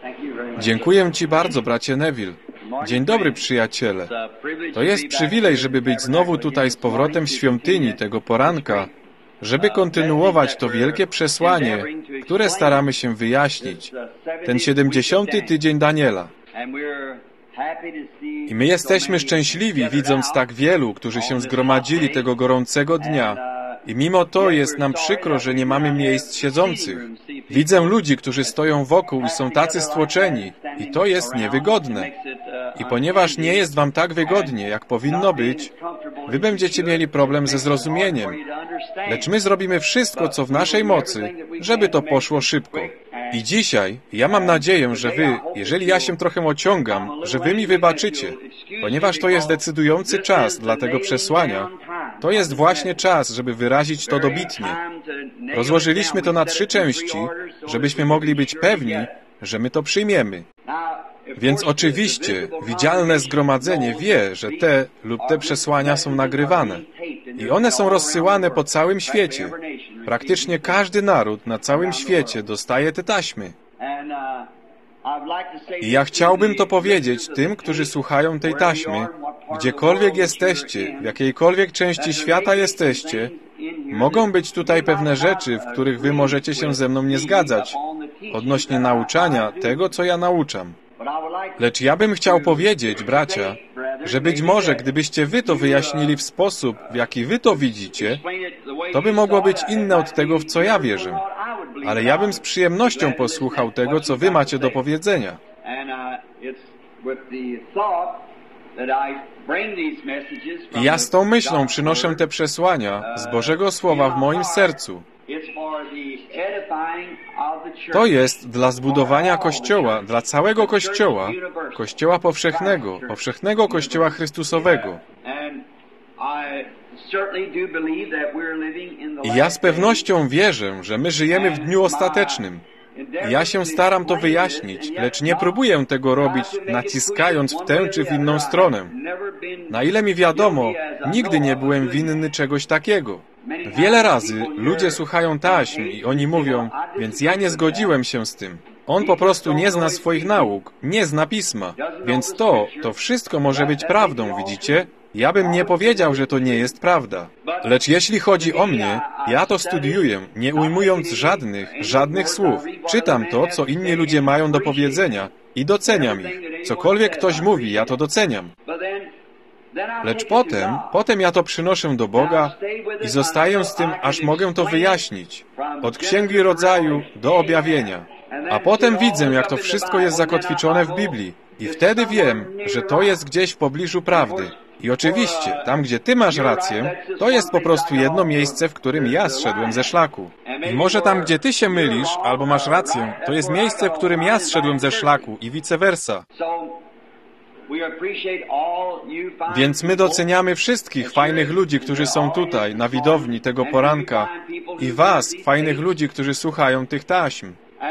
Dziękuję Ci bardzo, bracie Neville. Dzień dobry, przyjaciele. To jest przywilej, żeby być znowu tutaj z powrotem w świątyni tego poranka, żeby kontynuować to wielkie przesłanie, które staramy się wyjaśnić. Ten 70. tydzień Daniela. I my jesteśmy szczęśliwi, widząc tak wielu, którzy się zgromadzili tego gorącego dnia. I mimo to jest nam przykro, że nie mamy miejsc siedzących. Widzę ludzi, którzy stoją wokół i są tacy stłoczeni. I to jest niewygodne. I ponieważ nie jest wam tak wygodnie, jak powinno być, wy będziecie mieli problem ze zrozumieniem. Lecz my zrobimy wszystko, co w naszej mocy, żeby to poszło szybko. I dzisiaj ja mam nadzieję, że wy, jeżeli ja się trochę ociągam, że wy mi wybaczycie, ponieważ to jest decydujący czas dla tego przesłania. To jest właśnie czas, żeby wyrazić to dobitnie. Rozłożyliśmy to na 3 części, żebyśmy mogli być pewni, że my to przyjmiemy. Więc oczywiście widzialne zgromadzenie wie, że te lub te przesłania są nagrywane. I one są rozsyłane po całym świecie. Praktycznie każdy naród na całym świecie dostaje te taśmy. I ja chciałbym to powiedzieć tym, którzy słuchają tej taśmy, gdziekolwiek jesteście, w jakiejkolwiek części świata jesteście, mogą być tutaj pewne rzeczy, w których wy możecie się ze mną nie zgadzać, odnośnie nauczania tego, co ja nauczam. Lecz ja bym chciał powiedzieć, bracia, że być może, gdybyście wy to wyjaśnili w sposób, w jaki wy to widzicie, to by mogło być inne od tego, w co ja wierzę. Ale ja bym z przyjemnością posłuchał tego, co wy macie do powiedzenia. I ja z tą myślą przynoszę te przesłania z Bożego Słowa w moim sercu. To jest dla zbudowania Kościoła, dla całego Kościoła, Kościoła powszechnego, powszechnego Kościoła Chrystusowego. I ja z pewnością wierzę, że my żyjemy w dniu ostatecznym. Ja się staram to wyjaśnić, lecz nie próbuję tego robić, naciskając w tę czy w inną stronę. Na ile mi wiadomo, nigdy nie byłem winny czegoś takiego. Wiele razy ludzie słuchają taśm i oni mówią, więc ja nie zgodziłem się z tym. On po prostu nie zna swoich nauk, nie zna Pisma. Więc to wszystko może być prawdą, widzicie? Ja bym nie powiedział, że to nie jest prawda. Lecz jeśli chodzi o mnie, ja to studiuję, nie ujmując żadnych słów. Czytam to, co inni ludzie mają do powiedzenia i doceniam ich. Cokolwiek ktoś mówi, ja to doceniam. Lecz potem ja to przynoszę do Boga i zostaję z tym, aż mogę to wyjaśnić. Od Księgi Rodzaju do Objawienia. A potem widzę, jak to wszystko jest zakotwiczone w Biblii. I wtedy wiem, że to jest gdzieś w pobliżu prawdy. I oczywiście, tam gdzie ty masz rację, to jest po prostu jedno miejsce, w którym ja zszedłem ze szlaku. I może tam, gdzie ty się mylisz, albo masz rację, to jest miejsce, w którym ja zszedłem ze szlaku i vice versa. Więc my doceniamy wszystkich fajnych ludzi, którzy są tutaj, na widowni tego poranka i was, fajnych ludzi, którzy słuchają tych taśm.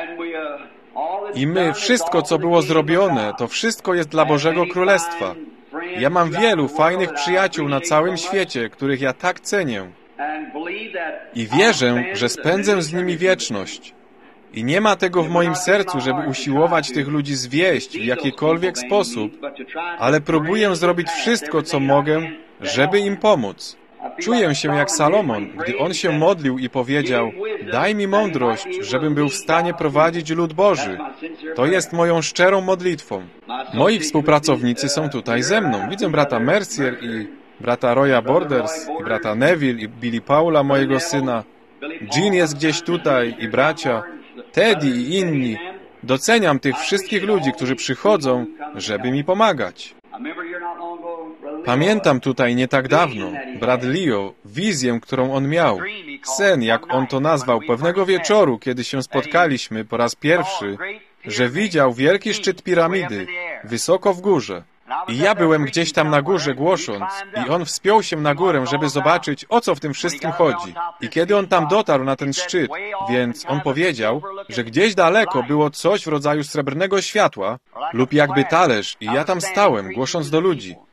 I my, wszystko, co było zrobione, to wszystko jest dla Bożego Królestwa. Ja mam wielu fajnych przyjaciół na całym świecie, których ja tak cenię. I wierzę, że spędzę z nimi wieczność. I nie ma tego w moim sercu, żeby usiłować tych ludzi zwieść w jakikolwiek sposób, ale próbuję zrobić wszystko, co mogę, żeby im pomóc. Czuję się jak Salomon, gdy on się modlił i powiedział, daj mi mądrość, żebym był w stanie prowadzić lud Boży. To jest moją szczerą modlitwą. Moi współpracownicy są tutaj ze mną. Widzę brata Mercier i brata Roya Borders i brata Neville i Billy Paula, mojego syna. Jean jest gdzieś tutaj i bracia, Teddy i inni. Doceniam tych wszystkich ludzi, którzy przychodzą, żeby mi pomagać. Pamiętam tutaj nie tak dawno, brat Leo, wizję, którą on miał. Sen, jak on to nazwał, pewnego wieczoru, kiedy się spotkaliśmy po raz pierwszy, że widział wielki szczyt piramidy, wysoko w górze. I ja byłem gdzieś tam na górze głosząc i on wspiął się na górę, żeby zobaczyć, o co w tym wszystkim chodzi. I kiedy on tam dotarł na ten szczyt, więc on powiedział, że gdzieś daleko było coś w rodzaju srebrnego światła lub jakby talerz i ja tam stałem, głosząc do ludzi.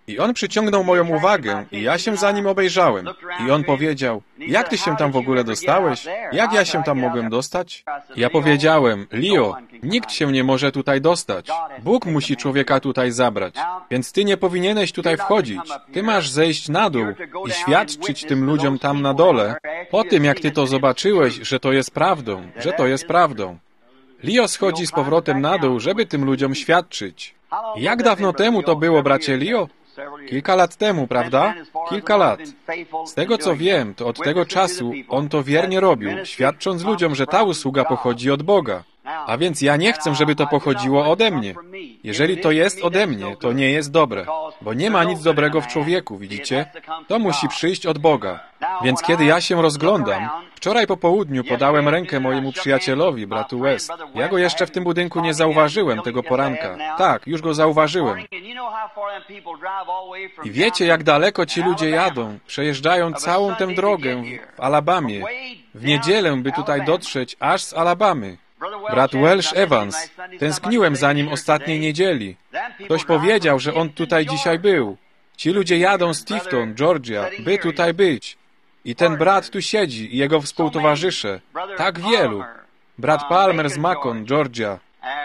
I on przyciągnął moją uwagę i ja się za nim obejrzałem. I on powiedział, jak ty się tam w ogóle dostałeś? Jak ja się tam mogłem dostać? Ja powiedziałem, Leo, nikt się nie może tutaj dostać. Bóg musi człowieka tutaj zabrać. Więc ty nie powinieneś tutaj wchodzić. Ty masz zejść na dół i świadczyć tym ludziom tam na dole, po tym jak ty to zobaczyłeś, że to jest prawdą, że to jest prawdą. Leo schodzi z powrotem na dół, żeby tym ludziom świadczyć. Jak dawno temu to było, bracie Leo? Kilka lat temu, prawda? Kilka lat. Z tego co wiem, to od tego czasu on to wiernie robił, świadcząc ludziom, że ta usługa pochodzi od Boga. A więc ja nie chcę, żeby to pochodziło ode mnie. Jeżeli to jest ode mnie, to nie jest dobre, bo nie ma nic dobrego w człowieku, widzicie? To musi przyjść od Boga. Więc kiedy ja się rozglądam, wczoraj po południu podałem rękę mojemu przyjacielowi, bratu West. Ja go jeszcze w tym budynku nie zauważyłem tego poranka. Tak, już go zauważyłem. I wiecie, jak daleko ci ludzie jadą, przejeżdżają całą tę drogę w Alabamie, w niedzielę, by tutaj dotrzeć aż z Alabamy. Brat Welsh Evans, tęskniłem za nim ostatniej niedzieli. Ktoś powiedział, że on tutaj dzisiaj był. Ci ludzie jadą z Tifton, Georgia, by tutaj być. I ten brat tu siedzi i jego współtowarzysze. Tak wielu. Brat Palmer z Macon, Georgia.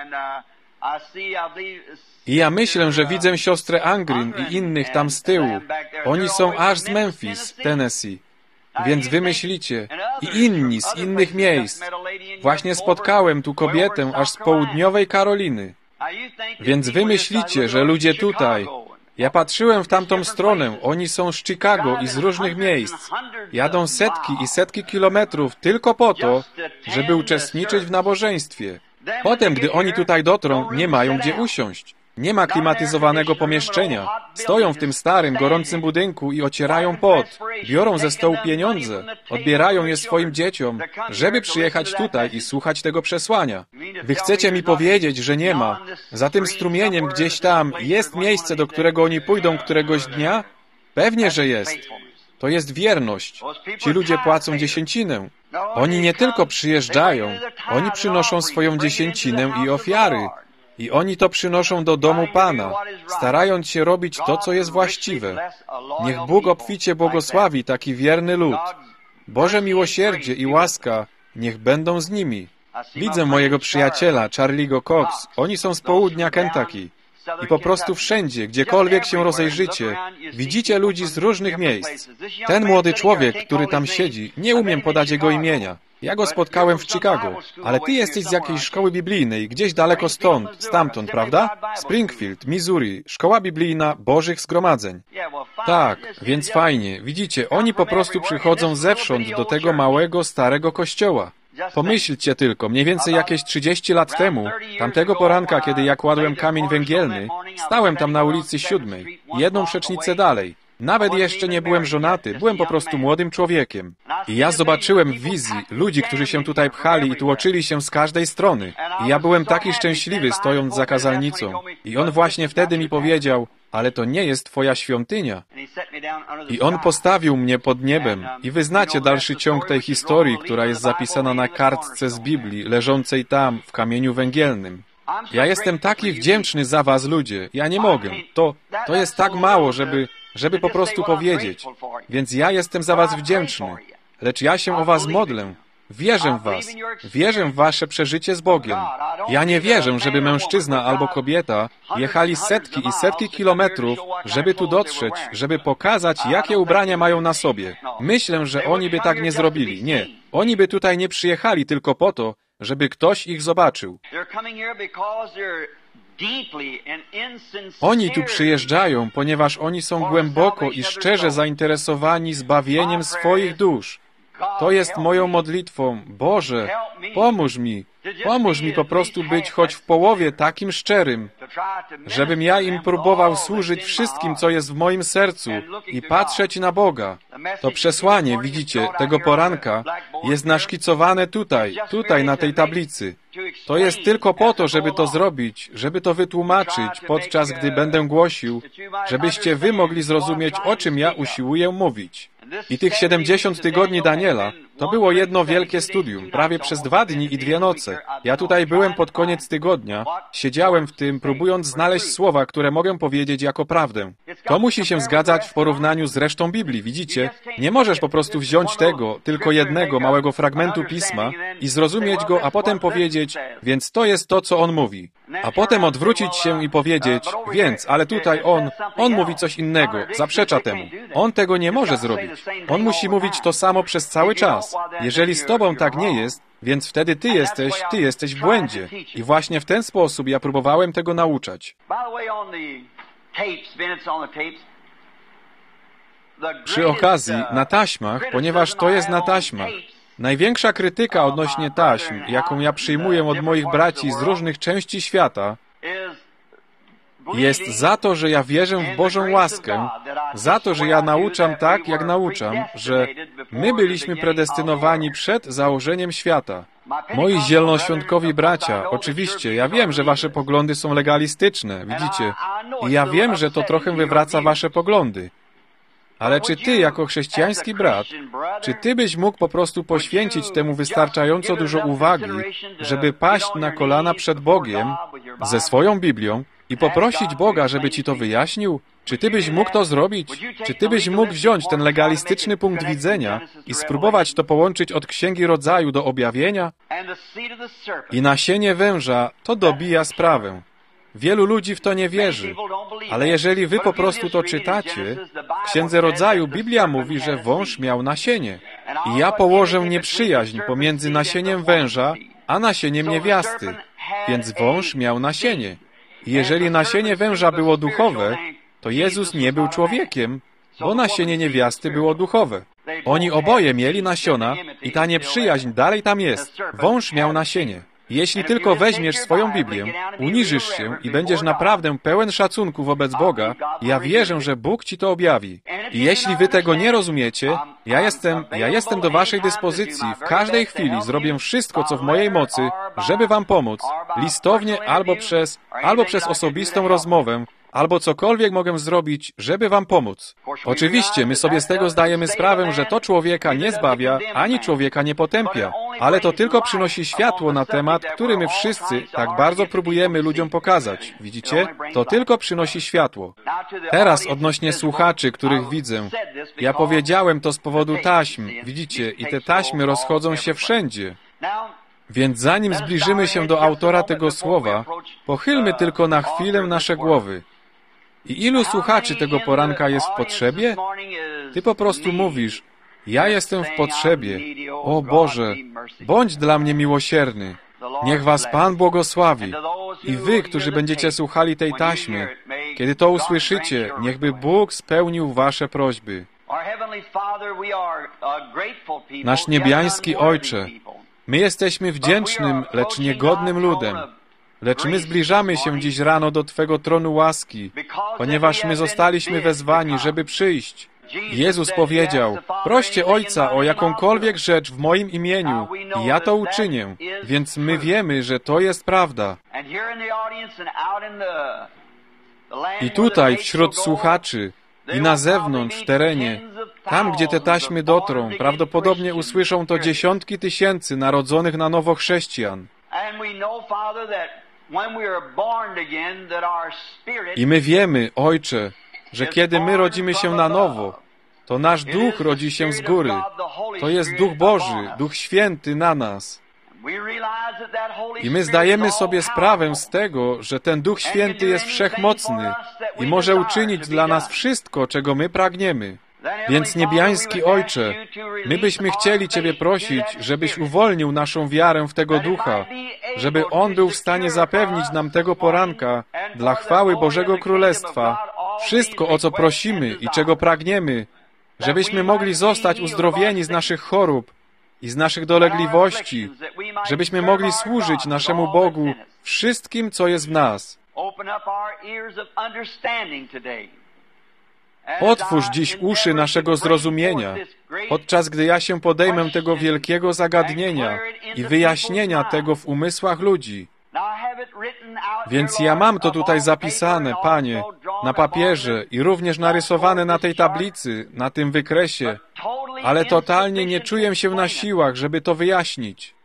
I ja myślę, że widzę siostrę Angrin i innych tam z tyłu. Oni są aż z Memphis, Tennessee. Więc wy myślicie, i inni z innych miejsc. Właśnie spotkałem tu kobietę aż z południowej Karoliny. Więc wy myślicie, że ludzie tutaj... Ja patrzyłem w tamtą stronę, oni są z Chicago i z różnych miejsc. Jadą setki i setki kilometrów tylko po to, żeby uczestniczyć w nabożeństwie. Potem, gdy oni tutaj dotrą, nie mają gdzie usiąść. Nie ma klimatyzowanego pomieszczenia. Stoją w tym starym, gorącym budynku i ocierają pot. Biorą ze stołu pieniądze. Odbierają je swoim dzieciom, żeby przyjechać tutaj i słuchać tego przesłania. Wy chcecie mi powiedzieć, że nie ma. Za tym strumieniem gdzieś tam jest miejsce, do którego oni pójdą któregoś dnia? Pewnie, że jest. To jest wierność. Ci ludzie płacą dziesięcinę. Oni nie tylko przyjeżdżają, oni przynoszą swoją dziesięcinę i ofiary. I oni to przynoszą do domu Pana, starając się robić to, co jest właściwe. Niech Bóg obficie błogosławi taki wierny lud. Boże miłosierdzie i łaska niech będą z nimi. Widzę mojego przyjaciela, Charlie'ego Cox. Oni są z południa Kentucky. I po prostu wszędzie, gdziekolwiek się rozejrzycie, widzicie ludzi z różnych miejsc. Ten młody człowiek, który tam siedzi, nie umiem podać jego imienia. Ja go spotkałem w Chicago, ale ty jesteś z jakiejś szkoły biblijnej, gdzieś daleko stamtąd, prawda? Springfield, Missouri, szkoła biblijna Bożych Zgromadzeń. Tak, więc fajnie. Widzicie, oni po prostu przychodzą zewsząd do tego małego, starego kościoła. Pomyślcie tylko, mniej więcej jakieś 30 lat temu, tamtego poranka, kiedy ja kładłem kamień węgielny, stałem tam na ulicy 7, jedną przecznicę dalej. Nawet jeszcze nie byłem żonaty, byłem po prostu młodym człowiekiem. I ja zobaczyłem w wizji ludzi, którzy się tutaj pchali i tłoczyli się z każdej strony. I ja byłem taki szczęśliwy, stojąc za kazalnicą. I on właśnie wtedy mi powiedział, ale to nie jest twoja świątynia. I on postawił mnie pod niebem. I wy znacie dalszy ciąg tej historii, która jest zapisana na kartce z Biblii, leżącej tam, w kamieniu węgielnym. Ja jestem taki wdzięczny za was, ludzie. Ja nie mogę. To jest tak mało, żeby po prostu powiedzieć. Więc ja jestem za was wdzięczny. Lecz ja się o was modlę. Wierzę w was. Wierzę w wasze przeżycie z Bogiem. Ja nie wierzę, żeby mężczyzna albo kobieta jechali setki i setki kilometrów, żeby tu dotrzeć, żeby pokazać, jakie ubrania mają na sobie. Myślę, że oni by tak nie zrobili. Nie. Oni by tutaj nie przyjechali tylko po to, żeby ktoś ich zobaczył. Oni tu przyjeżdżają, ponieważ oni są głęboko i szczerze zainteresowani zbawieniem swoich dusz. To jest moją modlitwą. Boże, pomóż mi po prostu być choć w połowie takim szczerym, żebym ja im próbował służyć wszystkim, co jest w moim sercu i patrzeć na Boga. To przesłanie, widzicie, tego poranka jest naszkicowane tutaj na tej tablicy. To jest tylko po to, żeby to zrobić, żeby to wytłumaczyć, podczas gdy będę głosił, żebyście wy mogli zrozumieć, o czym ja usiłuję mówić. I tych 70 tygodni Daniela to było jedno wielkie studium, prawie przez 2 dni i 2 noce. Ja tutaj byłem pod koniec tygodnia, siedziałem w tym, próbując znaleźć słowa, które mogę powiedzieć jako prawdę. To musi się zgadzać w porównaniu z resztą Biblii, widzicie? Nie możesz po prostu wziąć tego, tylko jednego małego fragmentu Pisma i zrozumieć go, a potem powiedzieć, więc to jest to, co on mówi. A potem odwrócić się i powiedzieć, więc, ale tutaj on mówi coś innego, zaprzecza temu. On tego nie może zrobić. On musi mówić to samo przez cały czas. Jeżeli z tobą tak nie jest, więc wtedy ty jesteś w błędzie. I właśnie w ten sposób ja próbowałem tego nauczać. Przy okazji, na taśmach, ponieważ to jest na taśmach, największa krytyka odnośnie taśm, jaką ja przyjmuję od moich braci z różnych części świata, jest za to, że ja wierzę w Bożą łaskę, za to, że ja nauczam tak, jak nauczam, że my byliśmy predestynowani przed założeniem świata. Moi zielonoświątkowi bracia, oczywiście, ja wiem, że wasze poglądy są legalistyczne, widzicie? I ja wiem, że to trochę wywraca wasze poglądy. Ale czy ty, jako chrześcijański brat, czy ty byś mógł po prostu poświęcić temu wystarczająco dużo uwagi, żeby paść na kolana przed Bogiem ze swoją Biblią i poprosić Boga, żeby ci to wyjaśnił? Czy ty byś mógł to zrobić? Czy ty byś mógł wziąć ten legalistyczny punkt widzenia i spróbować to połączyć od Księgi Rodzaju do Objawienia? I nasienie węża to dobija sprawę. Wielu ludzi w to nie wierzy, ale jeżeli wy po prostu to czytacie, w Księdze Rodzaju Biblia mówi, że wąż miał nasienie. I ja położę nieprzyjaźń pomiędzy nasieniem węża a nasieniem niewiasty, więc wąż miał nasienie. I jeżeli nasienie węża było duchowe, to Jezus nie był człowiekiem, bo nasienie niewiasty było duchowe. Oni oboje mieli nasiona i ta nieprzyjaźń dalej tam jest. Wąż miał nasienie. Jeśli tylko weźmiesz swoją Biblię, uniżysz się i będziesz naprawdę pełen szacunku wobec Boga, ja wierzę, że Bóg ci to objawi. I jeśli wy tego nie rozumiecie, ja jestem do waszej dyspozycji. W każdej chwili zrobię wszystko, co w mojej mocy, żeby wam pomóc, listownie albo przez osobistą rozmowę, albo cokolwiek mogę zrobić, żeby wam pomóc. Oczywiście, my sobie z tego zdajemy sprawę, że to człowieka nie zbawia, ani człowieka nie potępia, ale to tylko przynosi światło na temat, który my wszyscy tak bardzo próbujemy ludziom pokazać. Widzicie? To tylko przynosi światło. Teraz odnośnie słuchaczy, których widzę. Ja powiedziałem to z powodu taśm, widzicie, i te taśmy rozchodzą się wszędzie. Więc zanim zbliżymy się do autora tego słowa, pochylmy tylko na chwilę nasze głowy. I ilu słuchaczy tego poranka jest w potrzebie? Ty po prostu mówisz, ja jestem w potrzebie. O Boże, bądź dla mnie miłosierny. Niech was Pan błogosławi. I wy, którzy będziecie słuchali tej taśmy, kiedy to usłyszycie, niechby Bóg spełnił wasze prośby. Nasz niebiański Ojcze, my jesteśmy wdzięcznym, lecz niegodnym ludem. Lecz my zbliżamy się dziś rano do Twego tronu łaski, ponieważ my zostaliśmy wezwani, żeby przyjść. Jezus powiedział, proście Ojca o jakąkolwiek rzecz w moim imieniu i ja to uczynię, więc my wiemy, że to jest prawda. I tutaj, wśród słuchaczy, i na zewnątrz, w terenie, tam, gdzie te taśmy dotrą, prawdopodobnie usłyszą to dziesiątki tysięcy narodzonych na nowo chrześcijan. I my wiemy, Ojcze, że kiedy my rodzimy się na nowo, to nasz duch rodzi się z góry. To jest Duch Boży, Duch Święty na nas. I my zdajemy sobie sprawę z tego, że ten Duch Święty jest wszechmocny i może uczynić dla nas wszystko, czego my pragniemy. Więc niebiański Ojcze, my byśmy chcieli Ciebie prosić, żebyś uwolnił naszą wiarę w tego Ducha, żeby On był w stanie zapewnić nam tego poranka dla chwały Bożego Królestwa wszystko, o co prosimy i czego pragniemy, żebyśmy mogli zostać uzdrowieni z naszych chorób i z naszych dolegliwości, żebyśmy mogli służyć naszemu Bogu wszystkim, co jest w nas. Otwórz dziś uszy naszego zrozumienia, podczas gdy ja się podejmę tego wielkiego zagadnienia i wyjaśnienia tego w umysłach ludzi. Więc ja mam to tutaj zapisane, Panie, na papierze i również narysowane na tej tablicy, na tym wykresie, ale totalnie nie czuję się na siłach, żeby to wyjaśnić.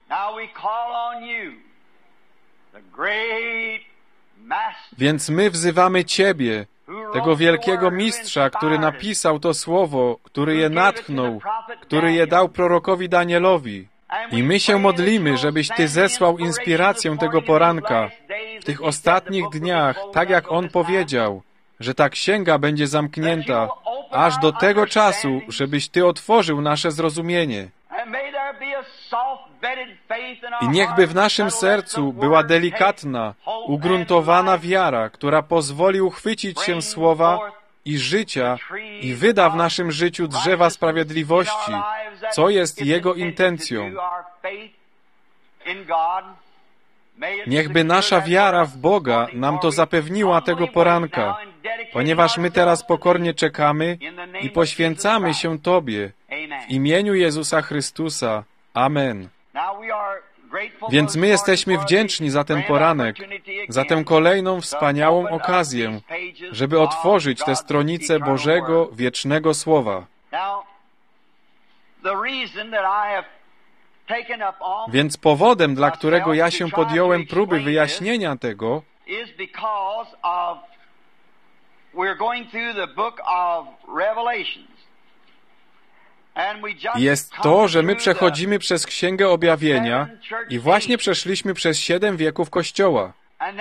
Więc my wzywamy Ciebie, tego wielkiego mistrza, który napisał to słowo, który je natchnął, który je dał prorokowi Danielowi. I my się modlimy, żebyś Ty zesłał inspirację tego poranka w tych ostatnich dniach, tak jak On powiedział, że ta księga będzie zamknięta aż do tego czasu, żebyś Ty otworzył nasze zrozumienie. I niechby w naszym sercu była delikatna, ugruntowana wiara, która pozwoli uchwycić się słowa i życia i wyda w naszym życiu drzewa sprawiedliwości, co jest Jego intencją. Niechby nasza wiara w Boga nam to zapewniła tego poranka, ponieważ my teraz pokornie czekamy i poświęcamy się Tobie w imieniu Jezusa Chrystusa. Amen. Więc my jesteśmy wdzięczni za ten poranek, za tę kolejną wspaniałą okazję, żeby otworzyć tę stronicę Bożego, wiecznego Słowa. Więc powodem, dla którego ja się podjąłem próby wyjaśnienia tego, jest to, że my przechodzimy przez Księgę Objawienia i właśnie przeszliśmy przez 7 wieków Kościoła.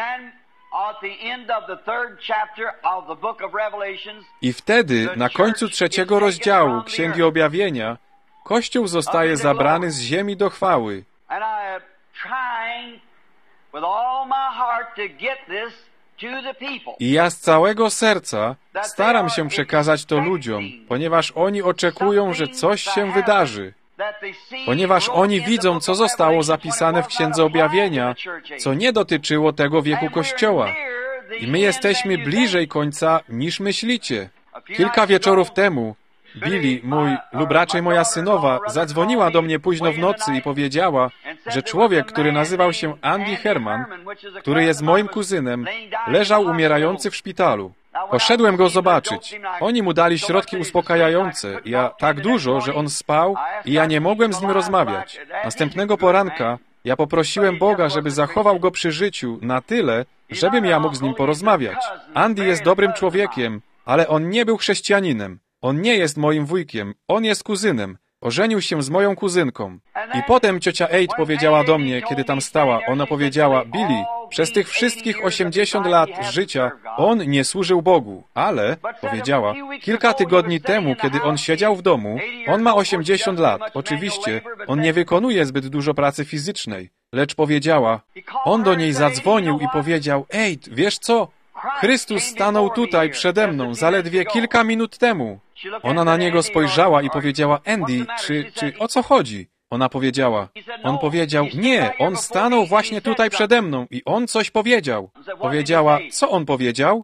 I wtedy, na końcu 3 rozdziału Księgi Objawienia, Kościół zostaje zabrany z ziemi do chwały. I ja z całego serca staram się przekazać to ludziom, ponieważ oni oczekują, że coś się wydarzy. Ponieważ oni widzą, co zostało zapisane w Księdze Objawienia, co nie dotyczyło tego wieku Kościoła. I my jesteśmy bliżej końca, niż myślicie. Kilka wieczorów temu Billy, lub raczej moja synowa, zadzwoniła do mnie późno w nocy i powiedziała, że człowiek, który nazywał się Andy Herman, który jest moim kuzynem, leżał umierający w szpitalu. Poszedłem go zobaczyć. Oni mu dali środki uspokajające. Ja tak dużo, że on spał i ja nie mogłem z nim rozmawiać. Następnego poranka ja poprosiłem Boga, żeby zachował go przy życiu na tyle, żebym ja mógł z nim porozmawiać. Andy jest dobrym człowiekiem, ale on nie był chrześcijaninem. On nie jest moim wujkiem, on jest kuzynem. Ożenił się z moją kuzynką. I potem ciocia Aid powiedziała do mnie, kiedy tam stała, ona powiedziała, Billy, przez tych wszystkich 80 lat życia on nie służył Bogu, ale, powiedziała, kilka tygodni temu, kiedy on siedział w domu, on ma 80 lat, oczywiście, on nie wykonuje zbyt dużo pracy fizycznej, lecz powiedziała, on do niej zadzwonił i powiedział, Aid, wiesz co? Chrystus stanął tutaj przede mną zaledwie kilka minut temu. Ona na niego spojrzała i powiedziała, Andy, czy o co chodzi? Ona powiedziała. On powiedział, nie, on stanął właśnie tutaj przede mną i on coś powiedział. Powiedziała, co on powiedział?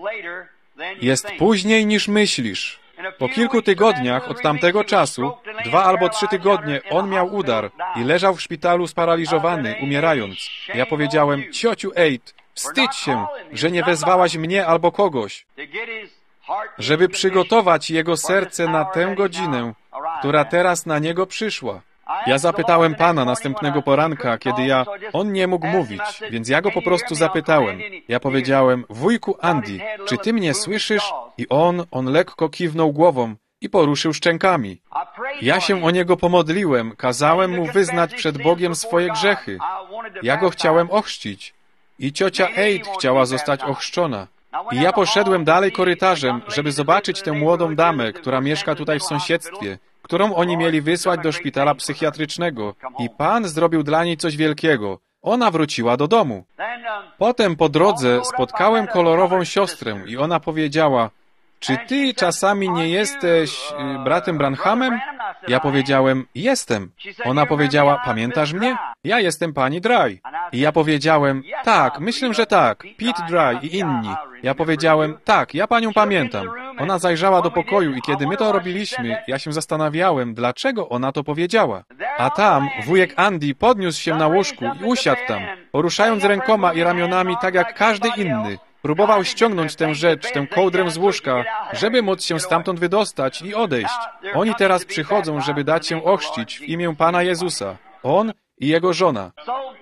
Jest później niż myślisz. Po kilku tygodniach od tamtego czasu, 2 albo 3 tygodnie, on miał udar i leżał w szpitalu sparaliżowany, umierając. Ja powiedziałem, ciociu Aid, wstydź się, że nie wezwałaś mnie albo kogoś, żeby przygotować jego serce na tę godzinę, która teraz na niego przyszła. Ja zapytałem Pana następnego poranka, kiedy on nie mógł mówić, więc ja go po prostu zapytałem. Ja powiedziałem, wujku Andy, czy ty mnie słyszysz? I on lekko kiwnął głową i poruszył szczękami. Ja się o niego pomodliłem, kazałem mu wyznać przed Bogiem swoje grzechy. Ja go chciałem ochrzcić. I ciocia Aid chciała zostać ochrzczona. I ja poszedłem dalej korytarzem, żeby zobaczyć tę młodą damę, która mieszka tutaj w sąsiedztwie, którą oni mieli wysłać do szpitala psychiatrycznego. I Pan zrobił dla niej coś wielkiego. Ona wróciła do domu. Potem po drodze spotkałem kolorową siostrę i ona powiedziała, czy ty czasami nie jesteś bratem Branhamem? Ja powiedziałem, jestem. Ona powiedziała, pamiętasz mnie? Ja jestem pani Dry. I ja powiedziałem, tak, myślę, że tak. Pete Dry i inni. Ja powiedziałem, tak, ja panią pamiętam. Ona zajrzała do pokoju i kiedy my to robiliśmy, ja się zastanawiałem, dlaczego ona to powiedziała. A tam wujek Andy podniósł się na łóżku i usiadł tam, poruszając rękoma i ramionami tak jak każdy inny. Próbował ściągnąć tę rzecz, tę kołdrę z łóżka, żeby móc się stamtąd wydostać i odejść. Oni teraz przychodzą, żeby dać się ochrzcić w imię Pana Jezusa. On i jego żona.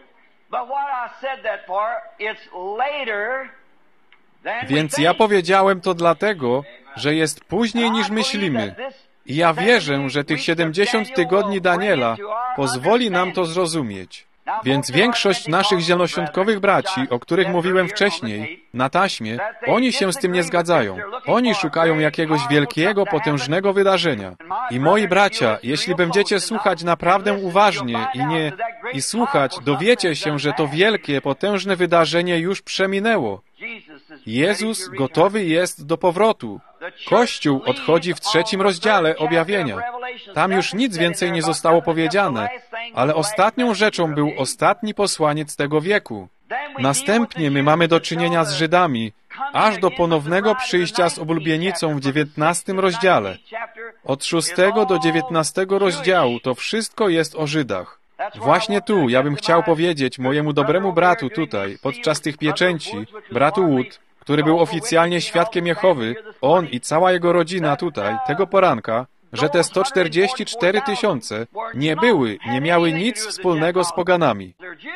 Więc ja powiedziałem to dlatego, że jest później niż myślimy. I ja wierzę, że tych 70 tygodni Daniela pozwoli nam to zrozumieć. Więc większość naszych zielonoświątkowych braci, o których mówiłem wcześniej, na taśmie, oni się z tym nie zgadzają. Oni szukają jakiegoś wielkiego, potężnego wydarzenia. I moi bracia, jeśli będziecie słuchać naprawdę uważnie i słuchać, dowiecie się, że to wielkie, potężne wydarzenie już przeminęło. Jezus gotowy jest do powrotu. Kościół odchodzi w 3 rozdziale Objawienia. Tam już nic więcej nie zostało powiedziane, ale ostatnią rzeczą był ostatni posłaniec tego wieku. Następnie my mamy do czynienia z Żydami, aż do ponownego przyjścia z oblubienicą w 19 rozdziale. Od 6 do 19 rozdziału to wszystko jest o Żydach. Właśnie tu ja bym chciał powiedzieć mojemu dobremu bratu tutaj, podczas tych pieczęci, bratu Wood, który był oficjalnie świadkiem Jehowy, on i cała jego rodzina tutaj, tego poranka, że te 144 000 nie miały nic wspólnego z poganami.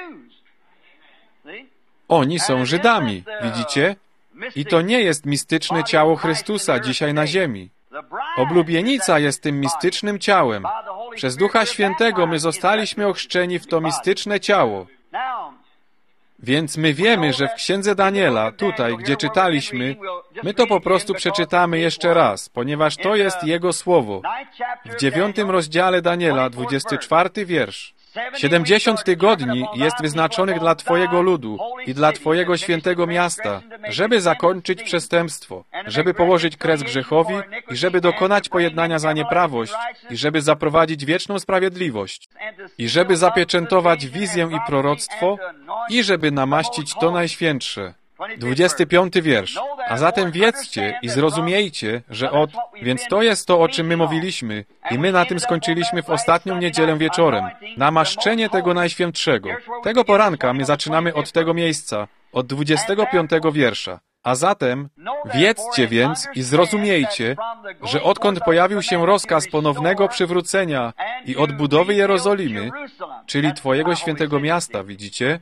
Oni są Żydami, widzicie? I to nie jest mistyczne ciało Chrystusa dzisiaj na ziemi. Oblubienica jest tym mistycznym ciałem. Przez Ducha Świętego my zostaliśmy ochrzczeni w to mistyczne ciało. Więc my wiemy, że w Księdze Daniela, tutaj, gdzie czytaliśmy, my to po prostu przeczytamy jeszcze raz, ponieważ to jest Jego Słowo. W 9 rozdziale Daniela, 24 wiersz. 70 tygodni jest wyznaczonych dla Twojego ludu i dla Twojego świętego miasta, żeby zakończyć przestępstwo, żeby położyć kres grzechowi i żeby dokonać pojednania za nieprawość i żeby zaprowadzić wieczną sprawiedliwość i żeby zapieczętować wizję i proroctwo i żeby namaścić to Najświętsze. 25 wiersz. A zatem wiedzcie i zrozumiejcie, że Więc to jest to, o czym my mówiliśmy i my na tym skończyliśmy w ostatnią niedzielę wieczorem. Namaszczenie tego Najświętszego. Tego poranka my zaczynamy od tego miejsca, od 25 wiersza. A zatem wiedzcie więc i zrozumiejcie, że odkąd pojawił się rozkaz ponownego przywrócenia i odbudowy Jerozolimy, czyli Twojego świętego miasta, widzicie?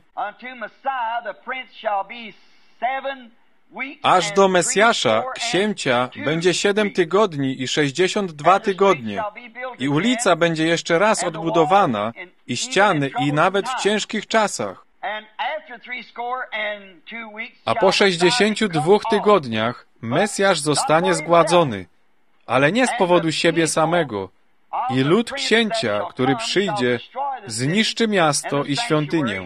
Aż do Mesjasza, księcia, będzie 7 tygodni i 62 tygodnie. I ulica będzie jeszcze raz odbudowana, i ściany, i nawet w ciężkich czasach. A po 62 tygodniach Mesjasz zostanie zgładzony, ale nie z powodu siebie samego. I lud księcia, który przyjdzie, zniszczy miasto i świątynię.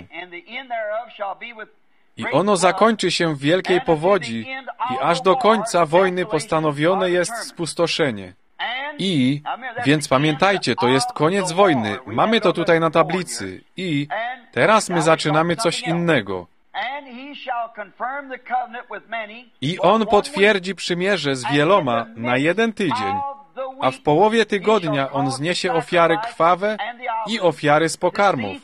I ono zakończy się w wielkiej powodzi i aż do końca wojny postanowione jest spustoszenie. Więc pamiętajcie, to jest koniec wojny. Mamy to tutaj na tablicy. I teraz my zaczynamy coś innego. I on potwierdzi przymierze z wieloma na 1 tydzień, a w połowie tygodnia on zniesie ofiary krwawe i ofiary z pokarmów.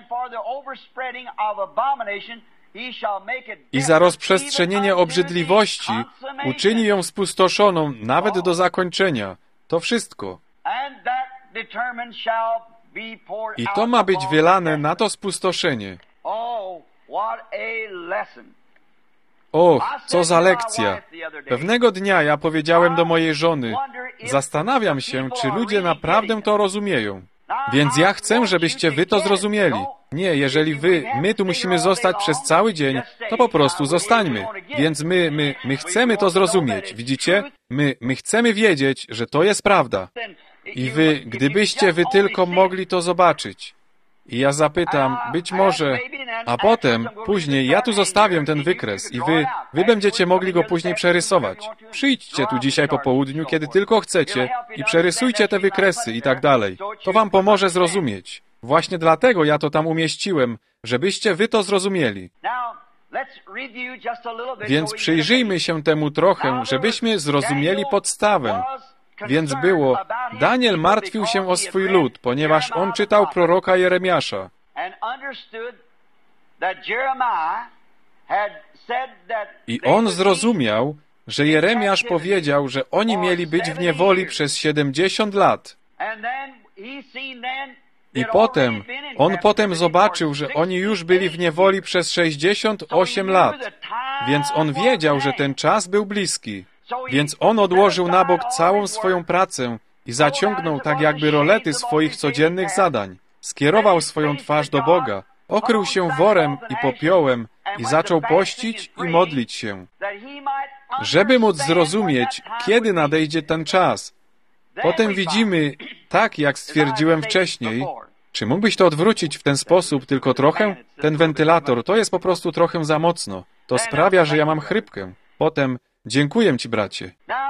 I za rozprzestrzenienie obrzydliwości uczyni ją spustoszoną nawet do zakończenia. To wszystko. I to ma być wylane na to spustoszenie. Och, co za lekcja. Pewnego dnia ja powiedziałem do mojej żony, zastanawiam się, czy ludzie naprawdę to rozumieją. Więc ja chcę, żebyście wy to zrozumieli. Nie, jeżeli my tu musimy zostać przez cały dzień, to po prostu zostańmy. Więc my chcemy to zrozumieć. Widzicie? My chcemy wiedzieć, że to jest prawda. I gdybyście wy tylko mogli to zobaczyć. I ja zapytam, być może, a potem, później, ja tu zostawię ten wykres i wy będziecie mogli go później przerysować. Przyjdźcie tu dzisiaj po południu, kiedy tylko chcecie i przerysujcie te wykresy i tak dalej. To wam pomoże zrozumieć. Właśnie dlatego ja to tam umieściłem, żebyście wy to zrozumieli. Więc przyjrzyjmy się temu trochę, żebyśmy zrozumieli podstawę. Więc było, Daniel martwił się o swój lud, ponieważ on czytał proroka Jeremiasza. I on zrozumiał, że Jeremiasz powiedział, że oni mieli być w niewoli przez 70 lat. I potem zobaczył, że oni już byli w niewoli przez 68 lat. Więc on wiedział, że ten czas był bliski. Więc on odłożył na bok całą swoją pracę i zaciągnął tak jakby rolety swoich codziennych zadań. Skierował swoją twarz do Boga, okrył się worem i popiołem i zaczął pościć i modlić się, żeby móc zrozumieć, kiedy nadejdzie ten czas. Potem widzimy, tak jak stwierdziłem wcześniej, czy mógłbyś to odwrócić w ten sposób tylko trochę? Ten wentylator, to jest po prostu trochę za mocno. To sprawia, że ja mam chrypkę. Potem, dziękuję Ci, bracie.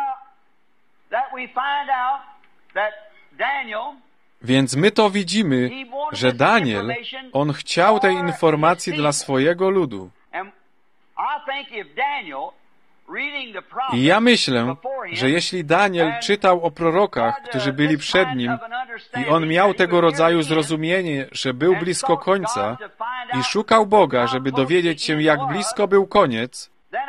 Więc my to widzimy, że Daniel, on chciał tej informacji dla swojego ludu. I ja myślę, że jeśli Daniel czytał o prorokach, którzy byli przed nim, i on miał tego rodzaju zrozumienie, że był blisko końca, i szukał Boga, żeby dowiedzieć się, jak blisko był koniec,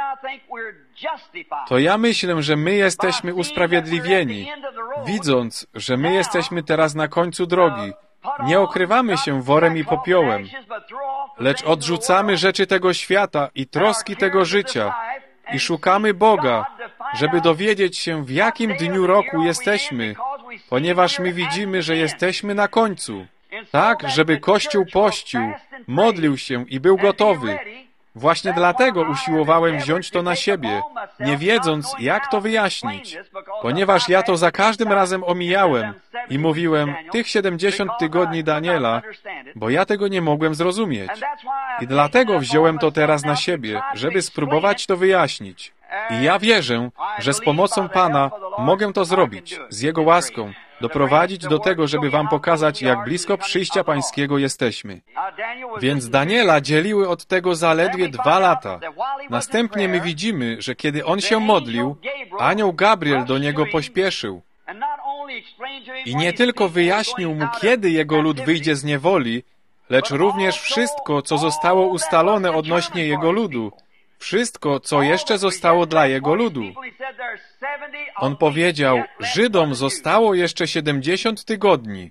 to ja myślę, że my jesteśmy usprawiedliwieni, widząc, że my jesteśmy teraz na końcu drogi. Nie okrywamy się worem i popiołem, lecz odrzucamy rzeczy tego świata i troski tego życia i szukamy Boga, żeby dowiedzieć się, w jakim dniu roku jesteśmy, ponieważ my widzimy, że jesteśmy na końcu. Tak, żeby Kościół pościł, modlił się i był gotowy. Właśnie dlatego usiłowałem wziąć to na siebie, nie wiedząc, jak to wyjaśnić, ponieważ ja to za każdym razem omijałem i mówiłem, tych 70 tygodni Daniela, bo ja tego nie mogłem zrozumieć. I dlatego wziąłem to teraz na siebie, żeby spróbować to wyjaśnić. I ja wierzę, że z pomocą Pana mogę to zrobić, z Jego łaską, doprowadzić do tego, żeby wam pokazać, jak blisko przyjścia Pańskiego jesteśmy. Więc Daniela dzieliły od tego zaledwie 2 lata. Następnie my widzimy, że kiedy on się modlił, anioł Gabriel do niego pośpieszył. I nie tylko wyjaśnił mu, kiedy jego lud wyjdzie z niewoli, lecz również wszystko, co zostało ustalone odnośnie jego ludu. Wszystko, co jeszcze zostało dla jego ludu. On powiedział, Żydom zostało jeszcze 70 tygodni.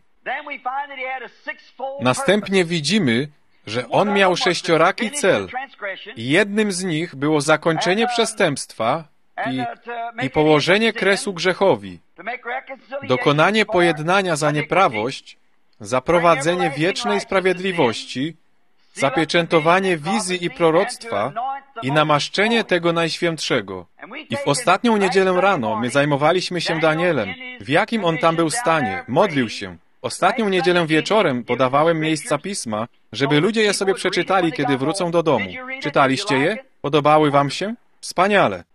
Następnie widzimy, że on miał 6-raki cel. I jednym z nich było zakończenie przestępstwa i położenie kresu grzechowi, dokonanie pojednania za nieprawość, zaprowadzenie wiecznej sprawiedliwości, zapieczętowanie wizji i proroctwa i namaszczenie tego Najświętszego. I w ostatnią niedzielę rano my zajmowaliśmy się Danielem, w jakim on tam był stanie, modlił się. Ostatnią niedzielę wieczorem podawałem miejsca Pisma, żeby ludzie je sobie przeczytali, kiedy wrócą do domu. Czytaliście je? Podobały wam się? Wspaniale.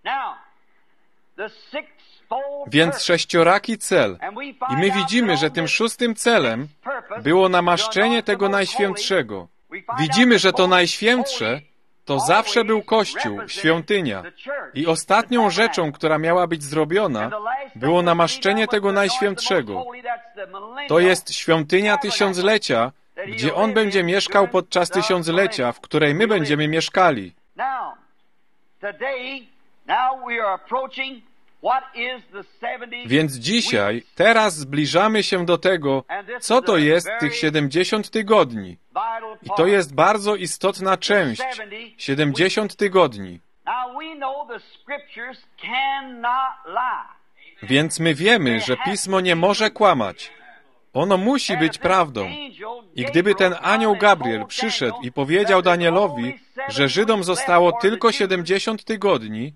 Więc 6-raki cel. I my widzimy, że tym 6. celem było namaszczenie tego Najświętszego. Widzimy, że to Najświętsze to zawsze był Kościół, świątynia. I ostatnią rzeczą, która miała być zrobiona, było namaszczenie tego Najświętszego. To jest świątynia tysiąclecia, gdzie On będzie mieszkał podczas tysiąclecia, w której my będziemy mieszkali. Więc dzisiaj, teraz zbliżamy się do tego, co to jest tych 70 tygodni. I to jest bardzo istotna część, 70 tygodni. Więc my wiemy, że Pismo nie może kłamać. Ono musi być prawdą. I gdyby ten anioł Gabriel przyszedł i powiedział Danielowi, że Żydom zostało tylko 70 tygodni,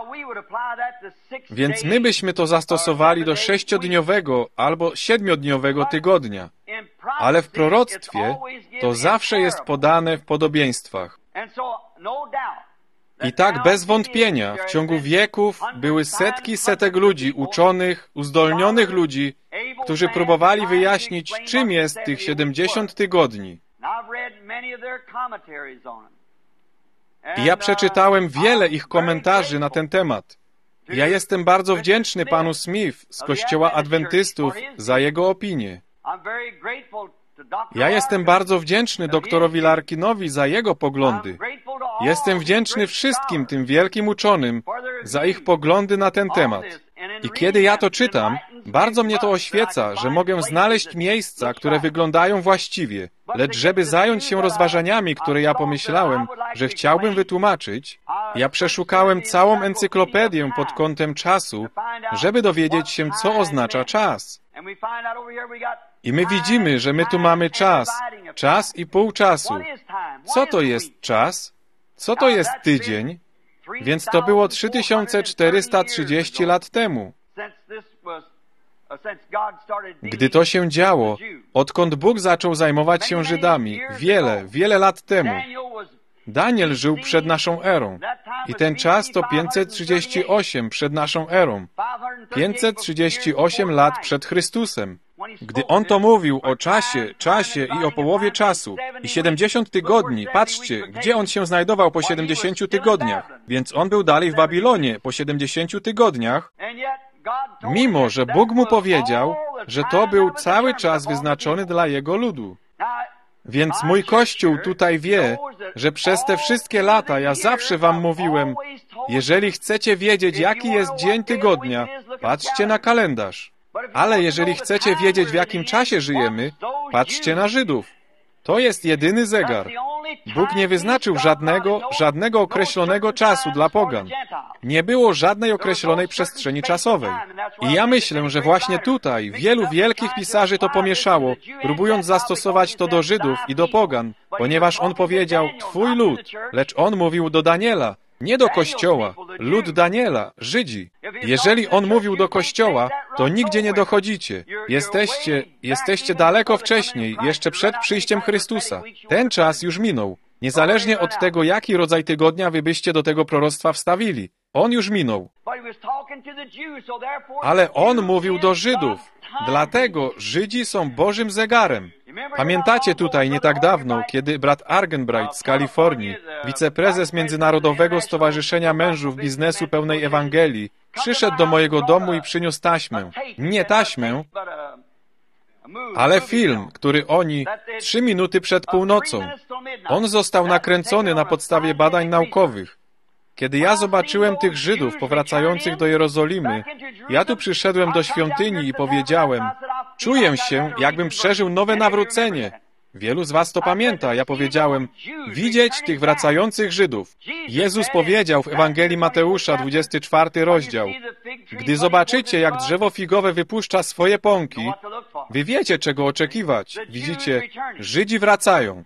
więc my byśmy to zastosowali do 6-dniowego albo 7-dniowego tygodnia. Ale w proroctwie to zawsze jest podane w podobieństwach. I tak bez wątpienia w ciągu wieków były setek ludzi, uczonych, uzdolnionych ludzi, którzy próbowali wyjaśnić, czym jest tych 70 tygodni. I ja przeczytałem wiele ich komentarzy na ten temat. Ja jestem bardzo wdzięczny panu Smith z Kościoła Adwentystów za jego opinię. Ja jestem bardzo wdzięczny doktorowi Larkinowi za jego poglądy. Jestem wdzięczny wszystkim tym wielkim uczonym za ich poglądy na ten temat. I kiedy ja to czytam, bardzo mnie to oświeca, że mogę znaleźć miejsca, które wyglądają właściwie. Lecz żeby zająć się rozważaniami, które ja pomyślałem, że chciałbym wytłumaczyć, ja przeszukałem całą encyklopedię pod kątem czasu, żeby dowiedzieć się, co oznacza czas. I my widzimy, że my tu mamy czas i pół czasu. Co to jest czas? Co to jest tydzień? Więc to było 3430 lat temu. Gdy to się działo, odkąd Bóg zaczął zajmować się Żydami, wiele lat temu. Daniel żył przed naszą erą i ten czas to 538 przed naszą erą. 538 lat przed Chrystusem. Gdy on to mówił o czasie i o połowie czasu i 70 tygodni, patrzcie, gdzie on się znajdował po 70 tygodniach. Więc on był dalej w Babilonie po 70 tygodniach, mimo że Bóg mu powiedział, że to był cały czas wyznaczony dla jego ludu. Więc mój Kościół tutaj wie, że przez te wszystkie lata ja zawsze wam mówiłem, jeżeli chcecie wiedzieć, jaki jest dzień tygodnia, patrzcie na kalendarz. Ale jeżeli chcecie wiedzieć, w jakim czasie żyjemy, patrzcie na Żydów. To jest jedyny zegar. Bóg nie wyznaczył żadnego określonego czasu dla pogan. Nie było żadnej określonej przestrzeni czasowej. I ja myślę, że właśnie tutaj wielu wielkich pisarzy to pomieszało, próbując zastosować to do Żydów i do pogan, ponieważ on powiedział, twój lud, lecz on mówił do Daniela, nie do Kościoła, lud Daniela, Żydzi. Jeżeli on mówił do Kościoła, to nigdzie nie dochodzicie. Jesteście daleko wcześniej, jeszcze przed przyjściem Chrystusa. Ten czas już minął. Niezależnie od tego, jaki rodzaj tygodnia wy byście do tego proroctwa wstawili. On już minął. Ale on mówił do Żydów. Dlatego Żydzi są Bożym zegarem. Pamiętacie tutaj nie tak dawno, kiedy brat Argenbright z Kalifornii, wiceprezes Międzynarodowego Stowarzyszenia Mężów Biznesu Pełnej Ewangelii, przyszedł do mojego domu i przyniósł taśmę. Nie taśmę, ale film, który oni 3 minuty przed północą. On został nakręcony na podstawie badań naukowych. Kiedy ja zobaczyłem tych Żydów powracających do Jerozolimy, ja tu przyszedłem do świątyni i powiedziałem, czuję się, jakbym przeżył nowe nawrócenie. Wielu z was to pamięta. Ja powiedziałem, widzieć tych wracających Żydów. Jezus powiedział w Ewangelii Mateusza, 24 rozdział, gdy zobaczycie, jak drzewo figowe wypuszcza swoje pąki, wy wiecie, czego oczekiwać. Widzicie, Żydzi wracają.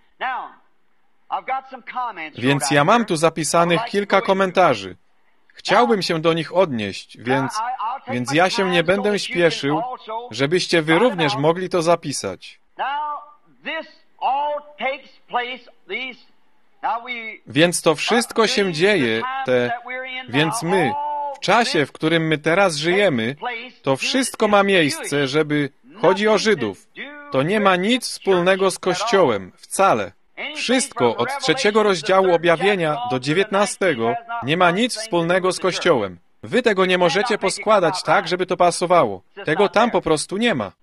Więc ja mam tu zapisanych kilka komentarzy. Chciałbym się do nich odnieść, więc ja się nie będę śpieszył, żebyście wy również mogli to zapisać. Więc to wszystko się dzieje, więc my, w czasie, w którym my teraz żyjemy, to wszystko ma miejsce, żeby, chodzi o Żydów, to nie ma nic wspólnego z Kościołem, wcale. Wszystko od 3 rozdziału Objawienia do 19 nie ma nic wspólnego z Kościołem. Wy tego nie możecie poskładać tak, żeby to pasowało. Tego tam po prostu nie ma.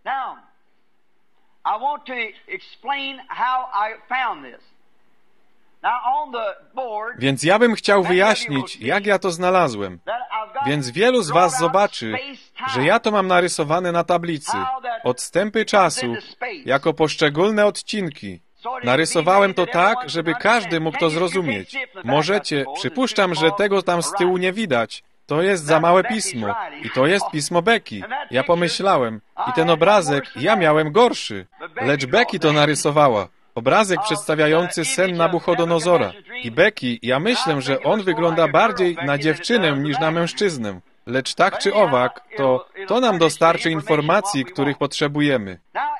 Więc ja bym chciał wyjaśnić, jak ja to znalazłem. Więc wielu z was zobaczy, że ja to mam narysowane na tablicy. Odstępy czasu, jako poszczególne odcinki. Narysowałem to tak, żeby każdy mógł to zrozumieć. Możecie, przypuszczam, że tego tam z tyłu nie widać. To jest za małe pismo. I to jest pismo Becky. Ja pomyślałem. I ten obrazek ja miałem gorszy. Lecz Becky to narysowała. Obrazek przedstawiający sen Nabuchodonozora. I Becky, ja myślę, że on wygląda bardziej na dziewczynę niż na mężczyznę. Lecz tak czy owak, to nam dostarczy informacji, których potrzebujemy.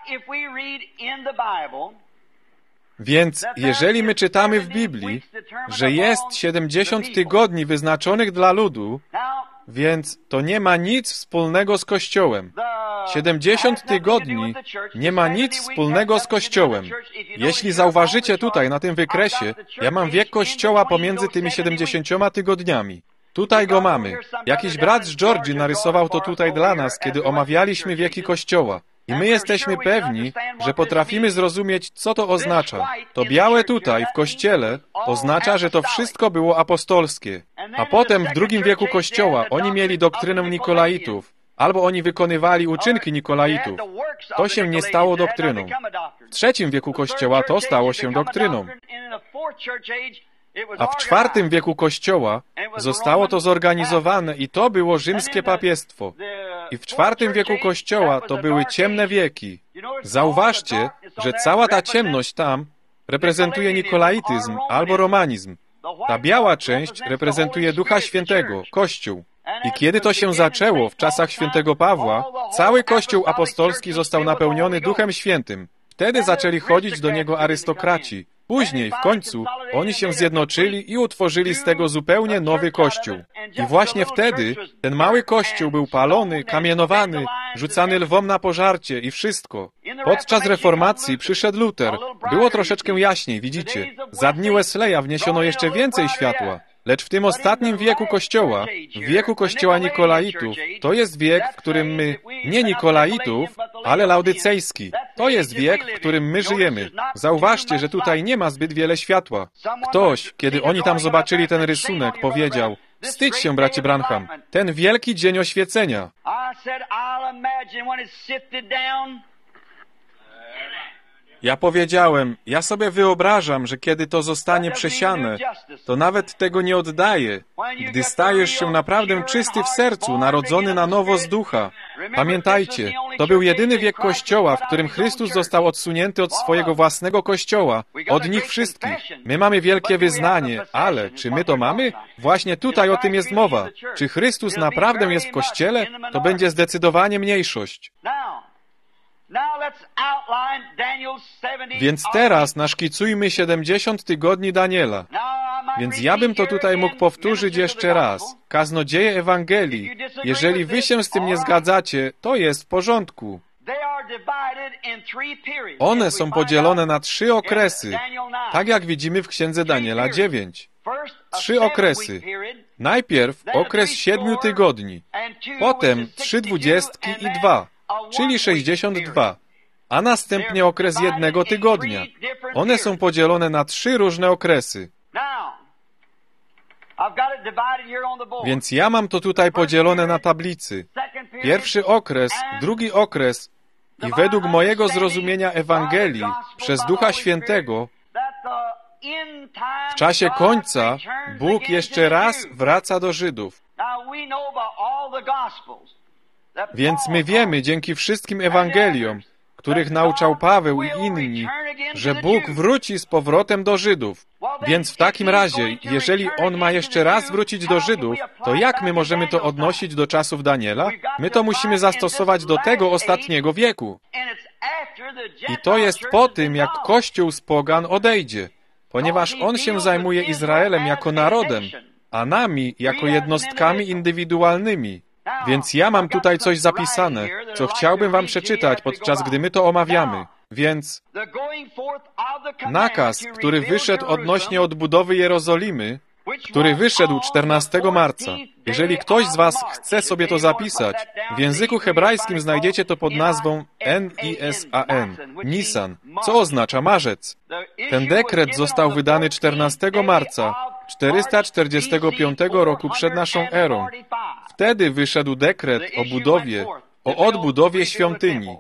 Więc jeżeli my czytamy w Biblii, że jest 70 tygodni wyznaczonych dla ludu, więc to nie ma nic wspólnego z Kościołem. 70 tygodni nie ma nic wspólnego z Kościołem. Jeśli zauważycie tutaj na tym wykresie, ja mam wiek Kościoła pomiędzy tymi 70 tygodniami. Tutaj go mamy. Jakiś brat z Georgii narysował to tutaj dla nas, kiedy omawialiśmy wieki Kościoła. I my jesteśmy pewni, że potrafimy zrozumieć, co to oznacza. To białe tutaj, w Kościele, oznacza, że to wszystko było apostolskie. A potem w II wieku Kościoła oni mieli doktrynę Nikolaitów, albo oni wykonywali uczynki Nikolaitów. To się nie stało doktryną. W III wieku Kościoła to stało się doktryną. A w IV wieku Kościoła zostało to zorganizowane i to było rzymskie papiestwo. I w IV wieku Kościoła to były ciemne wieki. Zauważcie, że cała ta ciemność tam reprezentuje nikolaityzm albo romanizm. Ta biała część reprezentuje Ducha Świętego, Kościół. I kiedy to się zaczęło w czasach świętego Pawła, cały Kościół apostolski został napełniony Duchem Świętym. Wtedy zaczęli chodzić do niego arystokraci. Później, w końcu, oni się zjednoczyli i utworzyli z tego zupełnie nowy Kościół. I właśnie wtedy ten mały Kościół był palony, kamienowany, rzucany lwom na pożarcie i wszystko. Podczas reformacji przyszedł Luter. Było troszeczkę jaśniej, widzicie. Za dni Wesleya wniesiono jeszcze więcej światła. Lecz w tym ostatnim wieku Kościoła, w wieku Kościoła Nikolaitów, to jest wiek, w którym my, nie Nikolaitów, ale laudycejski. To jest wiek, w którym my żyjemy. Zauważcie, że tutaj nie ma zbyt wiele światła. Ktoś, kiedy oni tam zobaczyli ten rysunek, powiedział: wstydź się, bracie Branham, ten wielki dzień oświecenia. Ja powiedziałem, ja sobie wyobrażam, że kiedy to zostanie przesiane, to nawet tego nie oddaję, gdy stajesz się naprawdę czysty w sercu, narodzony na nowo z ducha. Pamiętajcie, to był jedyny wiek Kościoła, w którym Chrystus został odsunięty od swojego własnego Kościoła, od nich wszystkich. My mamy wielkie wyznanie, ale czy my to mamy? Właśnie tutaj o tym jest mowa. Czy Chrystus naprawdę jest w Kościele? To będzie zdecydowanie mniejszość. Więc teraz naszkicujmy 70 tygodni Daniela. Więc ja bym to tutaj mógł powtórzyć jeszcze raz. Kaznodzieje Ewangelii. Jeżeli wy się z tym nie zgadzacie, to jest w porządku. One są podzielone na 3 okresy, tak jak widzimy w Księdze Daniela 9. 3 okresy. Najpierw okres 7 tygodni, potem 3 dwudziestki i 2. Czyli 62, a następnie okres 1 tygodnia. One są podzielone na 3 różne okresy. Więc ja mam to tutaj podzielone na tablicy. Pierwszy okres, drugi okres i według mojego zrozumienia Ewangelii przez Ducha Świętego w czasie końca Bóg jeszcze raz wraca do Żydów. Więc my wiemy dzięki wszystkim Ewangeliom, których nauczał Paweł i inni, że Bóg wróci z powrotem do Żydów. Więc w takim razie, jeżeli On ma jeszcze raz wrócić do Żydów, to jak my możemy to odnosić do czasów Daniela? My to musimy zastosować do tego ostatniego wieku. I to jest po tym, jak Kościół z pogan odejdzie, ponieważ On się zajmuje Izraelem jako narodem, a nami jako jednostkami indywidualnymi. Więc ja mam tutaj coś zapisane, co chciałbym wam przeczytać, podczas gdy my to omawiamy. Więc nakaz, który wyszedł odnośnie odbudowy Jerozolimy, który wyszedł 14 marca. Jeżeli ktoś z was chce sobie to zapisać, w języku hebrajskim znajdziecie to pod nazwą Nisan, Nisan, co oznacza marzec. Ten dekret został wydany 14 marca 445 roku przed naszą erą. Wtedy wyszedł dekret o budowie, o odbudowie świątyni.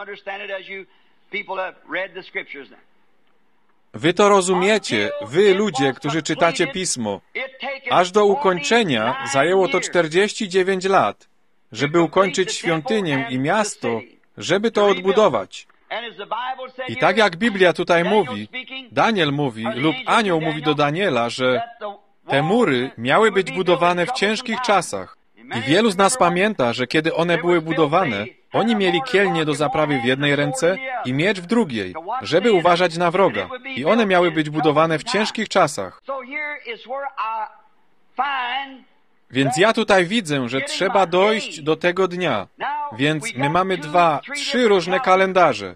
Wy to rozumiecie, wy ludzie, którzy czytacie Pismo. Aż do ukończenia zajęło to 49 lat, żeby ukończyć świątynię i miasto, żeby to odbudować. I tak jak Biblia tutaj mówi, Daniel mówi lub anioł mówi do Daniela, że te mury miały być budowane w ciężkich czasach. I wielu z nas pamięta, że kiedy one były budowane, oni mieli kielnie do zaprawy w jednej ręce i miecz w drugiej, żeby uważać na wroga. I one miały być budowane w ciężkich czasach. Więc ja tutaj widzę, że trzeba dojść do tego dnia. Więc my mamy 3 różne kalendarze.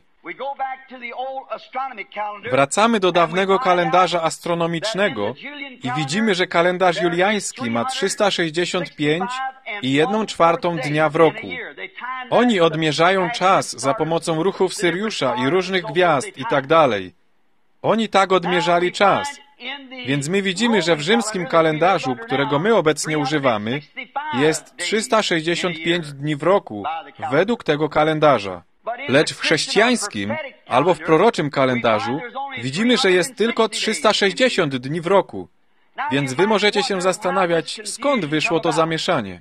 Wracamy do dawnego kalendarza astronomicznego i widzimy, że kalendarz juliański ma 365 i 1/4 dnia w roku. Oni odmierzają czas za pomocą ruchów Syriusza i różnych gwiazd i tak dalej. Oni tak odmierzali czas. Więc my widzimy, że w rzymskim kalendarzu, którego my obecnie używamy, jest 365 dni w roku według tego kalendarza. Lecz w chrześcijańskim albo w proroczym kalendarzu widzimy, że jest tylko 360 dni w roku. Więc wy możecie się zastanawiać, skąd wyszło to zamieszanie.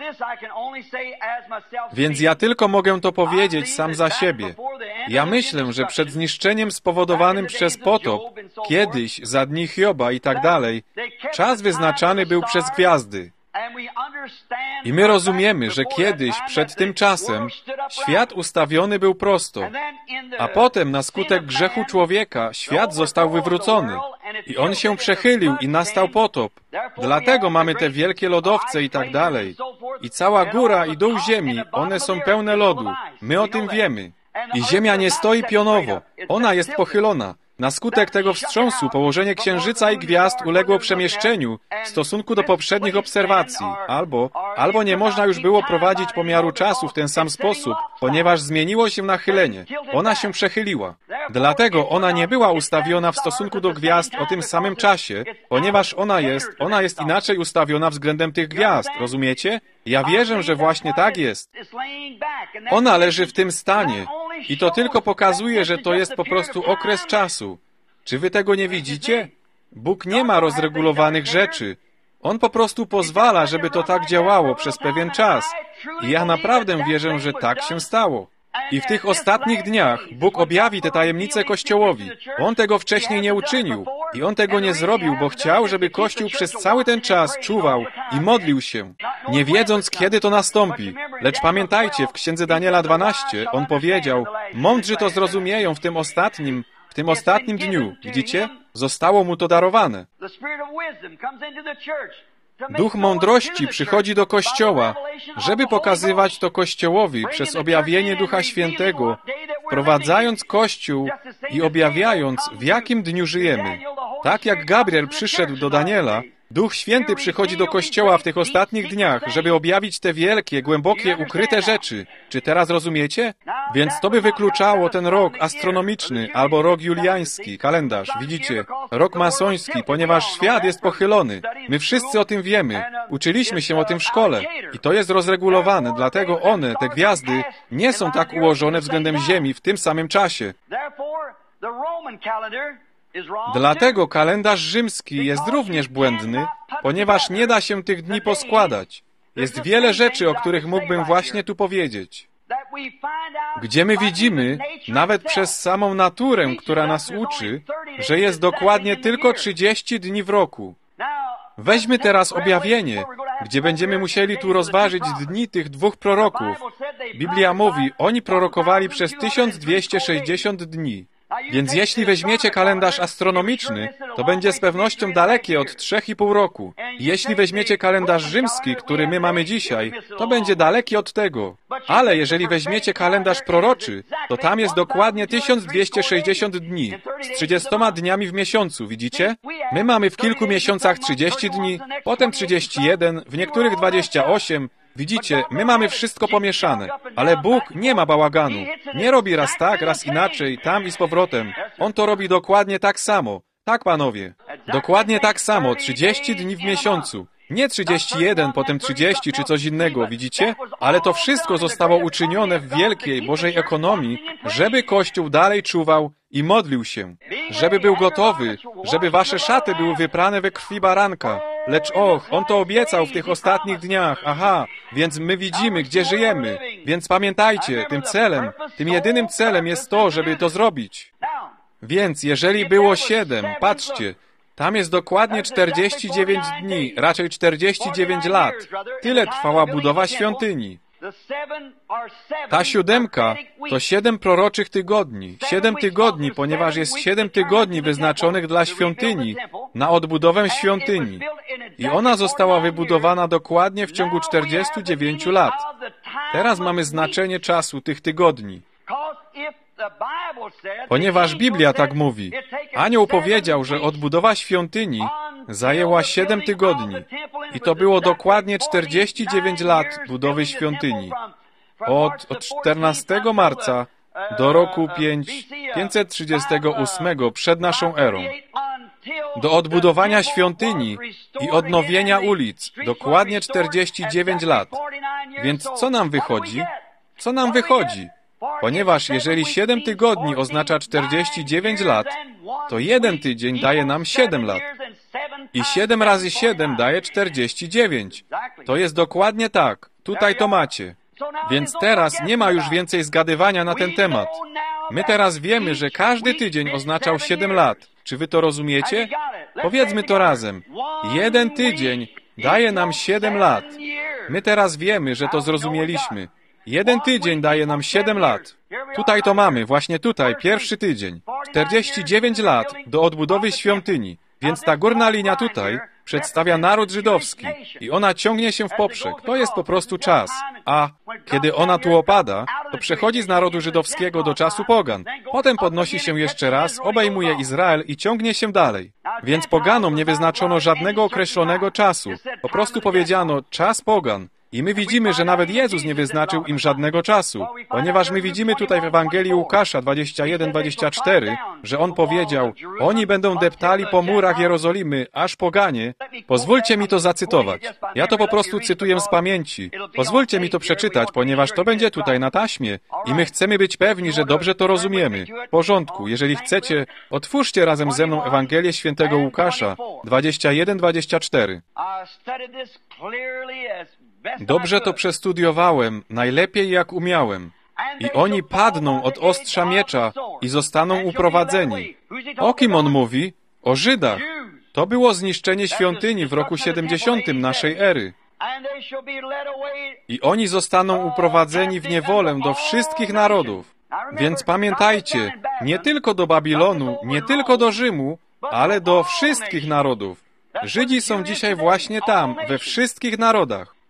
Więc ja tylko mogę to powiedzieć sam za siebie. Ja myślę, że przed zniszczeniem spowodowanym przez potop, kiedyś, za dni Hioba i tak dalej, czas wyznaczany był przez gwiazdy. I my rozumiemy, że kiedyś, przed tym czasem, świat ustawiony był prosto, a potem na skutek grzechu człowieka świat został wywrócony i on się przechylił i nastał potop. Dlatego mamy te wielkie lodowce i tak dalej. I cała góra i dół ziemi, one są pełne lodu. My o tym wiemy. I ziemia nie stoi pionowo, ona jest pochylona. Na skutek tego wstrząsu położenie księżyca i gwiazd uległo przemieszczeniu w stosunku do poprzednich obserwacji, albo nie można już było prowadzić pomiaru czasu w ten sam sposób, ponieważ zmieniło się nachylenie. Ona się przechyliła. Dlatego ona nie była ustawiona w stosunku do gwiazd o tym samym czasie, ponieważ ona jest inaczej ustawiona względem tych gwiazd, rozumiecie? Ja wierzę, że właśnie tak jest. Ona leży w tym stanie i to tylko pokazuje, że to jest po prostu okres czasu. Czy wy tego nie widzicie? Bóg nie ma rozregulowanych rzeczy. On po prostu pozwala, żeby to tak działało przez pewien czas. I ja naprawdę wierzę, że tak się stało. I w tych ostatnich dniach Bóg objawi te tajemnice Kościołowi. On tego wcześniej nie uczynił. I On tego nie zrobił, bo chciał, żeby Kościół przez cały ten czas czuwał i modlił się, nie wiedząc, kiedy to nastąpi. Lecz pamiętajcie, w Księdze Daniela 12 on powiedział, mądrzy to zrozumieją w tym ostatnim dniu. Widzicie? Zostało mu to darowane. Duch mądrości przychodzi do Kościoła, żeby pokazywać to Kościołowi przez objawienie Ducha Świętego, wprowadzając Kościół i objawiając, w jakim dniu żyjemy. Tak jak Gabriel przyszedł do Daniela, Duch Święty przychodzi do Kościoła w tych ostatnich dniach, żeby objawić te wielkie, głębokie, ukryte rzeczy. Czy teraz rozumiecie? Więc to by wykluczało ten rok astronomiczny albo rok juliański, kalendarz, widzicie, rok masoński, ponieważ świat jest pochylony. My wszyscy o tym wiemy. Uczyliśmy się o tym w szkole. I to jest rozregulowane, dlatego one, te gwiazdy, nie są tak ułożone względem Ziemi w tym samym czasie. Dlatego kalendarz rzymski jest również błędny, ponieważ nie da się tych dni poskładać. Jest wiele rzeczy, o których mógłbym właśnie tu powiedzieć. Gdzie my widzimy, nawet przez samą naturę, która nas uczy, że jest dokładnie tylko 30 dni w roku. Weźmy teraz objawienie, gdzie będziemy musieli tu rozważyć dni tych dwóch proroków. Biblia mówi, oni prorokowali przez 1260 dni. Więc jeśli weźmiecie kalendarz astronomiczny, to będzie z pewnością dalekie od 3,5 roku. Jeśli weźmiecie kalendarz rzymski, który my mamy dzisiaj, to będzie dalekie od tego. Ale jeżeli weźmiecie kalendarz proroczy, to tam jest dokładnie 1260 dni, z 30 dniami w miesiącu, widzicie? My mamy w kilku miesiącach 30 dni, potem 31, w niektórych 28, widzicie, my mamy wszystko pomieszane, ale Bóg nie ma bałaganu. Nie robi raz tak, raz inaczej, tam i z powrotem. On to robi dokładnie tak samo. Tak, panowie. Dokładnie tak samo, 30 dni w miesiącu. Nie 31, potem 30 czy coś innego, widzicie? Ale to wszystko zostało uczynione w wielkiej Bożej ekonomii, żeby Kościół dalej czuwał i modlił się. Żeby był gotowy, żeby wasze szaty były wyprane we krwi baranka. Lecz On to obiecał w tych ostatnich dniach. Aha, więc my widzimy, gdzie żyjemy. Więc pamiętajcie, tym jedynym celem jest to, żeby to zrobić. Więc jeżeli było 7, patrzcie, tam jest dokładnie 49 dni, raczej 49 lat. Tyle trwała budowa świątyni. Ta 7 to 7 proroczych tygodni. 7 tygodni, ponieważ jest 7 tygodni wyznaczonych dla świątyni, na odbudowę świątyni. I ona została wybudowana dokładnie w ciągu 49 lat. Teraz mamy znaczenie czasu tych tygodni. Ponieważ Biblia tak mówi. Anioł powiedział, że odbudowa świątyni zajęła 7 tygodni. I to było dokładnie 49 lat budowy świątyni. od 14 marca do roku 538 przed naszą erą, do odbudowania świątyni i odnowienia ulic, dokładnie 49 lat. Więc co nam wychodzi? Co nam wychodzi? Ponieważ jeżeli 7 tygodni oznacza 49 lat, to 1 tydzień daje nam 7 lat. I 7 razy 7 daje 49. To jest dokładnie tak. Tutaj to macie. Więc teraz nie ma już więcej zgadywania na ten temat. My teraz wiemy, że każdy tydzień oznaczał 7 lat. Czy wy to rozumiecie? Powiedzmy to razem. 1 tydzień daje nam 7 lat. My teraz wiemy, że to zrozumieliśmy. 1 tydzień daje nam 7 lat. Tutaj to mamy, właśnie tutaj, pierwszy tydzień. 49 lat do odbudowy świątyni. Więc ta górna linia tutaj przedstawia naród żydowski i ona ciągnie się w poprzek. To jest po prostu czas. A kiedy ona tu opada, to przechodzi z narodu żydowskiego do czasu pogan. Potem podnosi się jeszcze raz, obejmuje Izrael i ciągnie się dalej. Więc poganom nie wyznaczono żadnego określonego czasu. Po prostu powiedziano czas pogan. I my widzimy, że nawet Jezus nie wyznaczył im żadnego czasu, ponieważ my widzimy tutaj w Ewangelii Łukasza 21-24, że On powiedział, oni będą deptali po murach Jerozolimy, aż poganie. Pozwólcie mi to zacytować. Ja to po prostu cytuję z pamięci. Pozwólcie mi to przeczytać, ponieważ to będzie tutaj na taśmie i my chcemy być pewni, że dobrze to rozumiemy. W porządku, jeżeli chcecie, otwórzcie razem ze mną Ewangelię Świętego Łukasza 21-24. Dobrze to przestudiowałem, najlepiej jak umiałem. I oni padną od ostrza miecza i zostaną uprowadzeni. O kim on mówi? O Żydach. To było zniszczenie świątyni w roku 70 naszej ery. I oni zostaną uprowadzeni w niewolę do wszystkich narodów. Więc pamiętajcie, nie tylko do Babilonu, nie tylko do Rzymu, ale do wszystkich narodów. Żydzi są dzisiaj właśnie tam, we wszystkich narodach.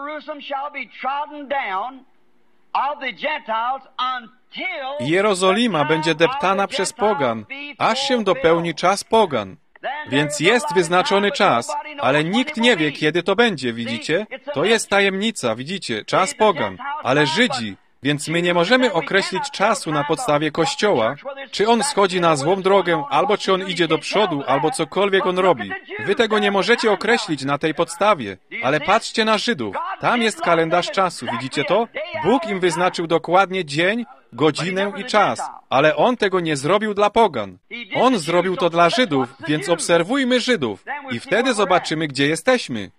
Jerozolima będzie deptana przez pogan, aż się dopełni czas pogan. Więc jest wyznaczony czas, ale nikt nie wie, kiedy to będzie, widzicie? To jest tajemnica, widzicie, czas pogan. Ale Żydzi, więc my nie możemy określić czasu na podstawie Kościoła, czy on schodzi na złą drogę, albo czy on idzie do przodu, albo cokolwiek on robi. Wy tego nie możecie określić na tej podstawie, ale patrzcie na Żydów. Tam jest kalendarz czasu, widzicie to? Bóg im wyznaczył dokładnie dzień, godzinę i czas, ale On tego nie zrobił dla pogan. On zrobił to dla Żydów, więc obserwujmy Żydów i wtedy zobaczymy, gdzie jesteśmy.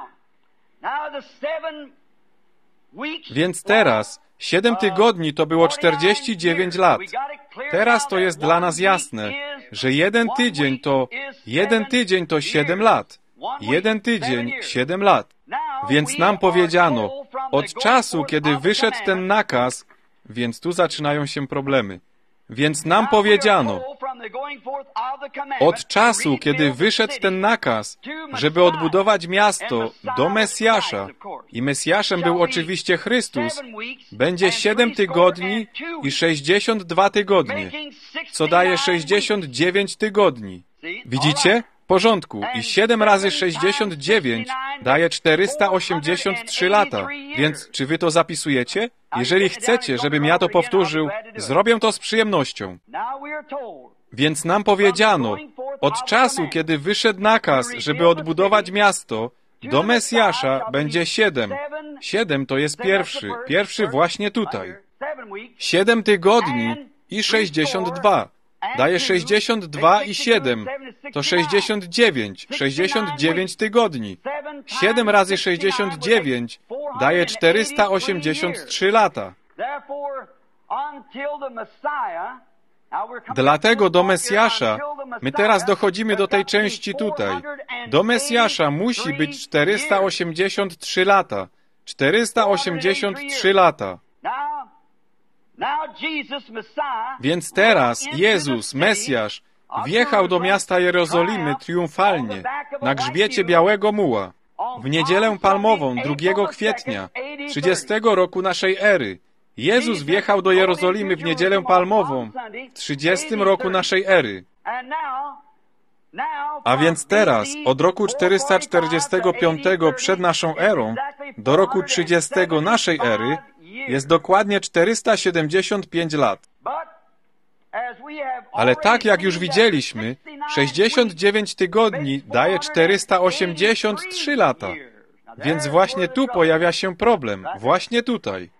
Więc teraz 7 tygodni to było 49 lat. Teraz to jest dla nas jasne, że 1 tydzień to 7 lat. 1 tydzień, 7 lat. Więc nam powiedziano, od czasu, kiedy wyszedł ten nakaz, więc tu zaczynają się problemy. Więc nam powiedziano, od czasu, kiedy wyszedł ten nakaz, żeby odbudować miasto do Mesjasza, i Mesjaszem był oczywiście Chrystus, będzie 7 tygodni i 62 tygodnie, co daje 69 tygodni. Widzicie? W porządku. I 7 razy 69 daje 483 lata. Więc czy wy to zapisujecie? Jeżeli chcecie, żebym ja to powtórzył, zrobię to z przyjemnością. Więc nam powiedziano, od czasu, kiedy wyszedł nakaz, żeby odbudować miasto, do Mesjasza będzie 7. 7 to jest pierwszy właśnie tutaj. 7 tygodni i 62. Daje 62 i 7. To 69 tygodni. 7 razy 69 daje 483 lata. Dlatego do Mesjasza, my teraz dochodzimy do tej części tutaj. Do Mesjasza musi być 483 lata. 483 lata. Więc teraz Jezus, Mesjasz, wjechał do miasta Jerozolimy triumfalnie na grzbiecie białego muła w niedzielę palmową 2 kwietnia 30 roku naszej ery. Jezus wjechał do Jerozolimy w niedzielę palmową w 30 roku naszej ery. A więc teraz, od roku 445 przed naszą erą do roku 30 naszej ery, jest dokładnie 475 lat. Ale tak jak już widzieliśmy, 69 tygodni daje 483 lata. Więc właśnie tu pojawia się problem. Właśnie tutaj.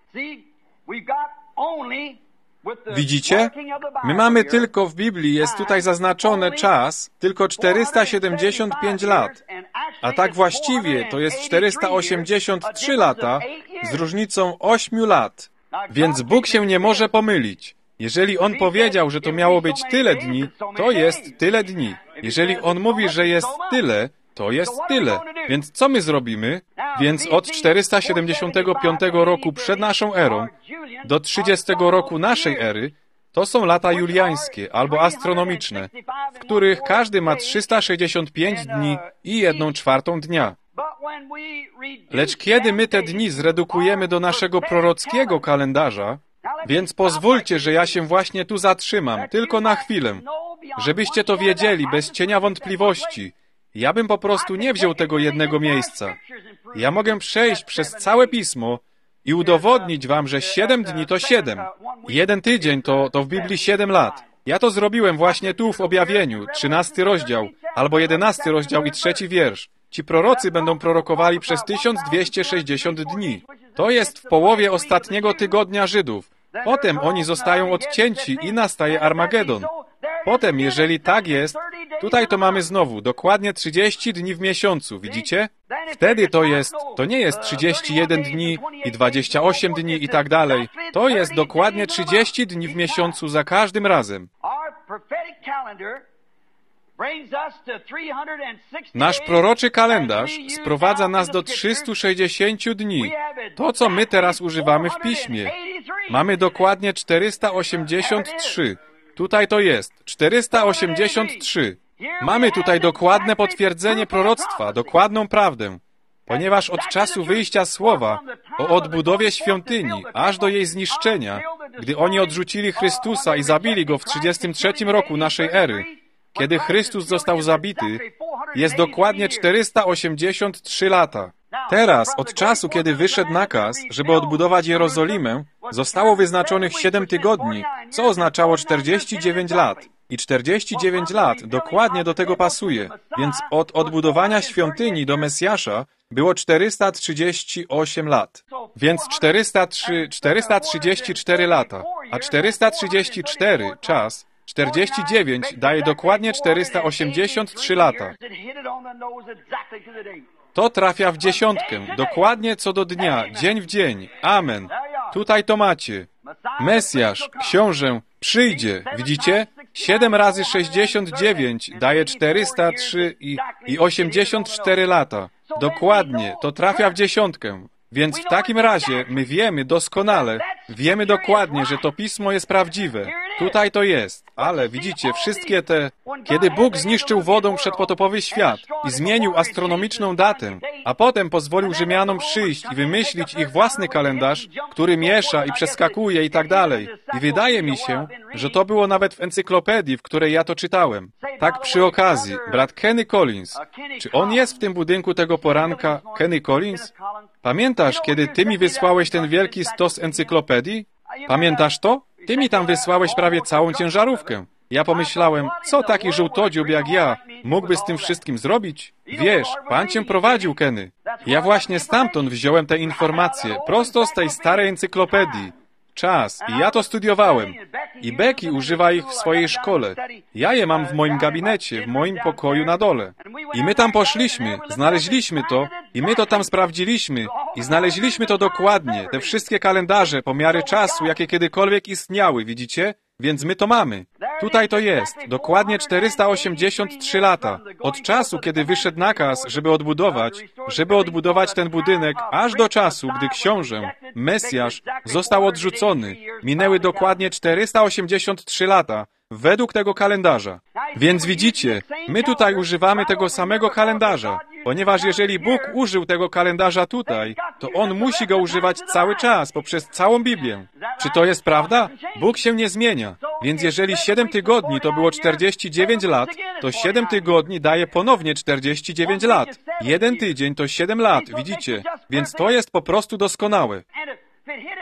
Widzicie? My mamy tylko w Biblii, jest tutaj zaznaczone czas, tylko 475 lat. A tak właściwie to jest 483 lata z różnicą 8 lat. Więc Bóg się nie może pomylić. Jeżeli On powiedział, że to miało być tyle dni, to jest tyle dni. Jeżeli On mówi, że jest tyle, to jest tyle. Więc co my zrobimy? Więc od 475 roku przed naszą erą do 30 roku naszej ery to są lata juliańskie albo astronomiczne, w których każdy ma 365 dni i 1/4 dnia. Lecz kiedy my te dni zredukujemy do naszego prorockiego kalendarza, więc pozwólcie, że ja się właśnie tu zatrzymam, tylko na chwilę, żebyście to wiedzieli bez cienia wątpliwości. Ja bym po prostu nie wziął tego jednego miejsca. Ja mogę przejść przez całe Pismo i udowodnić wam, że 7 dni to 7. 1 tydzień to w Biblii 7 lat. Ja to zrobiłem właśnie tu w Objawieniu, 13 rozdział, albo 11 rozdział i 3 wiersz. Ci prorocy będą prorokowali przez 1260 dni. To jest w połowie ostatniego tygodnia Żydów. Potem oni zostają odcięci i nastaje Armagedon. Potem, jeżeli tak jest, tutaj to mamy znowu dokładnie 30 dni w miesiącu, widzicie? Wtedy to nie jest 31 dni i 28 dni i tak dalej. To jest dokładnie 30 dni w miesiącu za każdym razem. Nasz proroczy kalendarz sprowadza nas do 360 dni. To, co my teraz używamy w Piśmie. Mamy dokładnie 483. Tutaj to jest 483. Mamy tutaj dokładne potwierdzenie proroctwa, dokładną prawdę. Ponieważ od czasu wyjścia słowa o odbudowie świątyni aż do jej zniszczenia, gdy oni odrzucili Chrystusa i zabili Go w 33 roku naszej ery, kiedy Chrystus został zabity, jest dokładnie 483 lata. Teraz, od czasu, kiedy wyszedł nakaz, żeby odbudować Jerozolimę, zostało wyznaczonych 7 tygodni, co oznaczało 49 lat. I 49 lat dokładnie do tego pasuje. Więc od odbudowania świątyni do Mesjasza było 438 lat. Więc 434 lata, a 434 czas, 49 daje dokładnie 483 lata. To trafia w dziesiątkę, dokładnie co do dnia, dzień w dzień. Amen. Tutaj to macie. Mesjasz, książę, przyjdzie. Widzicie? 7 razy 69 daje 403 i 84 lata. Dokładnie, to trafia w dziesiątkę. Więc w takim razie my wiemy dokładnie, że to Pismo jest prawdziwe. Tutaj to jest. Ale widzicie, wszystkie te... Kiedy Bóg zniszczył wodą przedpotopowy świat i zmienił astronomiczną datę, a potem pozwolił Rzymianom przyjść i wymyślić ich własny kalendarz, który miesza i przeskakuje i tak dalej. I wydaje mi się, że to było nawet w encyklopedii, w której ja to czytałem. Tak przy okazji, brat Kenny Collins. Czy on jest w tym budynku tego poranka, Kenny Collins? Pamiętasz, kiedy ty mi wysłałeś ten wielki stos encyklopedii? Pamiętasz to? Ty mi tam wysłałeś prawie całą ciężarówkę. Ja pomyślałem, co taki żółtodziób jak ja mógłby z tym wszystkim zrobić? Wiesz, Pan cię prowadził, Kenny. Ja właśnie stamtąd wziąłem te informacje, prosto z tej starej encyklopedii. Czas. I ja to studiowałem. I Becky używa ich w swojej szkole. Ja je mam w moim gabinecie, w moim pokoju na dole. I my tam poszliśmy, znaleźliśmy to i my to tam sprawdziliśmy i znaleźliśmy to dokładnie, te wszystkie kalendarze, pomiary czasu, jakie kiedykolwiek istniały, widzicie? Więc my to mamy. Tutaj to jest. Dokładnie 483 lata. Od czasu, kiedy wyszedł nakaz, żeby odbudować ten budynek, aż do czasu, gdy książę, Mesjasz, został odrzucony. Minęły dokładnie 483 lata. Według tego kalendarza. Więc widzicie, my tutaj używamy tego samego kalendarza, ponieważ jeżeli Bóg użył tego kalendarza tutaj, to On musi go używać cały czas, poprzez całą Biblię. Czy to jest prawda? Bóg się nie zmienia. Więc jeżeli 7 tygodni to było 49 lat, to 7 tygodni daje ponownie 49 lat. 1 tydzień to 7 lat, widzicie? Więc to jest po prostu doskonałe.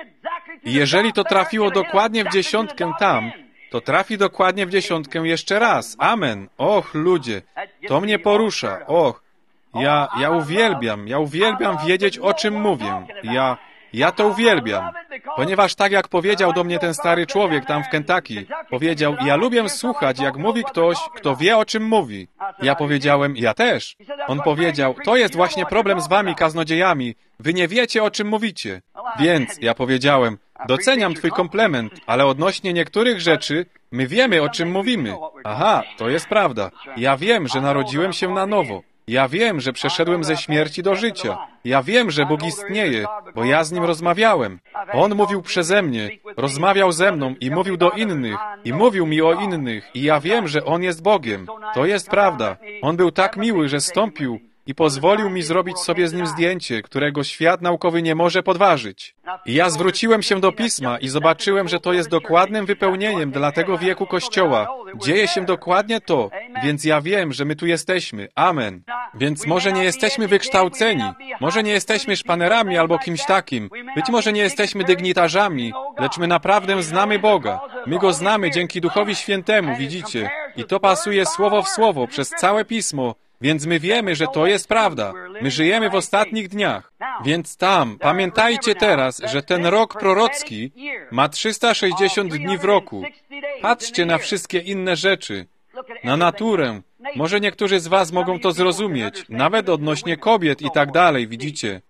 I jeżeli to trafiło dokładnie w dziesiątkę tam, to trafi dokładnie w dziesiątkę jeszcze raz. Amen. Och, ludzie, to mnie porusza. Och, ja uwielbiam wiedzieć, o czym mówię. Ja to uwielbiam. Ponieważ tak jak powiedział do mnie ten stary człowiek tam w Kentucky, powiedział, ja lubię słuchać, jak mówi ktoś, kto wie, o czym mówi. Ja powiedziałem, ja też. On powiedział, to jest właśnie problem z wami, kaznodziejami. Wy nie wiecie, o czym mówicie. Więc ja powiedziałem, doceniam twój komplement, ale odnośnie niektórych rzeczy, my wiemy, o czym mówimy. Aha, to jest prawda. Ja wiem, że narodziłem się na nowo. Ja wiem, że przeszedłem ze śmierci do życia. Ja wiem, że Bóg istnieje, bo ja z Nim rozmawiałem. On mówił przeze mnie, rozmawiał ze mną i mówił do innych, i mówił mi o innych, i ja wiem, że On jest Bogiem. To jest prawda. On był tak miły, że stąpił i pozwolił mi zrobić sobie z Nim zdjęcie, którego świat naukowy nie może podważyć. I ja zwróciłem się do Pisma i zobaczyłem, że to jest dokładnym wypełnieniem dla tego wieku Kościoła. Dzieje się dokładnie to, więc ja wiem, że my tu jesteśmy. Amen. Więc może nie jesteśmy wykształceni, może nie jesteśmy szpanerami albo kimś takim, być może nie jesteśmy dygnitarzami, lecz my naprawdę znamy Boga. My Go znamy dzięki Duchowi Świętemu, widzicie? I to pasuje słowo w słowo przez całe Pismo. Więc my wiemy, że to jest prawda. My żyjemy w ostatnich dniach. Więc pamiętajcie teraz, że ten rok prorocki ma 360 dni w roku. Patrzcie na wszystkie inne rzeczy, na naturę. Może niektórzy z was mogą to zrozumieć, nawet odnośnie kobiet i tak dalej, widzicie.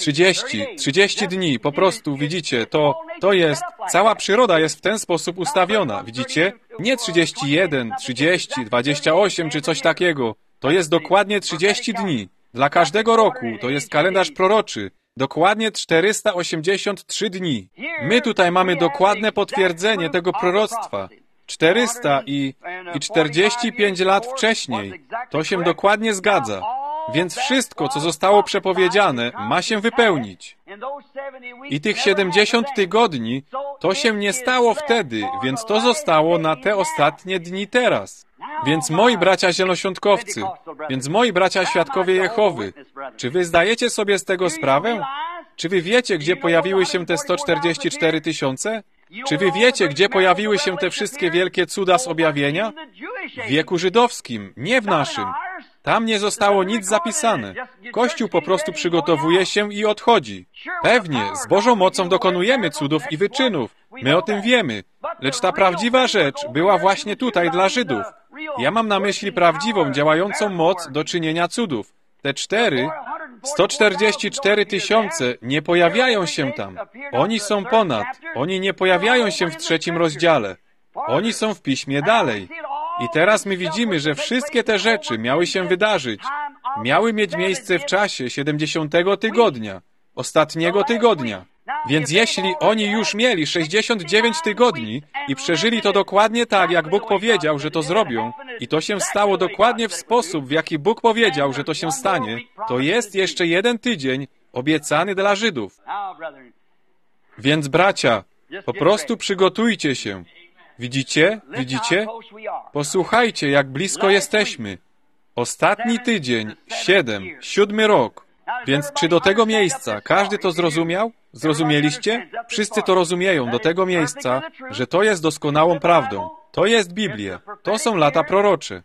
30 dni, po prostu, widzicie, to jest, cała przyroda jest w ten sposób ustawiona, widzicie? Nie 31, 30, 28 czy coś takiego. To jest dokładnie 30 dni. Dla każdego roku to jest kalendarz proroczy. Dokładnie 483 dni. My tutaj mamy dokładne potwierdzenie tego proroctwa. 400 i 45 lat wcześniej. To się dokładnie zgadza. Więc wszystko, co zostało przepowiedziane, ma się wypełnić. I tych 70 tygodni, to się nie stało wtedy, więc to zostało na te ostatnie dni teraz. Więc moi bracia zielonoświątkowcy, więc moi bracia świadkowie Jehowy, czy wy zdajecie sobie z tego sprawę? Czy wy wiecie, gdzie pojawiły się te 144 tysiące? Czy wy wiecie, gdzie pojawiły się te wszystkie wielkie cuda z objawienia? W wieku żydowskim, nie w naszym. Tam nie zostało nic zapisane. Kościół po prostu przygotowuje się i odchodzi. Pewnie, z Bożą mocą dokonujemy cudów i wyczynów. My o tym wiemy. Lecz ta prawdziwa rzecz była właśnie tutaj dla Żydów. Ja mam na myśli prawdziwą, działającą moc do czynienia cudów. Te 144 tysiące nie pojawiają się tam. Oni są ponad. Oni nie pojawiają się w 3 rozdziale. Oni są w Piśmie dalej. I teraz my widzimy, że wszystkie te rzeczy miały się wydarzyć. Miały mieć miejsce w czasie 70 tygodnia. Ostatniego tygodnia. Więc jeśli oni już mieli 69 tygodni i przeżyli to dokładnie tak, jak Bóg powiedział, że to zrobią, i to się stało dokładnie w sposób, w jaki Bóg powiedział, że to się stanie, to jest jeszcze 1 tydzień obiecany dla Żydów. Więc bracia, po prostu przygotujcie się. Widzicie? Widzicie? Posłuchajcie, jak blisko jesteśmy. Ostatni tydzień, 7 rok. Więc czy do tego miejsca każdy to zrozumiał? Zrozumieliście? Wszyscy to rozumieją do tego miejsca, że to jest doskonałą prawdą. To jest Biblia. To są lata prorocze.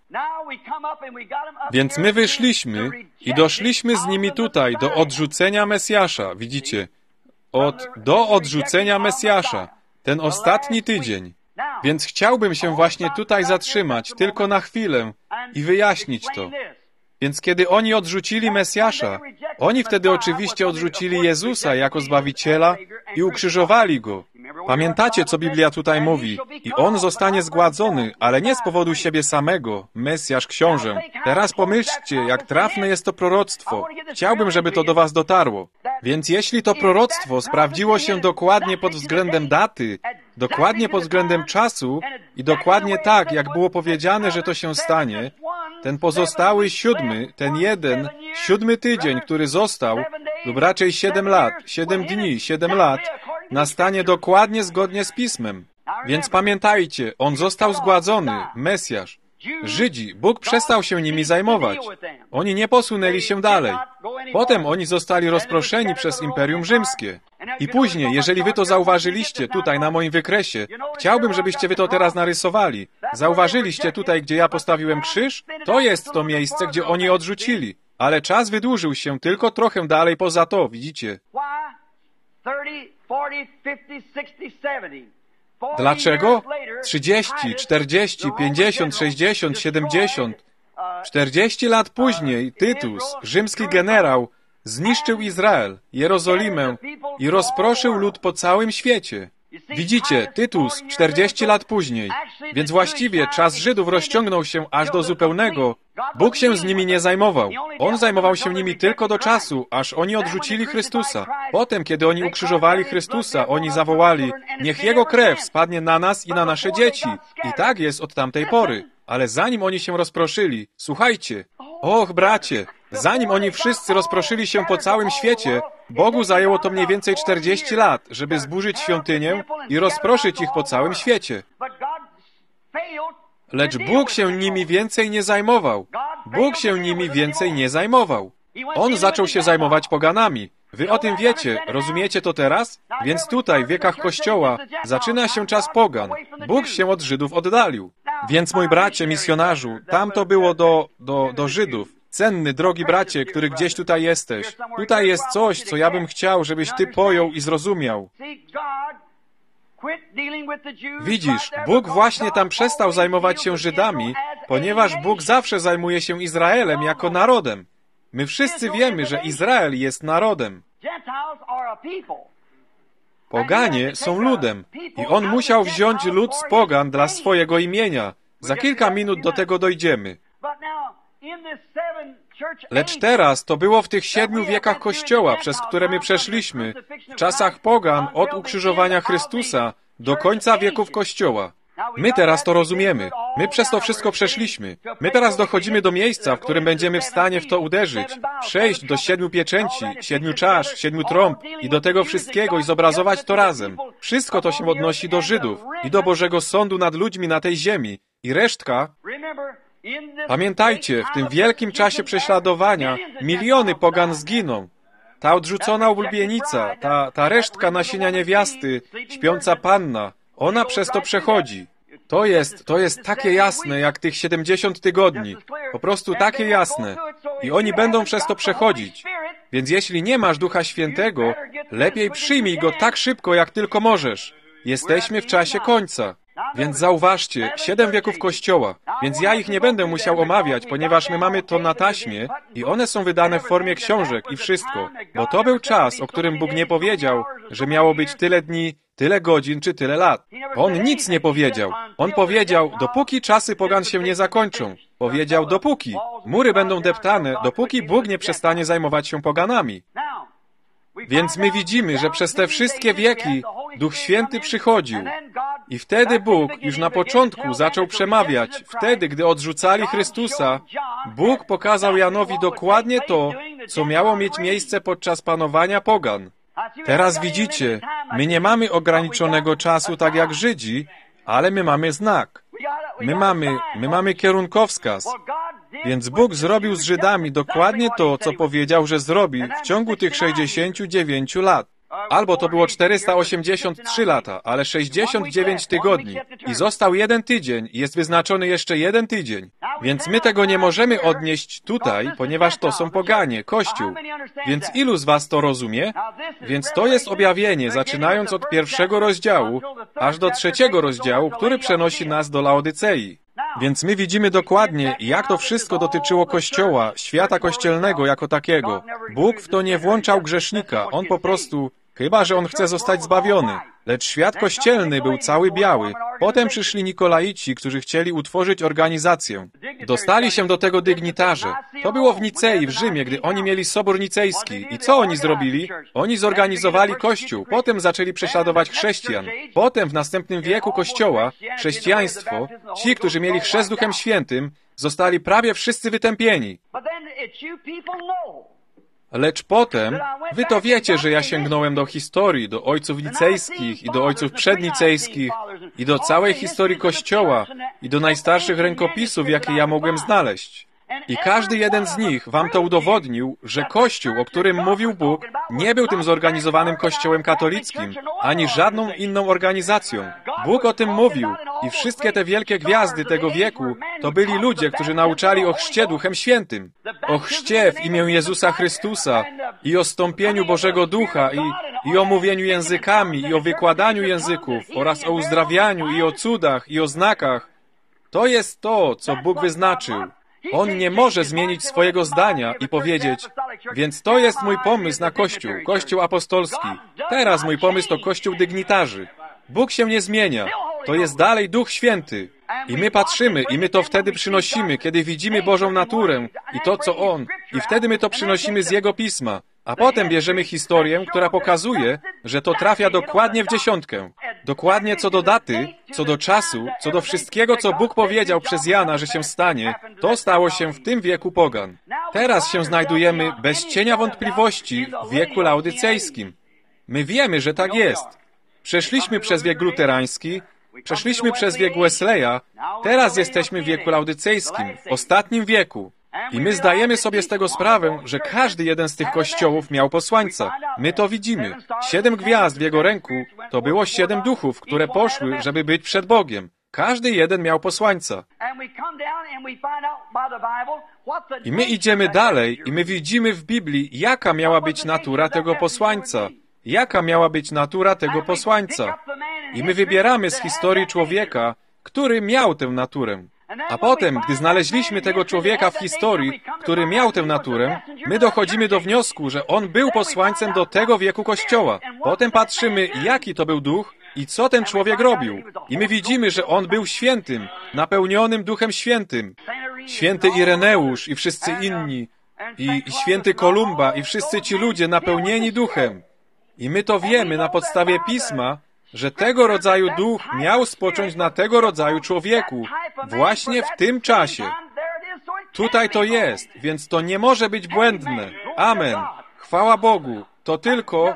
Więc my wyszliśmy i doszliśmy z nimi tutaj do odrzucenia Mesjasza. Widzicie? Do odrzucenia Mesjasza. Ten ostatni tydzień. Więc chciałbym się właśnie tutaj zatrzymać tylko na chwilę i wyjaśnić to. Więc kiedy oni odrzucili Mesjasza, oni wtedy oczywiście odrzucili Jezusa jako Zbawiciela i ukrzyżowali Go. Pamiętacie, co Biblia tutaj mówi? I On zostanie zgładzony, ale nie z powodu siebie samego, Mesjasz, książę. Teraz pomyślcie, jak trafne jest to proroctwo. Chciałbym, żeby to do was dotarło. Więc jeśli to proroctwo sprawdziło się dokładnie pod względem daty, dokładnie pod względem czasu i dokładnie tak, jak było powiedziane, że to się stanie, ten pozostały 7, ten 7 tydzień, który został, lub raczej 7 lat, 7 dni, 7 lat, nastanie dokładnie zgodnie z Pismem. Więc pamiętajcie, On został zgładzony, Mesjasz. Żydzi, Bóg przestał się nimi zajmować. Oni nie posunęli się dalej. Potem oni zostali rozproszeni przez Imperium Rzymskie. I później, jeżeli wy to zauważyliście tutaj na moim wykresie, chciałbym, żebyście wy to teraz narysowali. Zauważyliście tutaj, gdzie ja postawiłem krzyż? To jest to miejsce, gdzie oni odrzucili. Ale czas wydłużył się tylko trochę dalej poza to, widzicie? Dlaczego? 30, 40, 50, 60, 70. 40 lat później Tytus, rzymski generał, zniszczył Izrael, Jerozolimę i rozproszył lud po całym świecie. Widzicie, Tytus 40 lat później, więc właściwie czas Żydów rozciągnął się aż do zupełnego. Bóg się z nimi nie zajmował. On zajmował się nimi tylko do czasu, aż oni odrzucili Chrystusa. Potem, kiedy oni ukrzyżowali Chrystusa, oni zawołali: niech Jego krew spadnie na nas i na nasze dzieci. I tak jest od tamtej pory. Ale zanim oni się rozproszyli, słuchajcie, och bracie, zanim oni wszyscy rozproszyli się po całym świecie, Bogu zajęło to mniej więcej 40 lat, żeby zburzyć świątynię i rozproszyć ich po całym świecie. Lecz Bóg się nimi więcej nie zajmował. Bóg się nimi więcej nie zajmował. On zaczął się zajmować poganami. Wy o tym wiecie, rozumiecie to teraz? Więc tutaj, w wiekach Kościoła, zaczyna się czas pogan. Bóg się od Żydów oddalił. Więc, mój bracie, misjonarzu, tam to było do Żydów. Cenny, drogi bracie, który gdzieś tutaj jesteś. Tutaj jest coś, co ja bym chciał, żebyś ty pojął i zrozumiał. Widzisz, Bóg właśnie tam przestał zajmować się Żydami, ponieważ Bóg zawsze zajmuje się Izraelem jako narodem. My wszyscy wiemy, że Izrael jest narodem. Poganie są ludem i On musiał wziąć lud z pogan dla swojego imienia. Za kilka minut do tego dojdziemy. Lecz teraz to było w tych 7 wiekach Kościoła, przez które my przeszliśmy, w czasach pogan od ukrzyżowania Chrystusa do końca wieków Kościoła. My teraz to rozumiemy. My przez to wszystko przeszliśmy. My teraz dochodzimy do miejsca, w którym będziemy w stanie w to uderzyć, przejść do 7 pieczęci, 7 czasz, 7 trąb i do tego wszystkiego i zobrazować to razem. Wszystko to się odnosi do Żydów i do Bożego Sądu nad ludźmi na tej ziemi. I resztka... Pamiętajcie, w tym wielkim czasie prześladowania miliony pogan zginą. Ta odrzucona ulubienica, ta resztka nasienia niewiasty, śpiąca panna, ona przez to przechodzi. To jest takie jasne, jak tych 70 tygodni. Po prostu takie jasne. I oni będą przez to przechodzić. Więc jeśli nie masz Ducha Świętego, lepiej przyjmij Go tak szybko, jak tylko możesz. Jesteśmy w czasie końca. Więc zauważcie, 7 wieków Kościoła. Więc ja ich nie będę musiał omawiać, ponieważ my mamy to na taśmie i one są wydane w formie książek i wszystko. Bo to był czas, o którym Bóg nie powiedział, że miało być tyle dni, tyle godzin czy tyle lat. On nic nie powiedział. On powiedział, dopóki czasy pogan się nie zakończą. Powiedział, dopóki. Mury będą deptane, dopóki Bóg nie przestanie zajmować się poganami. Więc my widzimy, że przez te wszystkie wieki Duch Święty przychodził. I wtedy Bóg już na początku zaczął przemawiać. Wtedy, gdy odrzucali Chrystusa, Bóg pokazał Janowi dokładnie to, co miało mieć miejsce podczas panowania pogan. Teraz widzicie, my nie mamy ograniczonego czasu tak jak Żydzi, ale my mamy znak. My mamy kierunkowskaz. Więc Bóg zrobił z Żydami dokładnie to, co powiedział, że zrobi w ciągu tych 69 lat. Albo to było 483 lata, ale 69 tygodni. I został 1 tydzień i jest wyznaczony jeszcze 1 tydzień. Więc my tego nie możemy odnieść tutaj, ponieważ to są poganie, Kościół. Więc ilu z was to rozumie? Więc to jest objawienie, zaczynając od 1 rozdziału, aż do 3 rozdziału, który przenosi nas do Laodycei. Więc my widzimy dokładnie, jak to wszystko dotyczyło Kościoła, świata kościelnego jako takiego. Bóg w to nie włączał grzesznika, On po prostu, chyba że on chce zostać zbawiony. Lecz świat kościelny był cały biały. Potem przyszli Nikolaici, którzy chcieli utworzyć organizację. Dostali się do tego dygnitarze. To było w Nicei, w Rzymie, gdy oni mieli Sobór Nicejski. I co oni zrobili? Oni zorganizowali Kościół. Potem zaczęli prześladować chrześcijan. Potem w następnym wieku Kościoła, chrześcijaństwo, ci, którzy mieli chrzest Duchem Świętym, zostali prawie wszyscy wytępieni. Lecz potem, wy to wiecie, że ja sięgnąłem do historii, do ojców nicejskich i do ojców przednicejskich i do całej historii Kościoła i do najstarszych rękopisów, jakie ja mogłem znaleźć. I każdy jeden z nich wam to udowodnił, że Kościół, o którym mówił Bóg, nie był tym zorganizowanym kościołem katolickim, ani żadną inną organizacją. Bóg o tym mówił i wszystkie te wielkie gwiazdy tego wieku to byli ludzie, którzy nauczali o chrzcie Duchem Świętym, o chrzcie w imię Jezusa Chrystusa i o stąpieniu Bożego Ducha i o mówieniu językami i o wykładaniu języków oraz o uzdrawianiu i o cudach i o znakach. To jest to, co Bóg wyznaczył. On nie może zmienić swojego zdania i powiedzieć, więc to jest mój pomysł na Kościół, Kościół apostolski. Teraz mój pomysł to Kościół dygnitarzy. Bóg się nie zmienia. To jest dalej Duch Święty. I my patrzymy, i my to wtedy przynosimy, kiedy widzimy Bożą naturę i to, co On. I wtedy my to przynosimy z Jego Pisma. A potem bierzemy historię, która pokazuje, że to trafia dokładnie w dziesiątkę. Dokładnie co do daty, co do czasu, co do wszystkiego, co Bóg powiedział przez Jana, że się stanie, to stało się w tym wieku pogan. Teraz się znajdujemy bez cienia wątpliwości w wieku laodycejskim. My wiemy, że tak jest. Przeszliśmy przez wiek luterański, przeszliśmy przez wiek Wesleya, teraz jesteśmy w wieku laodycejskim, w ostatnim wieku. I my zdajemy sobie z tego sprawę, że każdy jeden z tych kościołów miał posłańca. My to widzimy. 7 gwiazd w jego ręku to było 7 duchów, które poszły, żeby być przed Bogiem. Każdy jeden miał posłańca. I my idziemy dalej i my widzimy w Biblii, jaka miała być natura tego posłańca. Jaka miała być natura tego posłańca. I my wybieramy z historii człowieka, który miał tę naturę. A potem, gdy znaleźliśmy tego człowieka w historii, który miał tę naturę, my dochodzimy do wniosku, że on był posłańcem do tego wieku Kościoła. Potem patrzymy, jaki to był duch i co ten człowiek robił. I my widzimy, że on był świętym, napełnionym Duchem Świętym. Święty Ireneusz i wszyscy inni, i święty Kolumba i wszyscy ci ludzie napełnieni Duchem. I my to wiemy na podstawie Pisma, że tego rodzaju duch miał spocząć na tego rodzaju człowieku, właśnie w tym czasie. Tutaj to jest, więc to nie może być błędne. Amen. Chwała Bogu. To tylko...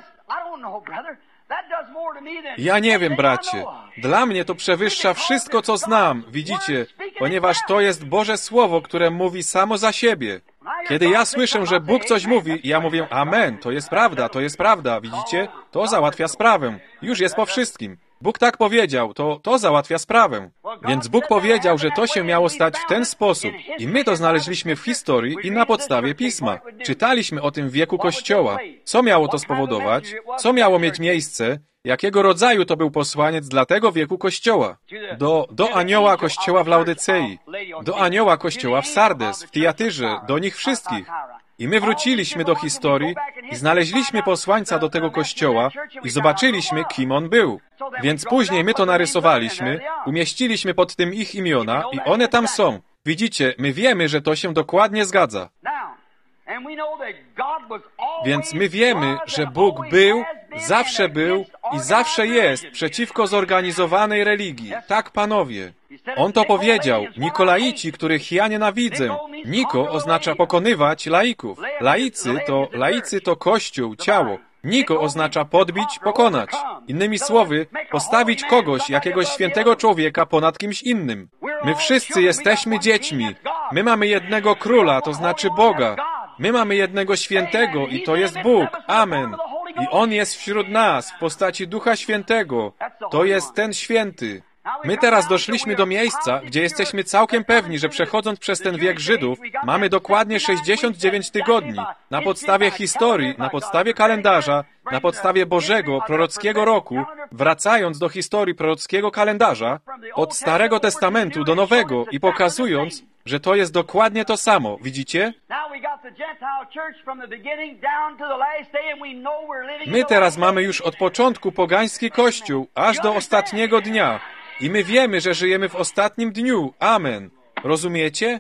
Ja nie wiem, bracie. Dla mnie to przewyższa wszystko, co znam, widzicie, ponieważ to jest Boże Słowo, które mówi samo za siebie. Kiedy ja słyszę, że Bóg coś mówi, ja mówię, amen, to jest prawda, widzicie? To załatwia sprawę. Już jest po wszystkim. Bóg tak powiedział, to załatwia sprawę. Więc Bóg powiedział, że to się miało stać w ten sposób. I my to znaleźliśmy w historii i na podstawie Pisma. Czytaliśmy o tym w wieku Kościoła. Co miało to spowodować? Co miało mieć miejsce? Jakiego rodzaju to był posłaniec dla tego wieku Kościoła? Do anioła Kościoła w Laodycei, do anioła Kościoła w Sardes, w Tyjatyrze, do nich wszystkich. I my wróciliśmy do historii i znaleźliśmy posłańca do tego kościoła i zobaczyliśmy, kim on był. Więc później my to narysowaliśmy, umieściliśmy pod tym ich imiona i one tam są. Widzicie, my wiemy, że to się dokładnie zgadza. Więc my wiemy, że Bóg był i zawsze jest przeciwko zorganizowanej religii. Tak, panowie. On to powiedział. Nikolaici, których ja nienawidzę. Niko oznacza pokonywać laików. Laicy to kościół, ciało. Niko oznacza podbić, pokonać. Innymi słowy, postawić kogoś, jakiegoś świętego człowieka ponad kimś innym. My wszyscy jesteśmy dziećmi. My mamy jednego króla, to znaczy Boga. My mamy jednego świętego i to jest Bóg. Amen. I On jest wśród nas w postaci Ducha Świętego. To jest ten święty. My teraz doszliśmy do miejsca, gdzie jesteśmy całkiem pewni, że przechodząc przez ten wiek Żydów, mamy dokładnie 69 tygodni. Na podstawie historii, na podstawie kalendarza, na podstawie Bożego, prorockiego roku, wracając do historii prorockiego kalendarza, od Starego Testamentu do Nowego i pokazując, że to jest dokładnie to samo. Widzicie? My teraz mamy już od początku pogański Kościół, aż do ostatniego dnia. I my wiemy, że żyjemy w ostatnim dniu. Amen. Rozumiecie?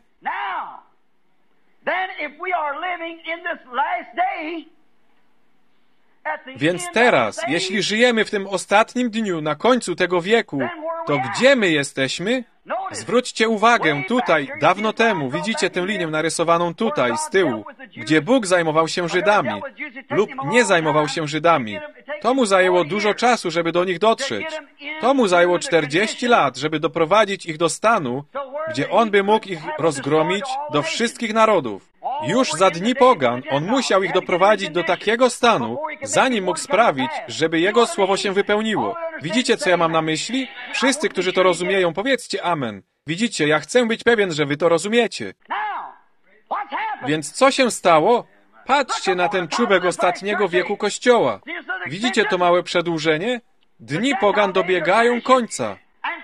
Więc teraz, jeśli żyjemy w tym ostatnim dniu, na końcu tego wieku, to gdzie my jesteśmy? Zwróćcie uwagę, tutaj, dawno temu, widzicie tę linię narysowaną tutaj, z tyłu, gdzie Bóg zajmował się Żydami lub nie zajmował się Żydami. To mu zajęło dużo czasu, żeby do nich dotrzeć. To mu zajęło 40 lat, żeby doprowadzić ich do stanu, gdzie on by mógł ich rozgromić do wszystkich narodów. Już za dni pogan on musiał ich doprowadzić do takiego stanu, zanim mógł sprawić, żeby jego słowo się wypełniło. Widzicie, co ja mam na myśli? Wszyscy, którzy to rozumieją, powiedzcie amen. Widzicie, ja chcę być pewien, że wy to rozumiecie. Więc co się stało? Patrzcie na ten czubek ostatniego wieku Kościoła. Widzicie to małe przedłużenie? Dni pogan dobiegają końca.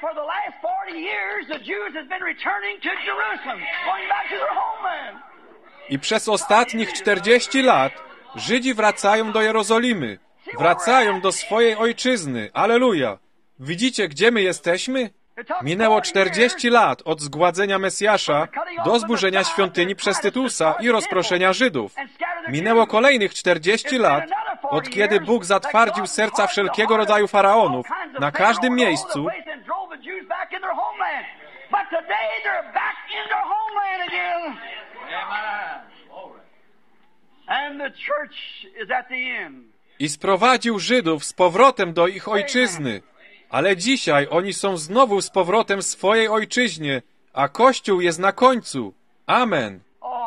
I przez ostatnich 40 lat Żydzi wracają do Jerozolimy. Wracają do swojej ojczyzny. Alleluja! Widzicie, gdzie my jesteśmy? Minęło 40 lat od zgładzenia Mesjasza do zburzenia świątyni przez Tytusa i rozproszenia Żydów. Minęło kolejnych 40 lat, od kiedy Bóg zatwardził serca wszelkiego rodzaju faraonów na każdym miejscu. I sprowadził Żydów z powrotem do ich ojczyzny. Ale dzisiaj oni są znowu z powrotem w swojej ojczyźnie, a Kościół jest na końcu. Amen.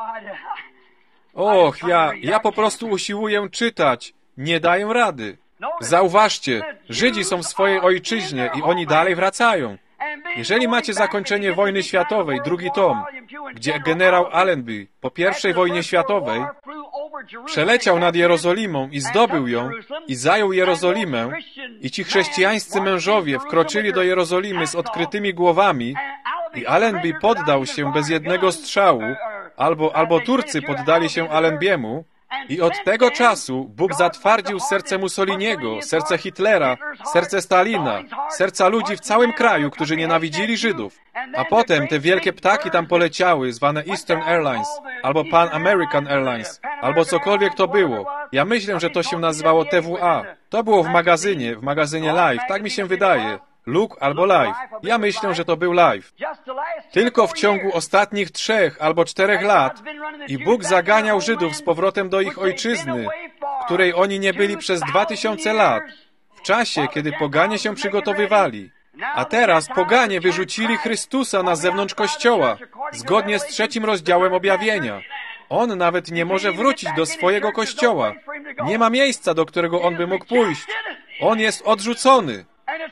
Och, ja po prostu usiłuję czytać. Nie daję rady. Zauważcie, Żydzi są w swojej ojczyźnie i oni dalej wracają. Jeżeli macie zakończenie wojny światowej, drugi tom, gdzie generał Allenby po I wojnie światowej przeleciał nad Jerozolimą i zdobył ją i zajął Jerozolimę i ci chrześcijańscy mężowie wkroczyli do Jerozolimy z odkrytymi głowami i Allenby poddał się bez jednego strzału, albo Turcy poddali się Allenby'emu, i od tego czasu Bóg zatwardził serce Mussoliniego, serce Hitlera, serce Stalina, serca ludzi w całym kraju, którzy nienawidzili Żydów. A potem te wielkie ptaki tam poleciały, zwane Eastern Airlines, albo Pan American Airlines, albo cokolwiek to było. Ja myślę, że to się nazywało TVA. To było w magazynie Live, tak mi się wydaje. Look albo Live. Ja myślę, że to był Live. Tylko w ciągu ostatnich 3 albo 4 lat i Bóg zaganiał Żydów z powrotem do ich ojczyzny, w której oni nie byli przez 2000 lat, w czasie, kiedy poganie się przygotowywali. A teraz poganie wyrzucili Chrystusa na zewnątrz Kościoła, zgodnie z 3 rozdziałem Objawienia. On nawet nie może wrócić do swojego Kościoła. Nie ma miejsca, do którego on by mógł pójść. On jest odrzucony.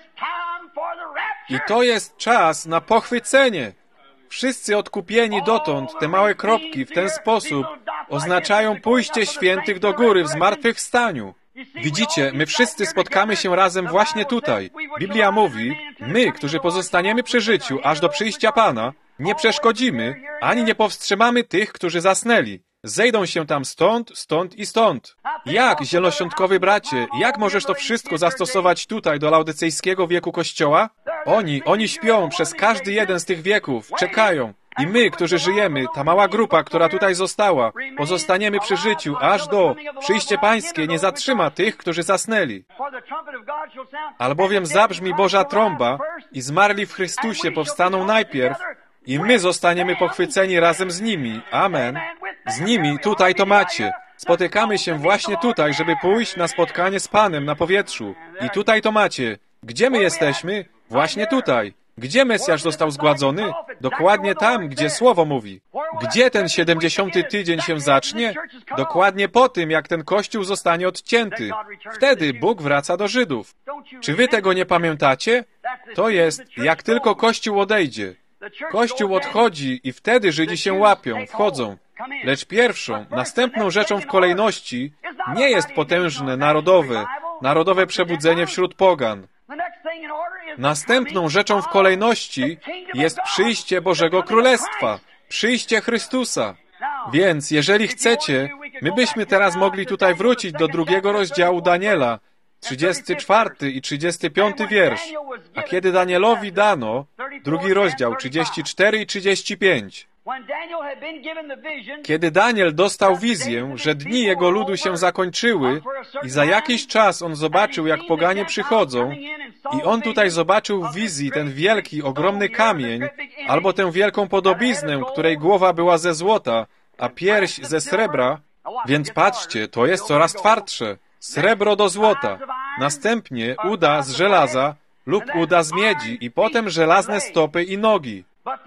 I to jest czas na pochwycenie. Wszyscy odkupieni dotąd, te małe kropki w ten sposób oznaczają pójście świętych do góry w zmartwychwstaniu. Widzicie, my wszyscy spotkamy się razem właśnie tutaj. Biblia mówi, my, którzy pozostaniemy przy życiu aż do przyjścia Pana, nie przeszkodzimy, ani nie powstrzymamy tych, którzy zasnęli. Zejdą się tam stąd, stąd i stąd. Jak, zielonoświątkowy bracie, jak możesz to wszystko zastosować tutaj do laodycejskiego wieku Kościoła? Oni śpią przez każdy jeden z tych wieków, czekają. I my, którzy żyjemy, ta mała grupa, która tutaj została, pozostaniemy przy życiu, aż do przyjście Pańskie nie zatrzyma tych, którzy zasnęli. Albowiem zabrzmi Boża trąba i zmarli w Chrystusie powstaną najpierw i my zostaniemy pochwyceni razem z nimi. Amen. Z nimi tutaj to macie. Spotykamy się właśnie tutaj, żeby pójść na spotkanie z Panem na powietrzu. I tutaj to macie. Gdzie my jesteśmy? Właśnie tutaj. Gdzie Mesjasz został zgładzony? Dokładnie tam, gdzie Słowo mówi. Gdzie ten 70. tydzień się zacznie? Dokładnie po tym, jak ten Kościół zostanie odcięty. Wtedy Bóg wraca do Żydów. Czy wy tego nie pamiętacie? To jest, jak tylko Kościół odejdzie. Kościół odchodzi i wtedy Żydzi się łapią, wchodzą. Lecz pierwszą, następną rzeczą w kolejności nie jest potężne, narodowe przebudzenie wśród pogan. Następną rzeczą w kolejności jest przyjście Bożego Królestwa, przyjście Chrystusa. Więc, jeżeli chcecie, my byśmy teraz mogli tutaj wrócić do 2 rozdziału Daniela, 34 i 35 wiersz. A kiedy Danielowi dano, 2 rozdział, 34 i 35. Kiedy Daniel dostał wizję, że dni jego ludu się zakończyły i za jakiś czas on zobaczył, jak poganie przychodzą I on tutaj zobaczył w wizji ten wielki, ogromny kamień, albo tę wielką podobiznę, której głowa była ze złota, a pierś ze srebra. Więc patrzcie, to jest coraz twardsze. Srebro do złota. Następnie uda z żelaza lub uda z miedzi i potem żelazne stopy i nogi.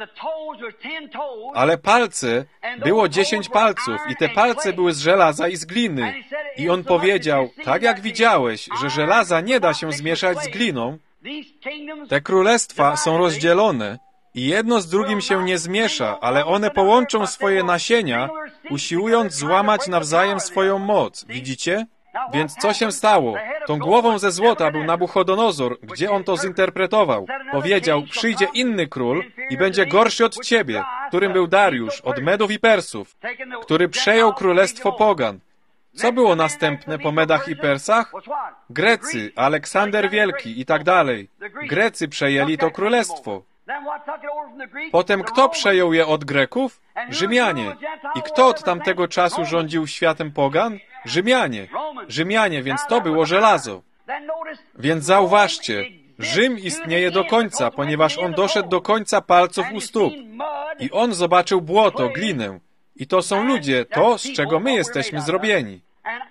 Ale palce, było 10 palców i te palce były z żelaza i z gliny. I on powiedział, tak jak widziałeś, że żelaza nie da się zmieszać z gliną, te królestwa są rozdzielone i jedno z drugim się nie zmiesza, ale one połączą swoje nasienia, usiłując złamać nawzajem swoją moc. Widzicie? Więc co się stało? Tą głową ze złota był Nabuchodonozor, gdzie on to zinterpretował. Powiedział, przyjdzie inny król i będzie gorszy od ciebie, którym był Dariusz, od Medów i Persów, który przejął królestwo pogan. Co było następne po Medach i Persach? Grecy, Aleksander Wielki i tak dalej. Grecy przejęli to królestwo. Potem kto przejął je od Greków? Rzymianie. I kto od tamtego czasu rządził światem pogan? Rzymianie. Rzymianie, więc to było żelazo. Więc zauważcie, Rzym istnieje do końca, ponieważ on doszedł do końca palców u stóp. I on zobaczył błoto, glinę. I to są ludzie, to, z czego my jesteśmy zrobieni.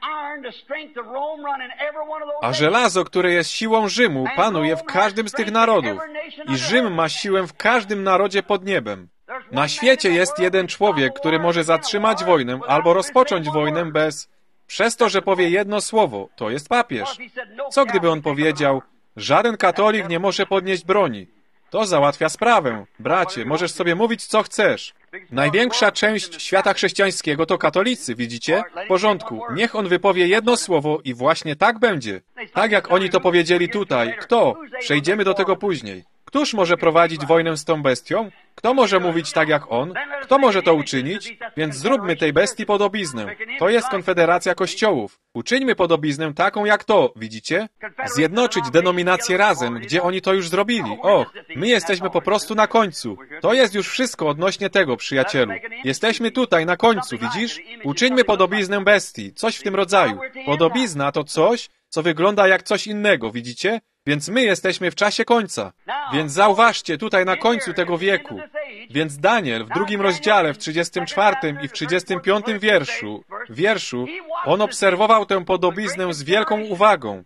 A żelazo, które jest siłą Rzymu, panuje w każdym z tych narodów. I Rzym ma siłę w każdym narodzie pod niebem. Na świecie jest jeden człowiek, który może zatrzymać wojnę albo rozpocząć wojnę przez to, że powie jedno słowo. To jest papież. Co gdyby on powiedział, żaden katolik nie może podnieść broni? To załatwia sprawę. Bracie, możesz sobie mówić, co chcesz. Największa część świata chrześcijańskiego to katolicy, widzicie? W porządku, niech on wypowie jedno słowo i właśnie tak będzie. Tak jak oni to powiedzieli tutaj. Kto? Przejdziemy do tego później. Któż może prowadzić wojnę z tą bestią? Kto może mówić tak jak on? Kto może to uczynić? Więc zróbmy tej bestii podobiznę. To jest konfederacja kościołów. Uczyńmy podobiznę taką jak to, widzicie? Zjednoczyć denominacje razem, gdzie oni to już zrobili. Och, my jesteśmy po prostu na końcu. To jest już wszystko odnośnie tego, przyjacielu. Jesteśmy tutaj na końcu, widzisz? Uczyńmy podobiznę bestii, coś w tym rodzaju. Podobizna to coś, co wygląda jak coś innego, widzicie? Więc my jesteśmy w czasie końca. Więc zauważcie, tutaj na końcu tego wieku. Więc Daniel w 2 rozdziale, w 34 i w 35 wierszu, on obserwował tę podobiznę z wielką uwagą.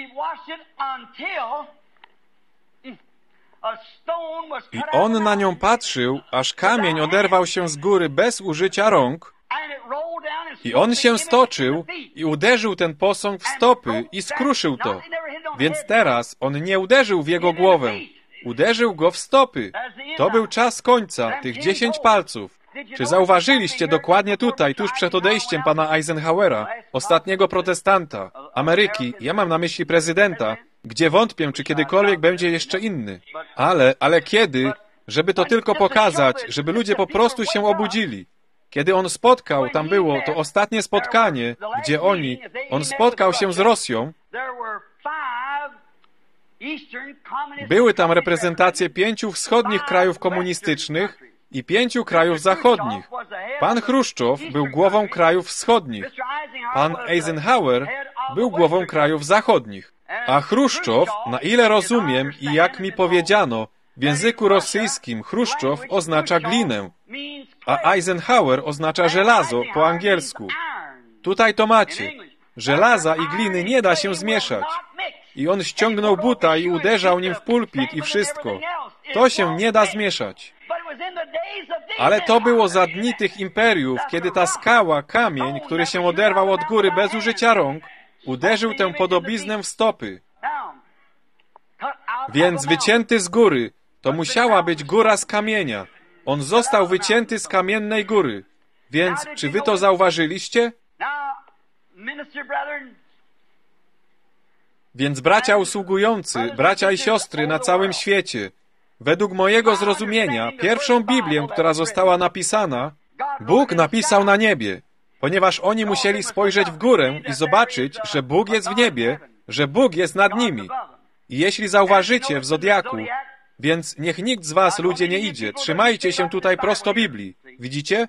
I on na nią patrzył, aż kamień oderwał się z góry bez użycia rąk. I on się stoczył i uderzył ten posąg w stopy i skruszył to. Więc teraz on nie uderzył w jego głowę. Uderzył go w stopy. To był czas końca, tych 10 palców. Czy zauważyliście dokładnie tutaj, tuż przed odejściem pana Eisenhowera, ostatniego protestanta Ameryki, ja mam na myśli prezydenta, gdzie wątpię, czy kiedykolwiek będzie jeszcze inny. Ale kiedy? Żeby to tylko pokazać, żeby ludzie po prostu się obudzili. Kiedy on spotkał, tam było to ostatnie spotkanie, gdzie on spotkał się z Rosją, były tam reprezentacje 5 wschodnich krajów komunistycznych i 5 krajów zachodnich. Pan Chruszczow był głową krajów wschodnich. Pan Eisenhower był głową krajów zachodnich. A Chruszczow, na ile rozumiem i jak mi powiedziano, w języku rosyjskim Chruszczow oznacza glinę, a Eisenhower oznacza żelazo po angielsku. Tutaj to macie. Żelaza i gliny nie da się zmieszać. I on ściągnął buta i uderzał nim w pulpit i wszystko. To się nie da zmieszać. Ale to było za dni tych imperiów, kiedy ta skała, kamień, który się oderwał od góry bez użycia rąk, uderzył tę podobiznę w stopy. Więc wycięty z góry, to musiała być góra z kamienia. On został wycięty z kamiennej góry. Więc czy wy to zauważyliście? Więc bracia usługujący, bracia i siostry na całym świecie, według mojego zrozumienia, pierwszą Biblię, która została napisana, Bóg napisał na niebie, ponieważ oni musieli spojrzeć w górę i zobaczyć, że Bóg jest w niebie, że Bóg jest nad nimi. I jeśli zauważycie w Zodiaku, więc niech nikt z was, ludzie, nie idzie. Trzymajcie się tutaj prosto Biblii. Widzicie?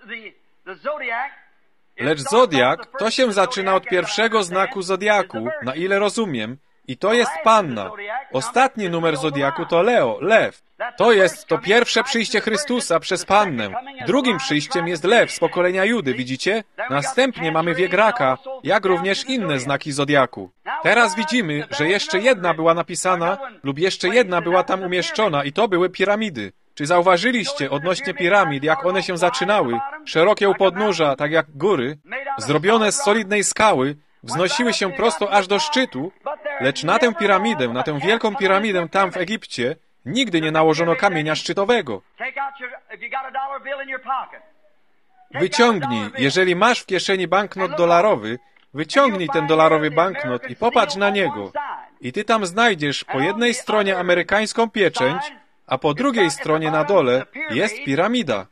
Lecz Zodiak, to się zaczyna od pierwszego znaku Zodiaku, na ile rozumiem, i to jest Panna. Ostatni numer zodiaku to Leo, lew. To jest to pierwsze przyjście Chrystusa przez Pannę. Drugim przyjściem jest lew z pokolenia Judy, widzicie? Następnie mamy wiek raka, jak również inne znaki zodiaku. Teraz widzimy, że jeszcze jedna była napisana lub jeszcze jedna była tam umieszczona i to były piramidy. Czy zauważyliście odnośnie piramid, jak one się zaczynały? Szerokie u podnóża, tak jak góry, zrobione z solidnej skały, wznosiły się prosto aż do szczytu, lecz na tę piramidę, na tę wielką piramidę tam w Egipcie, nigdy nie nałożono kamienia szczytowego. Wyciągnij, jeżeli masz w kieszeni banknot dolarowy, wyciągnij ten dolarowy banknot i popatrz na niego. I ty tam znajdziesz po jednej stronie amerykańską pieczęć, a po drugiej stronie na dole jest piramida.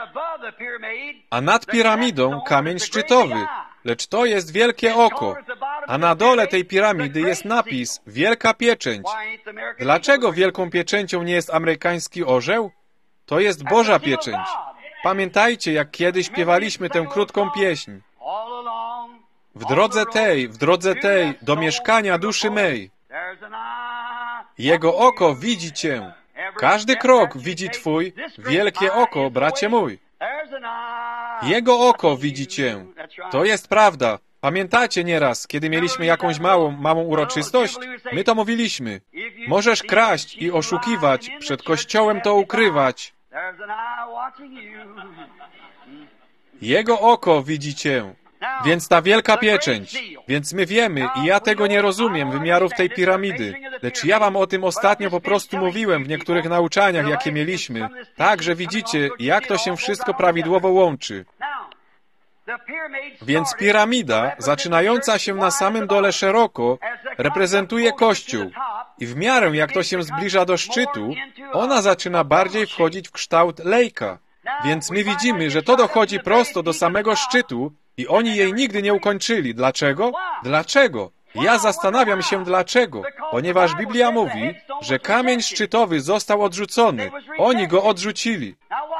A nad piramidą kamień szczytowy, lecz to jest wielkie oko. A na dole tej piramidy jest napis Wielka Pieczęć. Dlaczego wielką pieczęcią nie jest amerykański orzeł? To jest Boża pieczęć. Pamiętajcie, jak kiedyś śpiewaliśmy tę krótką pieśń. W drodze tej, do mieszkania duszy mej. Jego oko widzi cię. Każdy krok widzi twój, wielkie oko, bracie mój. Jego oko widzi cię. To jest prawda. Pamiętacie nieraz, kiedy mieliśmy jakąś małą uroczystość? My to mówiliśmy. Możesz kraść i oszukiwać, przed Kościołem to ukrywać. Jego oko widzi cię. Więc ta wielka pieczęć. Więc my wiemy, i ja tego nie rozumiem, wymiarów tej piramidy. Lecz ja wam o tym ostatnio po prostu mówiłem w niektórych nauczaniach, jakie mieliśmy. Tak, że widzicie, jak to się wszystko prawidłowo łączy. Więc piramida, zaczynająca się na samym dole szeroko, reprezentuje Kościół. I w miarę jak to się zbliża do szczytu, ona zaczyna bardziej wchodzić w kształt lejka. Więc my widzimy, że to dochodzi prosto do samego szczytu i oni jej nigdy nie ukończyli. Dlaczego? Dlaczego? Ja zastanawiam się dlaczego. Ponieważ Biblia mówi, że kamień szczytowy został odrzucony. Oni go odrzucili.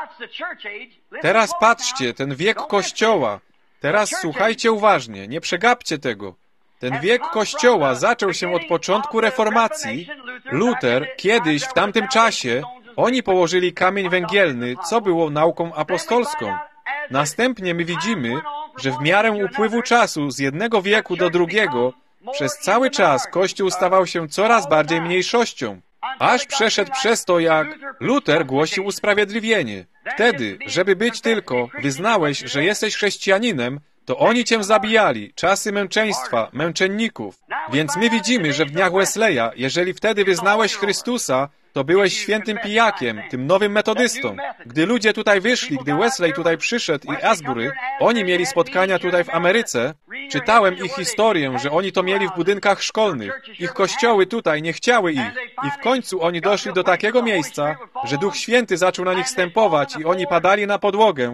Teraz patrzcie, ten wiek Kościoła. Teraz słuchajcie uważnie, nie przegapcie tego. Ten wiek Kościoła zaczął się od początku reformacji. Luter, kiedyś, w tamtym czasie, oni położyli kamień węgielny, co było nauką apostolską. Następnie my widzimy, że w miarę upływu czasu z jednego wieku do drugiego, przez cały czas Kościół stawał się coraz bardziej mniejszością. Aż przeszedł przez to, jak Luter głosił usprawiedliwienie. Wtedy, żeby być tylko, wyznałeś, że jesteś chrześcijaninem, to oni cię zabijali, czasy męczeństwa, męczenników. Więc my widzimy, że w dniach Wesleya, jeżeli wtedy wyznałeś Chrystusa, to byłeś świętym pijakiem, tym nowym metodystą. Gdy ludzie tutaj wyszli, gdy Wesley tutaj przyszedł i Asbury, oni mieli spotkania tutaj w Ameryce, czytałem ich historię, że oni to mieli w budynkach szkolnych. Ich kościoły tutaj nie chciały ich. I w końcu oni doszli do takiego miejsca, że Duch Święty zaczął na nich stępować i oni padali na podłogę.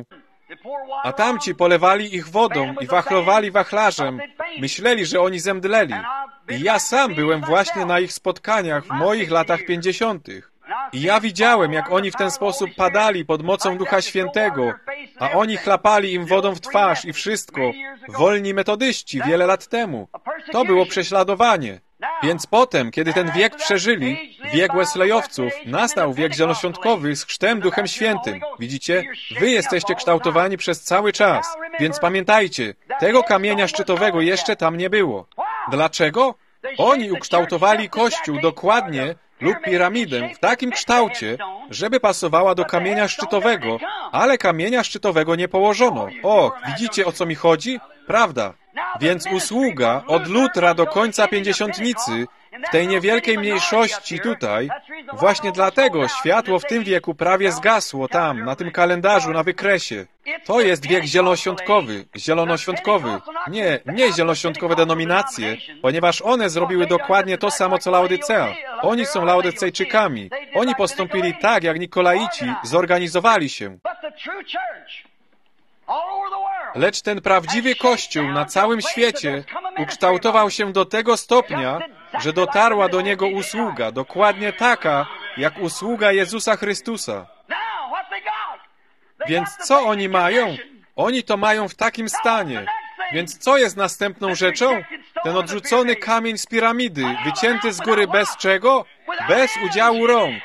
A tamci polewali ich wodą i wachlowali wachlarzem. Myśleli, że oni zemdleli. I ja sam byłem właśnie na ich spotkaniach w moich latach 50. I ja widziałem, jak oni w ten sposób padali pod mocą Ducha Świętego, a oni chlapali im wodą w twarz i wszystko. Wolni metodyści wiele lat temu. To było prześladowanie. Więc potem, kiedy ten wiek przeżyli, wiek Wesleyowców, nastał wiek zielonoświątkowy z chrztem Duchem Świętym. Widzicie? Wy jesteście kształtowani przez cały czas. Więc pamiętajcie, tego kamienia szczytowego jeszcze tam nie było. Dlaczego? Oni ukształtowali Kościół dokładnie lub piramidę w takim kształcie, żeby pasowała do kamienia szczytowego, ale kamienia szczytowego nie położono. O, widzicie, o co mi chodzi? Prawda. Więc usługa od Lutra do końca pięćdziesiątnicy w tej niewielkiej mniejszości tutaj, właśnie dlatego światło w tym wieku prawie zgasło tam, na tym kalendarzu, na wykresie. To jest wiek zielonoświątkowy. Zielonoświątkowy. Nie zielonoświątkowe denominacje, ponieważ one zrobiły dokładnie to samo, co Laodycea. Oni są Laodycejczykami. Oni postąpili tak, jak Nikolaici, zorganizowali się. Lecz ten prawdziwy Kościół na całym świecie ukształtował się do tego stopnia, że dotarła do niego usługa, dokładnie taka, jak usługa Jezusa Chrystusa. Więc co oni mają? Oni to mają w takim stanie. Więc co jest następną rzeczą? Ten odrzucony kamień z piramidy, wycięty z góry bez czego? bez udziału rąk.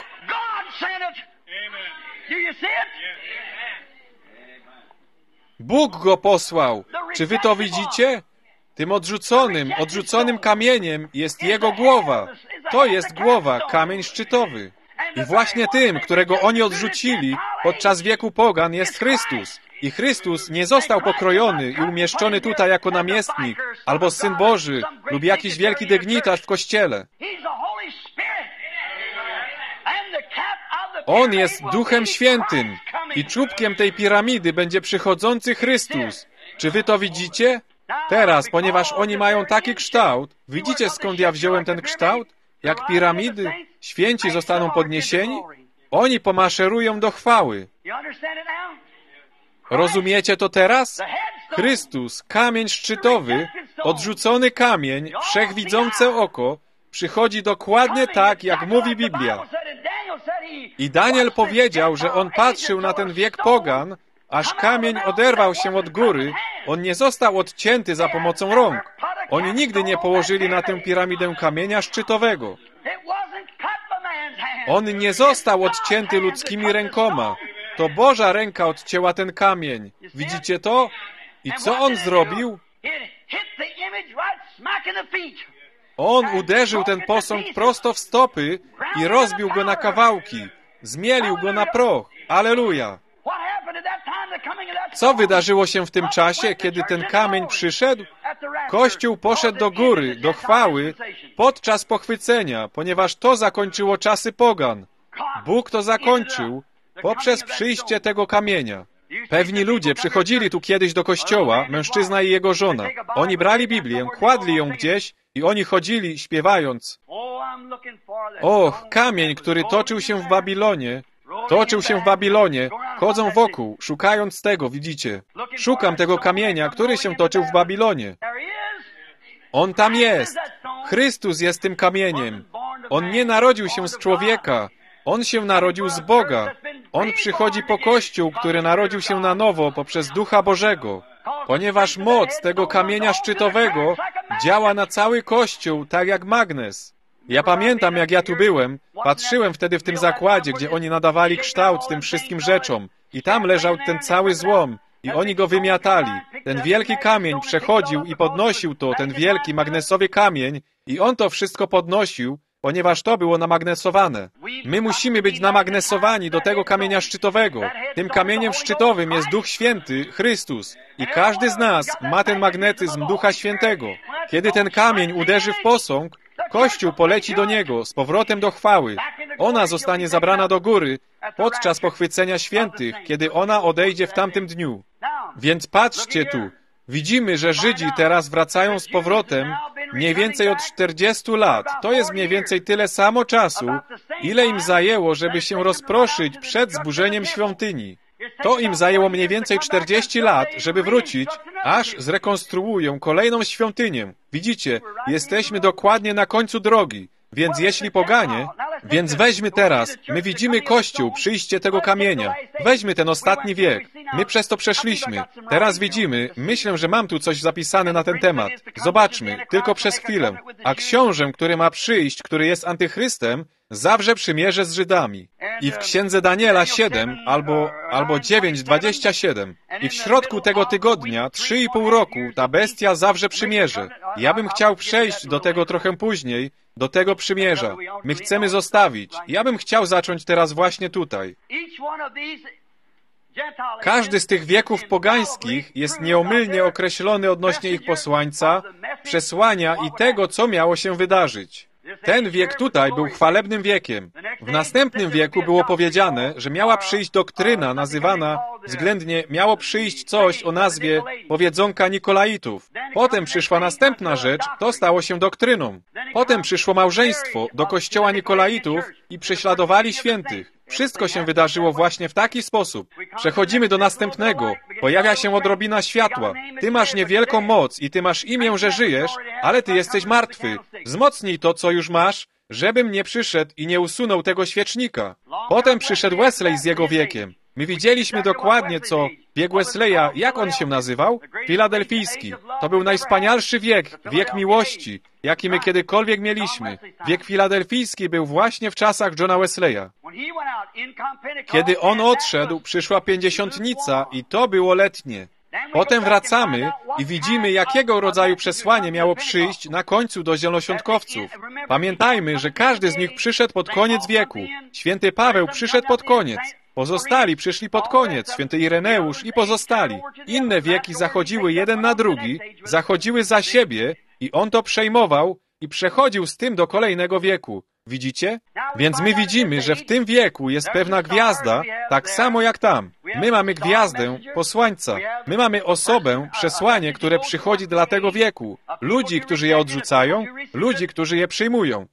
Bóg go posłał. Czy wy to widzicie? Tym odrzuconym kamieniem jest jego głowa. To jest głowa, kamień szczytowy. I właśnie tym, którego oni odrzucili podczas wieku pogan, jest Chrystus. I Chrystus nie został pokrojony i umieszczony tutaj jako namiestnik, albo Syn Boży, lub jakiś wielki dygnitarz w Kościele. On jest Duchem Świętym i czubkiem tej piramidy będzie przychodzący Chrystus. Czy wy to widzicie? Teraz, ponieważ oni mają taki kształt, widzicie skąd ja wziąłem ten kształt? Jak piramidy, święci zostaną podniesieni, oni pomaszerują do chwały. Rozumiecie to teraz? Chrystus, kamień szczytowy, odrzucony kamień, wszechwidzące oko, przychodzi dokładnie tak, jak mówi Biblia. I Daniel powiedział, że on patrzył na ten wiek pogan, aż kamień oderwał się od góry, on nie został odcięty za pomocą rąk. Oni nigdy nie położyli na tę piramidę kamienia szczytowego. On nie został odcięty ludzkimi rękoma. To Boża ręka odcięła ten kamień. Widzicie to? I co on zrobił? On uderzył ten posąg prosto w stopy i rozbił go na kawałki. Zmielił go na proch. Alleluja! Co wydarzyło się w tym czasie, kiedy ten kamień przyszedł? Kościół poszedł do góry, do chwały, podczas pochwycenia, ponieważ to zakończyło czasy pogan. Bóg to zakończył poprzez przyjście tego kamienia. Pewni ludzie przychodzili tu kiedyś do kościoła, mężczyzna i jego żona. Oni brali Biblię, kładli ją gdzieś i oni chodzili, śpiewając: Och, kamień, który toczył się w Babilonie, chodzą wokół, szukając tego, widzicie. Szukam tego kamienia, który się toczył w Babilonie. On tam jest. Chrystus jest tym kamieniem. On nie narodził się z człowieka. On się narodził z Boga. On przychodzi po Kościół, który narodził się na nowo poprzez Ducha Bożego. Ponieważ moc tego kamienia szczytowego działa na cały Kościół, tak jak magnes. Ja pamiętam, jak ja tu byłem, patrzyłem wtedy w tym zakładzie, gdzie oni nadawali kształt tym wszystkim rzeczom. I tam leżał ten cały złom. I oni go wymiatali. Ten wielki kamień przechodził i podnosił to, ten wielki magnesowy kamień. I on to wszystko podnosił, ponieważ to było namagnesowane. My musimy być namagnesowani do tego kamienia szczytowego. Tym kamieniem szczytowym jest Duch Święty, Chrystus. I każdy z nas ma ten magnetyzm Ducha Świętego. Kiedy ten kamień uderzy w posąg, Kościół poleci do niego z powrotem do chwały. Ona zostanie zabrana do góry podczas pochwycenia świętych, kiedy ona odejdzie w tamtym dniu. Więc patrzcie tu. Widzimy, że Żydzi teraz wracają z powrotem mniej więcej od 40 lat. To jest mniej więcej tyle samo czasu, ile im zajęło, żeby się rozproszyć przed zburzeniem świątyni. To im zajęło mniej więcej 40 lat, żeby wrócić, aż zrekonstruują kolejną świątynię. Widzicie, jesteśmy dokładnie na końcu drogi. Więc jeśli poganie, więc weźmy teraz, my widzimy Kościół, przyjście tego kamienia. Weźmy ten ostatni wiek. My przez to przeszliśmy. Teraz widzimy, myślę, że mam tu coś zapisane na ten temat. Zobaczmy, tylko przez chwilę. A książę, który ma przyjść, który jest antychrystem, zawrze przymierze z Żydami. I w księdze Daniela 7 albo 9:27. I w środku tego tygodnia, 3,5 roku, ta bestia zawrze przymierze. Ja bym chciał przejść do tego trochę później, do tego przymierza. My chcemy zostawić. Ja bym chciał zacząć teraz właśnie tutaj. Każdy z tych wieków pogańskich jest nieomylnie określony odnośnie ich posłańca, przesłania i tego, co miało się wydarzyć. Ten wiek tutaj był chwalebnym wiekiem. W następnym wieku było powiedziane, że miała przyjść doktryna nazywana, względnie miało przyjść coś o nazwie powiedzonka Nikolaitów. Potem przyszła następna rzecz, to stało się doktryną. Potem przyszło małżeństwo do kościoła Nikolaitów i prześladowali świętych. Wszystko się wydarzyło właśnie w taki sposób. Przechodzimy do następnego. Pojawia się odrobina światła. Ty masz niewielką moc i ty masz imię, że żyjesz, ale ty jesteś martwy. Wzmocnij to, co już masz, żebym nie przyszedł i nie usunął tego świecznika. Potem przyszedł Wesley z jego wiekiem. My widzieliśmy dokładnie, co wiek Wesleya, jak on się nazywał? Filadelfijski. To był najwspanialszy wiek, wiek miłości, jaki my kiedykolwiek mieliśmy. Wiek filadelfijski był właśnie w czasach Johna Wesleya. Kiedy on odszedł, przyszła pięćdziesiątnica i to było letnie. Potem wracamy i widzimy, jakiego rodzaju przesłanie miało przyjść na końcu do zielonoświątkowców. Pamiętajmy, że każdy z nich przyszedł pod koniec wieku. Święty Paweł przyszedł pod koniec. Pozostali przyszli pod koniec, święty Ireneusz i pozostali. Inne wieki zachodziły jeden na drugi, zachodziły za siebie i on to przejmował i przechodził z tym do kolejnego wieku. Widzicie? Więc my widzimy, że w tym wieku jest pewna gwiazda, tak samo jak tam. My mamy gwiazdę, posłańca. My mamy osobę, przesłanie, które przychodzi dla tego wieku. Ludzi, którzy je odrzucają, ludzi, którzy je przyjmują.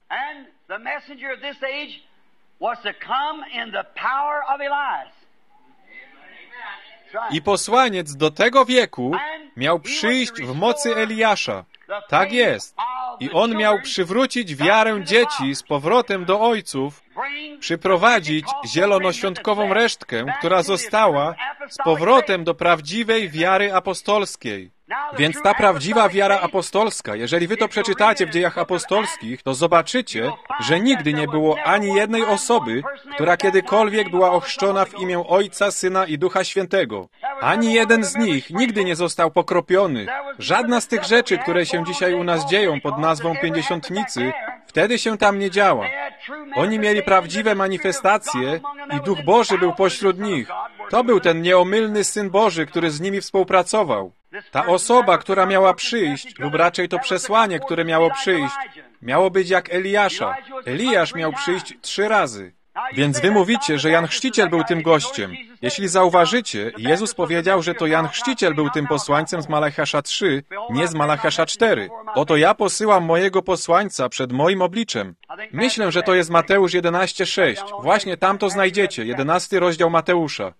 I posłaniec do tego wieku miał przyjść w mocy Eliasza. Tak jest. I on miał przywrócić wiarę dzieci z powrotem do ojców, przyprowadzić zielonoświątkową resztkę, która została, z powrotem do prawdziwej wiary apostolskiej. Więc ta prawdziwa wiara apostolska, jeżeli wy to przeczytacie w Dziejach Apostolskich, to zobaczycie, że nigdy nie było ani jednej osoby, która kiedykolwiek była ochrzczona w imię Ojca, Syna i Ducha Świętego. Ani jeden z nich nigdy nie został pokropiony. Żadna z tych rzeczy, które się dzisiaj u nas dzieją pod nazwą Pięćdziesiątnicy, wtedy się tam nie działa. Oni mieli prawdziwe manifestacje i Duch Boży był pośród nich. To był ten nieomylny Syn Boży, który z nimi współpracował. Ta osoba, która miała przyjść, lub raczej to przesłanie, które miało przyjść, miało być jak Eliasza. Eliasz miał przyjść 3 razy. Więc wy mówicie, że Jan Chrzciciel był tym gościem. Jeśli zauważycie, Jezus powiedział, że to Jan Chrzciciel był tym posłańcem z Malachiasza 3, nie z Malachiasza 4. Oto ja posyłam mojego posłańca przed moim obliczem. Myślę, że to jest Mateusz 11:6. Właśnie tam to znajdziecie, 11 rozdział Mateusza.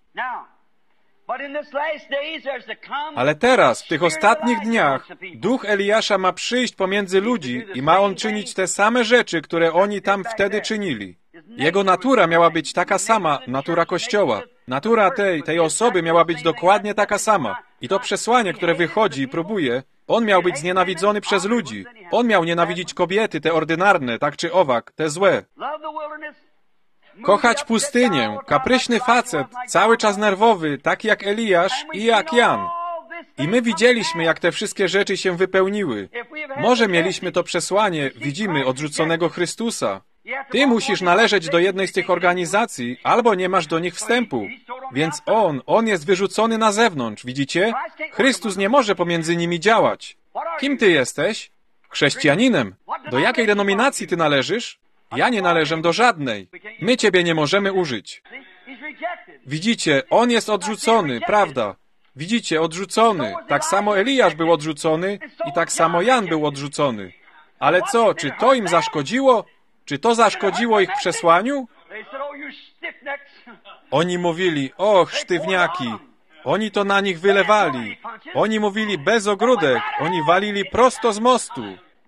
Ale teraz, w tych ostatnich dniach, duch Eliasza ma przyjść pomiędzy ludzi i ma on czynić te same rzeczy, które oni tam wtedy czynili. Jego natura miała być taka sama, natura Kościoła. Natura tej osoby miała być dokładnie taka sama. I to przesłanie, które wychodzi i próbuje, on miał być znienawidzony przez ludzi. On miał nienawidzić kobiety, te ordynarne, tak czy owak, te złe. Kochać pustynię, kapryśny facet, cały czas nerwowy, tak jak Eliasz i jak Jan. I my widzieliśmy, jak te wszystkie rzeczy się wypełniły. Może mieliśmy to przesłanie, widzimy, odrzuconego Chrystusa. Ty musisz należeć do jednej z tych organizacji, albo nie masz do nich wstępu. Więc on jest wyrzucony na zewnątrz, widzicie? Chrystus nie może pomiędzy nimi działać. Kim ty jesteś? Chrześcijaninem. Do jakiej denominacji ty należysz? Ja nie należę do żadnej. My ciebie nie możemy użyć. Widzicie, on jest odrzucony, prawda? Widzicie, odrzucony. Tak samo Eliasz był odrzucony i tak samo Jan był odrzucony. Ale co, czy to im zaszkodziło? Czy to zaszkodziło ich przesłaniu? Oni mówili, och, sztywniaki. Oni to na nich wylewali. Oni mówili bez ogródek. Oni walili prosto z mostu.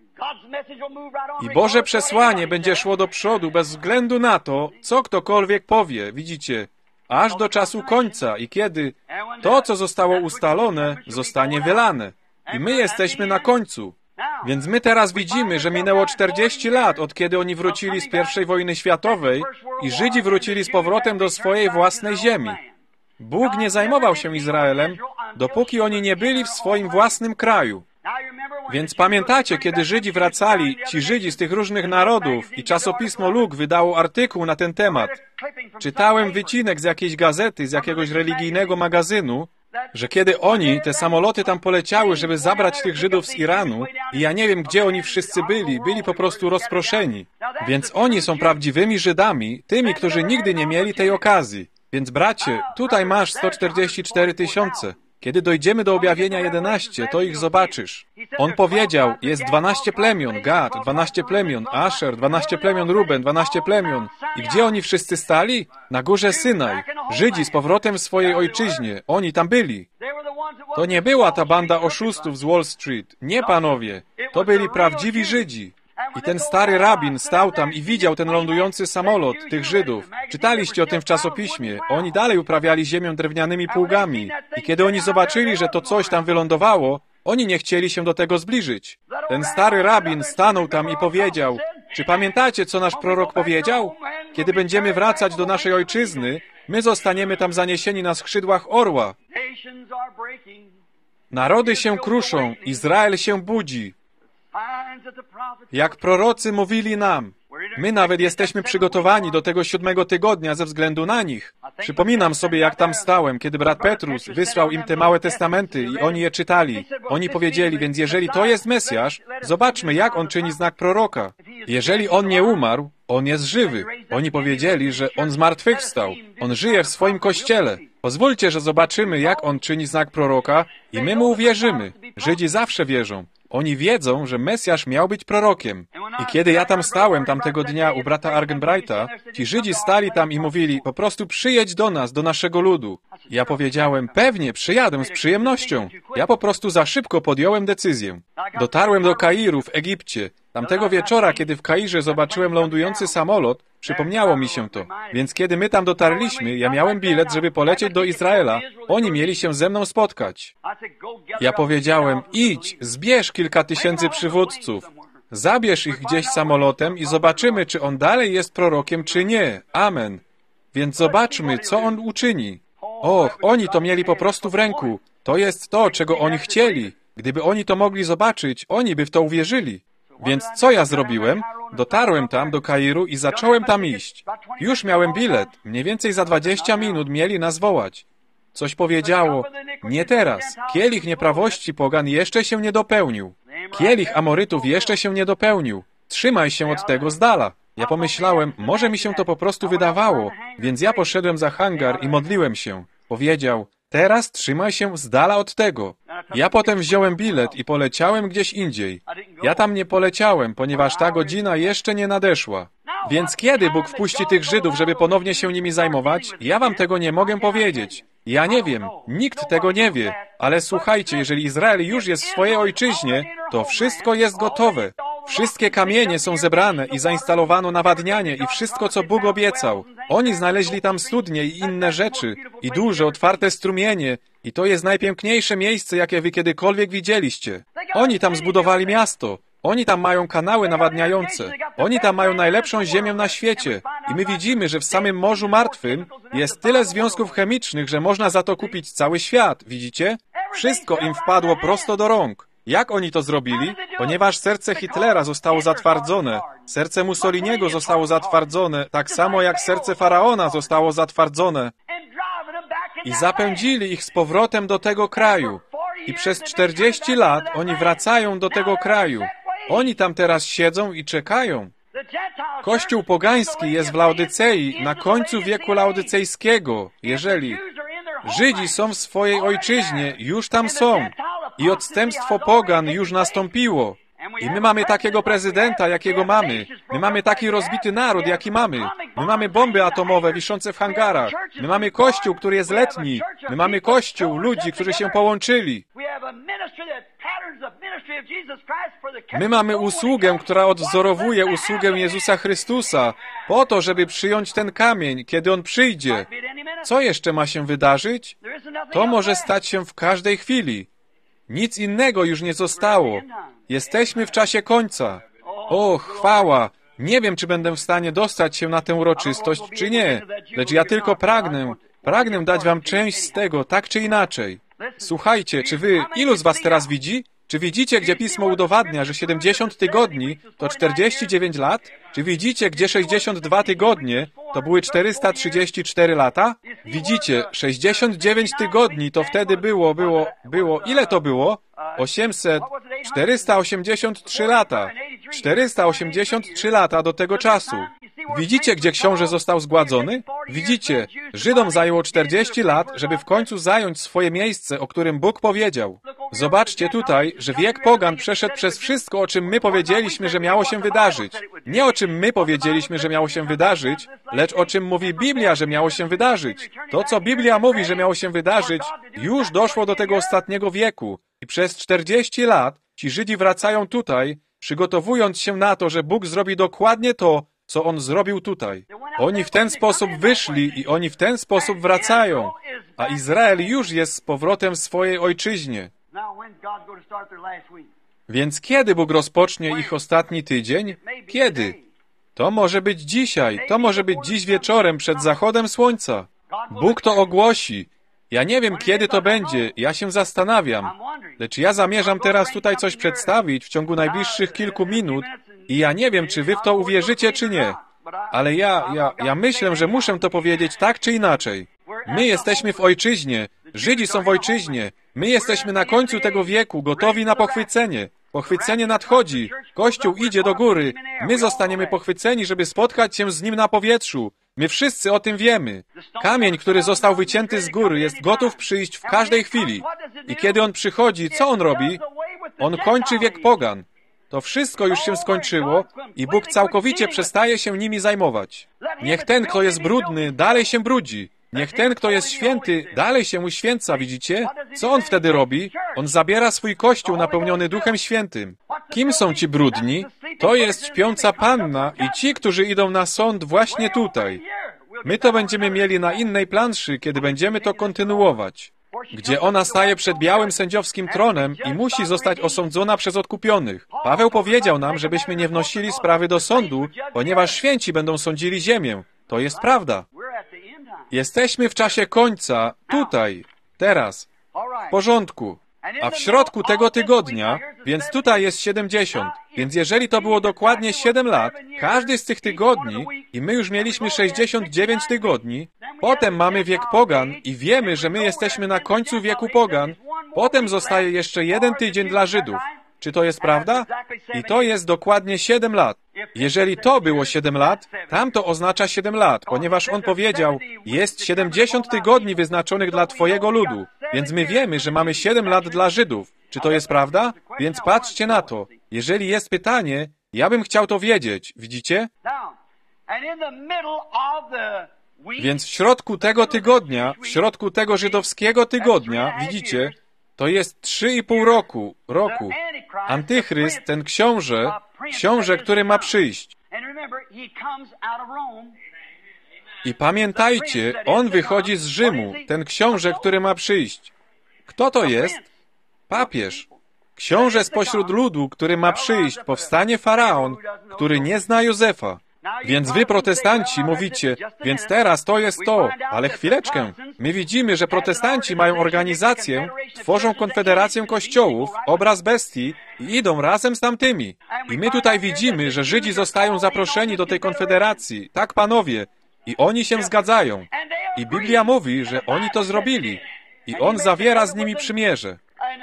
I Boże przesłanie będzie szło do przodu bez względu na to, co ktokolwiek powie, widzicie, aż do czasu końca i kiedy to, co zostało ustalone, zostanie wylane. I my jesteśmy na końcu. Więc my teraz widzimy, że minęło 40 lat, od kiedy oni wrócili z I wojny światowej i Żydzi wrócili z powrotem do swojej własnej ziemi. Bóg nie zajmował się Izraelem, dopóki oni nie byli w swoim własnym kraju. Więc pamiętacie, kiedy Żydzi wracali, ci Żydzi z tych różnych narodów i czasopismo Luk wydało artykuł na ten temat. Czytałem wycinek z jakiejś gazety, z jakiegoś religijnego magazynu, że kiedy oni, te samoloty tam poleciały, żeby zabrać tych Żydów z Iranu i ja nie wiem, gdzie oni wszyscy byli po prostu rozproszeni. Więc oni są prawdziwymi Żydami, tymi, którzy nigdy nie mieli tej okazji. Więc bracie, tutaj masz 144 000. Kiedy dojdziemy do objawienia 11, to ich zobaczysz. On powiedział, jest 12 plemion, Gad, 12 plemion, Asher, 12 plemion Ruben, 12 plemion. I gdzie oni wszyscy stali? Na górze Synaj. Żydzi z powrotem w swojej ojczyźnie. Oni tam byli. To nie była ta banda oszustów z Wall Street. Nie, panowie. To byli prawdziwi Żydzi. I ten stary rabin stał tam i widział ten lądujący samolot tych Żydów. Czytaliście o tym w czasopiśmie. Oni dalej uprawiali ziemię drewnianymi pługami. I kiedy oni zobaczyli, że to coś tam wylądowało, oni nie chcieli się do tego zbliżyć. Ten stary rabin stanął tam i powiedział: czy pamiętacie, co nasz prorok powiedział? Kiedy będziemy wracać do naszej ojczyzny, my zostaniemy tam zaniesieni na skrzydłach orła. Narody się kruszą, Izrael się budzi. Jak prorocy mówili nam, my nawet jesteśmy przygotowani do tego 7 tygodnia ze względu na nich. Przypominam sobie, jak tam stałem, kiedy brat Petrus wysłał im te małe testamenty i oni je czytali. Oni powiedzieli: więc jeżeli to jest Mesjasz, zobaczmy, jak on czyni znak proroka. Jeżeli on nie umarł, on jest żywy. Oni powiedzieli, że on zmartwychwstał. On żyje w swoim kościele. Pozwólcie, że zobaczymy, jak on czyni znak proroka i my mu uwierzymy. Żydzi zawsze wierzą. Oni wiedzą, że Mesjasz miał być prorokiem. I kiedy ja tam stałem tamtego dnia u brata Argenbrighta, ci Żydzi stali tam i mówili: po prostu przyjedź do nas, do naszego ludu. Ja powiedziałem: pewnie, przyjadę z przyjemnością. Ja po prostu za szybko podjąłem decyzję. Dotarłem do Kairu w Egipcie. Tamtego wieczora, kiedy w Kairze zobaczyłem lądujący samolot, przypomniało mi się to. Więc kiedy my tam dotarliśmy, ja miałem bilet, żeby polecieć do Izraela. Oni mieli się ze mną spotkać. Ja powiedziałem: idź, zbierz kilka tysięcy przywódców. Zabierz ich gdzieś samolotem i zobaczymy, czy on dalej jest prorokiem, czy nie. Amen. Więc zobaczmy, co on uczyni. Och, oni to mieli po prostu w ręku. To jest to, czego oni chcieli. Gdyby oni to mogli zobaczyć, oni by w to uwierzyli. Więc co ja zrobiłem? Dotarłem tam do Kairu i zacząłem tam iść. Już miałem bilet. Mniej więcej za 20 minut mieli nas wołać. Coś powiedziało: nie teraz. Kielich nieprawości pogan jeszcze się nie dopełnił. Kielich Amorytów jeszcze się nie dopełnił. Trzymaj się od tego z dala. Ja pomyślałem, może mi się to po prostu wydawało, więc ja poszedłem za hangar i modliłem się. Powiedział: teraz trzymaj się z dala od tego. Ja potem wziąłem bilet i poleciałem gdzieś indziej. Ja tam nie poleciałem, ponieważ ta godzina jeszcze nie nadeszła. Więc kiedy Bóg wpuści tych Żydów, żeby ponownie się nimi zajmować, ja wam tego nie mogę powiedzieć. Ja nie wiem, nikt tego nie wie, ale słuchajcie, jeżeli Izrael już jest w swojej ojczyźnie, to wszystko jest gotowe. Wszystkie kamienie są zebrane i zainstalowano nawadnianie i wszystko, co Bóg obiecał. Oni znaleźli tam studnie i inne rzeczy i duże, otwarte strumienie i to jest najpiękniejsze miejsce, jakie wy kiedykolwiek widzieliście. Oni tam zbudowali miasto. Oni tam mają kanały nawadniające. Oni tam mają najlepszą ziemię na świecie. I my widzimy, że w samym Morzu Martwym jest tyle związków chemicznych, że można za to kupić cały świat. Widzicie? Wszystko im wpadło prosto do rąk. Jak oni to zrobili? Ponieważ serce Hitlera zostało zatwardzone, serce Mussoliniego zostało zatwardzone, tak samo jak serce Faraona zostało zatwardzone. I zapędzili ich z powrotem do tego kraju. I przez 40 lat oni wracają do tego kraju. Oni tam teraz siedzą i czekają. Kościół pogański jest w Laodycei, na końcu wieku laodycejskiego. Jeżeli Żydzi są w swojej ojczyźnie, już tam są. I odstępstwo pogan już nastąpiło. I my mamy takiego prezydenta, jakiego mamy. My mamy taki rozbity naród, jaki mamy. My mamy bomby atomowe wiszące w hangarach. My mamy kościół, który jest letni. My mamy kościół, ludzi, którzy się połączyli. My mamy usługę, która odwzorowuje usługę Jezusa Chrystusa, po to, żeby przyjąć ten kamień, kiedy On przyjdzie. Co jeszcze ma się wydarzyć? To może stać się w każdej chwili. Nic innego już nie zostało. Jesteśmy w czasie końca. O, chwała! Nie wiem, czy będę w stanie dostać się na tę uroczystość, czy nie. Lecz ja tylko pragnę dać wam część z tego, tak czy inaczej. Słuchajcie, ilu z was teraz widzi? Czy widzicie, gdzie Pismo udowadnia, że 70 tygodni to 49 lat? Czy widzicie, gdzie 62 tygodnie to były 434 lata? Widzicie, 69 tygodni to wtedy było, ile to było? 483 lata. 483 lata do tego czasu. Widzicie, gdzie książę został zgładzony? Widzicie, Żydom zajęło 40 lat, żeby w końcu zająć swoje miejsce, o którym Bóg powiedział. Zobaczcie tutaj, że wiek pogan przeszedł przez wszystko, o czym my powiedzieliśmy, że miało się wydarzyć. Nie o czym my powiedzieliśmy, że miało się wydarzyć, lecz o czym mówi Biblia, że miało się wydarzyć. To, co Biblia mówi, że miało się wydarzyć, już doszło do tego ostatniego wieku. I przez 40 lat ci Żydzi wracają tutaj, przygotowując się na to, że Bóg zrobi dokładnie to, co On zrobił tutaj. Oni w ten sposób wyszli i oni w ten sposób wracają, a Izrael już jest z powrotem w swojej ojczyźnie. Więc kiedy Bóg rozpocznie ich ostatni tydzień? Kiedy? To może być dzisiaj, to może być dziś wieczorem przed zachodem słońca. Bóg to ogłosi. Ja nie wiem, kiedy to będzie, ja się zastanawiam, lecz ja zamierzam teraz tutaj coś przedstawić w ciągu najbliższych kilku minut i ja nie wiem, czy wy w to uwierzycie, czy nie. Ale ja myślę, że muszę to powiedzieć tak czy inaczej. My jesteśmy w ojczyźnie, Żydzi są w ojczyźnie, my jesteśmy na końcu tego wieku, gotowi na pochwycenie. Pochwycenie nadchodzi, Kościół idzie do góry, my zostaniemy pochwyceni, żeby spotkać się z Nim na powietrzu. My wszyscy o tym wiemy. Kamień, który został wycięty z góry, jest gotów przyjść w każdej chwili. I kiedy on przychodzi, co on robi? On kończy wiek pogan. To wszystko już się skończyło i Bóg całkowicie przestaje się nimi zajmować. Niech ten, kto jest brudny, dalej się brudzi. Niech ten, kto jest święty, dalej się uświęca, widzicie? Co on wtedy robi? On zabiera swój Kościół napełniony Duchem Świętym. Kim są ci brudni? To jest śpiąca panna i ci, którzy idą na sąd właśnie tutaj. My to będziemy mieli na innej planszy, kiedy będziemy to kontynuować, gdzie ona staje przed białym sędziowskim tronem i musi zostać osądzona przez odkupionych. Paweł powiedział nam, żebyśmy nie wnosili sprawy do sądu, ponieważ święci będą sądzili ziemię. To jest prawda. Jesteśmy w czasie końca, tutaj, teraz, w porządku. A w środku tego tygodnia, więc tutaj jest 70, więc jeżeli to było dokładnie 7 lat, każdy z tych tygodni, i my już mieliśmy 69 tygodni, potem mamy wiek pogan i wiemy, że my jesteśmy na końcu wieku pogan, potem zostaje jeszcze 1 tydzień dla Żydów. Czy to jest prawda? I to jest dokładnie 7 lat. Jeżeli to było 7 lat, tamto oznacza 7 lat, ponieważ on powiedział, jest 70 tygodni wyznaczonych dla Twojego ludu, więc my wiemy, że mamy 7 lat dla Żydów. Czy to jest prawda? Więc patrzcie na to. Jeżeli jest pytanie, ja bym chciał to wiedzieć. Widzicie? Więc w środku tego tygodnia, w środku tego żydowskiego tygodnia, widzicie, to jest 3,5 roku. Antychryst, ten książę, który ma przyjść. I pamiętajcie, on wychodzi z Rzymu, ten książę, który ma przyjść. Kto to jest? Papież. Książę spośród ludu, który ma przyjść, powstanie faraon, który nie zna Józefa. Więc wy, protestanci, mówicie, więc teraz to jest to, ale chwileczkę. My widzimy, że protestanci mają organizację, tworzą konfederację kościołów, obraz bestii i idą razem z tamtymi. I my tutaj widzimy, że Żydzi zostają zaproszeni do tej konfederacji. Tak, panowie. I oni się zgadzają. I Biblia mówi, że oni to zrobili. I on zawiera z nimi przymierze.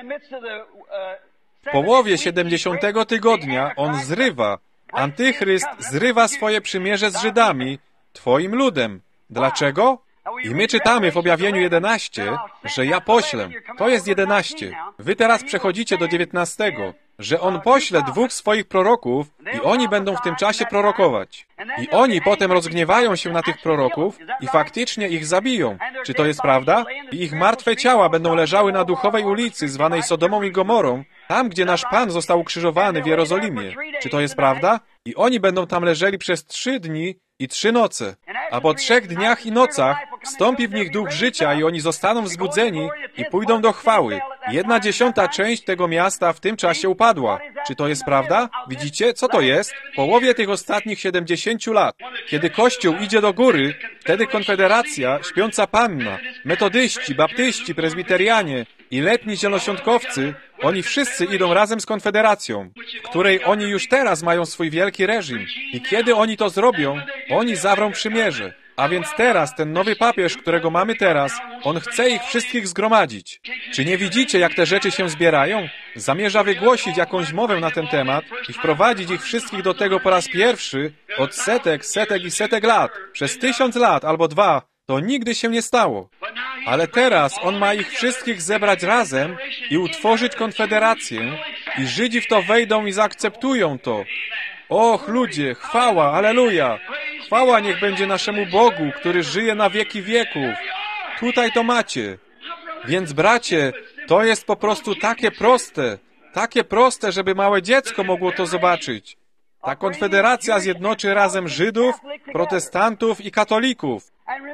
W połowie 70 tygodnia on zrywa, Antychryst zrywa swoje przymierze z Żydami, Twoim ludem. Dlaczego? I my czytamy w Objawieniu 11, że ja poślę. To jest 11. Wy teraz przechodzicie do 19, że on pośle 2 swoich proroków i oni będą w tym czasie prorokować. I oni potem rozgniewają się na tych proroków i faktycznie ich zabiją. Czy to jest prawda? I ich martwe ciała będą leżały na duchowej ulicy zwanej Sodomą i Gomorą, tam, gdzie nasz Pan został ukrzyżowany w Jerozolimie. Czy to jest prawda? I oni będą tam leżeli przez 3 dni i 3 noce. A po 3 dniach i nocach wstąpi w nich duch życia i oni zostaną wzbudzeni i pójdą do chwały. 1/10 część tego miasta w tym czasie upadła. Czy to jest prawda? Widzicie, co to jest? W połowie tych ostatnich 70 lat. Kiedy Kościół idzie do góry, wtedy Konfederacja, Śpiąca Panna, metodyści, baptyści, prezbiterianie i letni zielonoświątkowcy, oni wszyscy idą razem z Konfederacją, w której oni już teraz mają swój wielki reżim. I kiedy oni to zrobią, oni zawrą przymierze. A więc teraz ten nowy papież, którego mamy teraz, on chce ich wszystkich zgromadzić. Czy nie widzicie, jak te rzeczy się zbierają? Zamierza wygłosić jakąś mowę na ten temat i wprowadzić ich wszystkich do tego po raz pierwszy od setek lat. Przez 1000 lat albo 2. To nigdy się nie stało. Ale teraz on ma ich wszystkich zebrać razem i utworzyć konfederację i Żydzi w to wejdą i zaakceptują to. Och, ludzie, chwała, alleluja! Chwała niech będzie naszemu Bogu, który żyje na wieki wieków. Tutaj to macie. Więc bracie, to jest po prostu takie proste. takie proste, żeby małe dziecko mogło to zobaczyć. Ta konfederacja zjednoczy razem Żydów, protestantów i katolików.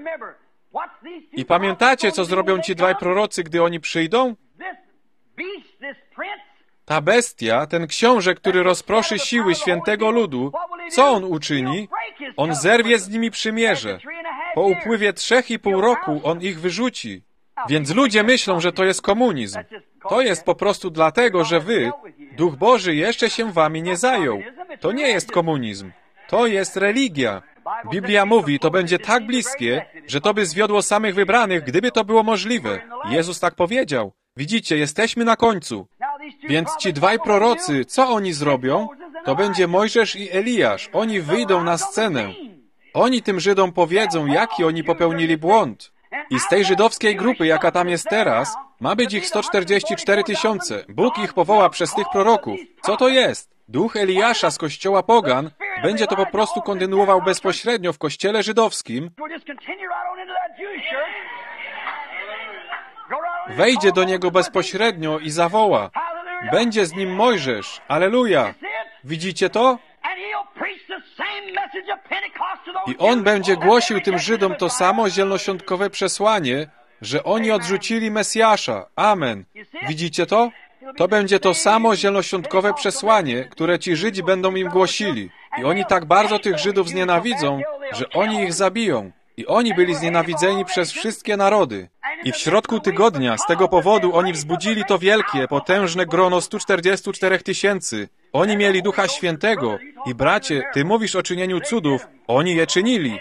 I pamiętacie, co zrobią ci dwaj prorocy, gdy oni przyjdą? Ta bestia, ten książę, który rozproszy siły świętego ludu, co on uczyni? On zerwie z nimi przymierze. Po upływie 3,5 roku on ich wyrzuci. Więc ludzie myślą, że to jest komunizm. To jest po prostu dlatego, że wy, Duch Boży jeszcze się wami nie zajął. To nie jest komunizm. To jest religia. Biblia mówi, to będzie tak bliskie, że to by zwiodło samych wybranych, gdyby to było możliwe. Jezus tak powiedział. Widzicie, jesteśmy na końcu. Więc ci dwaj prorocy, co oni zrobią? To będzie Mojżesz i Eliasz. Oni wyjdą na scenę. Oni tym Żydom powiedzą, jaki oni popełnili błąd. I z tej żydowskiej grupy, jaka tam jest teraz, ma być ich 144 000. Bóg ich powoła przez tych proroków. Co to jest? Duch Eliasza z kościoła pogan będzie to po prostu kontynuował bezpośrednio w kościele żydowskim. Wejdzie do niego bezpośrednio i zawoła. Będzie z nim Mojżesz. Alleluja. Widzicie to? I on będzie głosił tym Żydom to samo zielonoświątkowe przesłanie, że oni odrzucili Mesjasza. Amen. Widzicie to? To będzie to samo zielonoświątkowe przesłanie, które ci Żydzi będą im głosili. I oni tak bardzo tych Żydów znienawidzą, że oni ich zabiją. I oni byli znienawidzeni przez wszystkie narody. I w środku tygodnia z tego powodu oni wzbudzili to wielkie, potężne grono 144 000. Oni mieli Ducha Świętego. I bracie, ty mówisz o czynieniu cudów. Oni je czynili.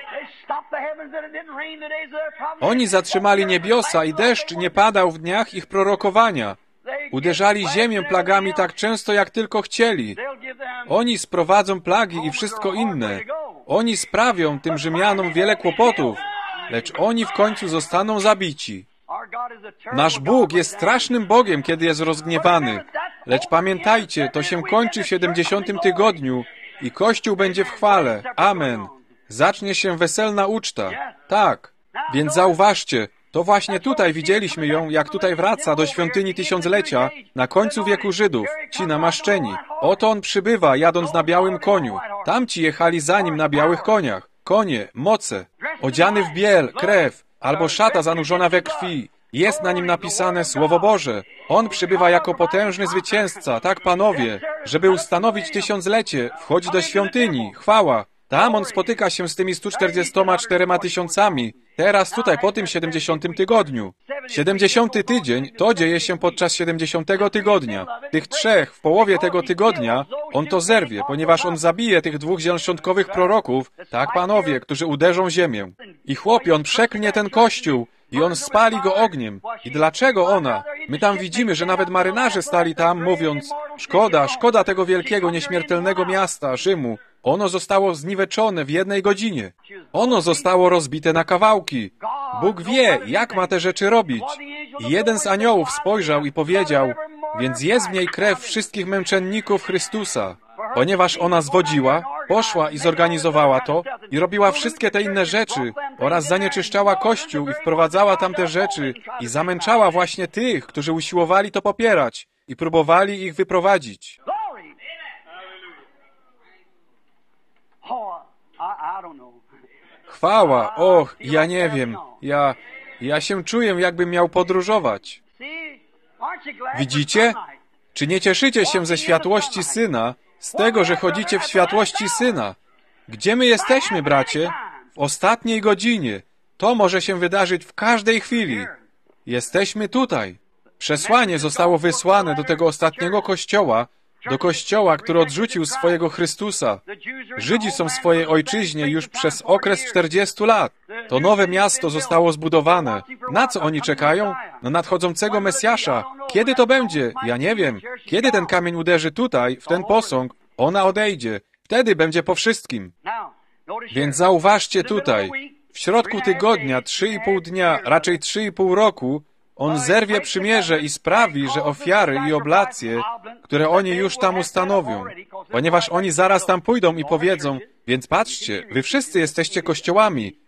Oni zatrzymali niebiosa i deszcz nie padał w dniach ich prorokowania. Uderzali ziemię plagami tak często, jak tylko chcieli. Oni sprowadzą plagi i wszystko inne. Oni sprawią tym Rzymianom wiele kłopotów, lecz oni w końcu zostaną zabici. Nasz Bóg jest strasznym Bogiem, kiedy jest rozgniewany. Lecz pamiętajcie, to się kończy w 70. tygodniu i Kościół będzie w chwale. Amen. Zacznie się weselna uczta. Tak. Więc zauważcie, to właśnie tutaj widzieliśmy ją, jak tutaj wraca do świątyni tysiąclecia, na końcu wieku Żydów, ci namaszczeni. Oto on przybywa, jadąc na białym koniu. Tamci jechali za nim na białych koniach. Konie, moce, odziany w biel, krew, albo szata zanurzona we krwi. Jest na nim napisane Słowo Boże. On przybywa jako potężny zwycięzca, tak panowie, żeby ustanowić tysiąclecie, wchodzi do świątyni, chwała. Tam on spotyka się z tymi 144 000. Teraz tutaj po tym 70. tygodniu. 70. tydzień to dzieje się podczas 70. tygodnia. Tych trzech w połowie tego tygodnia on to zerwie, ponieważ on zabije tych dwóch zielonoświątkowych proroków, tak panowie, którzy uderzą ziemię. I chłopie, on przeklnie ten kościół i on spali go ogniem. I dlaczego ona? My tam widzimy, że nawet marynarze stali tam, mówiąc, szkoda, szkoda tego wielkiego, nieśmiertelnego miasta, Rzymu. Ono zostało zniweczone w 1 godzinie. Ono zostało rozbite na kawałki. Bóg wie, jak ma te rzeczy robić. I jeden z aniołów spojrzał i powiedział, więc jest w niej krew wszystkich męczenników Chrystusa. Ponieważ ona zwodziła, poszła i zorganizowała to i robiła wszystkie te inne rzeczy oraz zanieczyszczała Kościół i wprowadzała tam te rzeczy i zamęczała właśnie tych, którzy usiłowali to popierać i próbowali ich wyprowadzić. Chwała, och, ja nie wiem, ja się czuję, jakbym miał podróżować. Widzicie? Czy nie cieszycie się ze światłości Syna, z tego, że chodzicie w światłości Syna? Gdzie my jesteśmy, bracie? W ostatniej godzinie. To może się wydarzyć w każdej chwili. Jesteśmy tutaj. Przesłanie zostało wysłane do tego ostatniego kościoła, do kościoła, który odrzucił swojego Chrystusa. Żydzi są w swojej ojczyźnie już przez okres 40 lat. To nowe miasto zostało zbudowane. Na co oni czekają? Na nadchodzącego Mesjasza. Kiedy to będzie? Ja nie wiem. Kiedy ten kamień uderzy tutaj, w ten posąg, ona odejdzie. Wtedy będzie po wszystkim. Więc zauważcie tutaj. W środku tygodnia, 3,5 dnia, raczej 3,5 roku, on zerwie przymierze i sprawi, że ofiary i oblacje, które oni już tam ustanowią, ponieważ oni zaraz tam pójdą i powiedzą, więc patrzcie, wy wszyscy jesteście kościołami,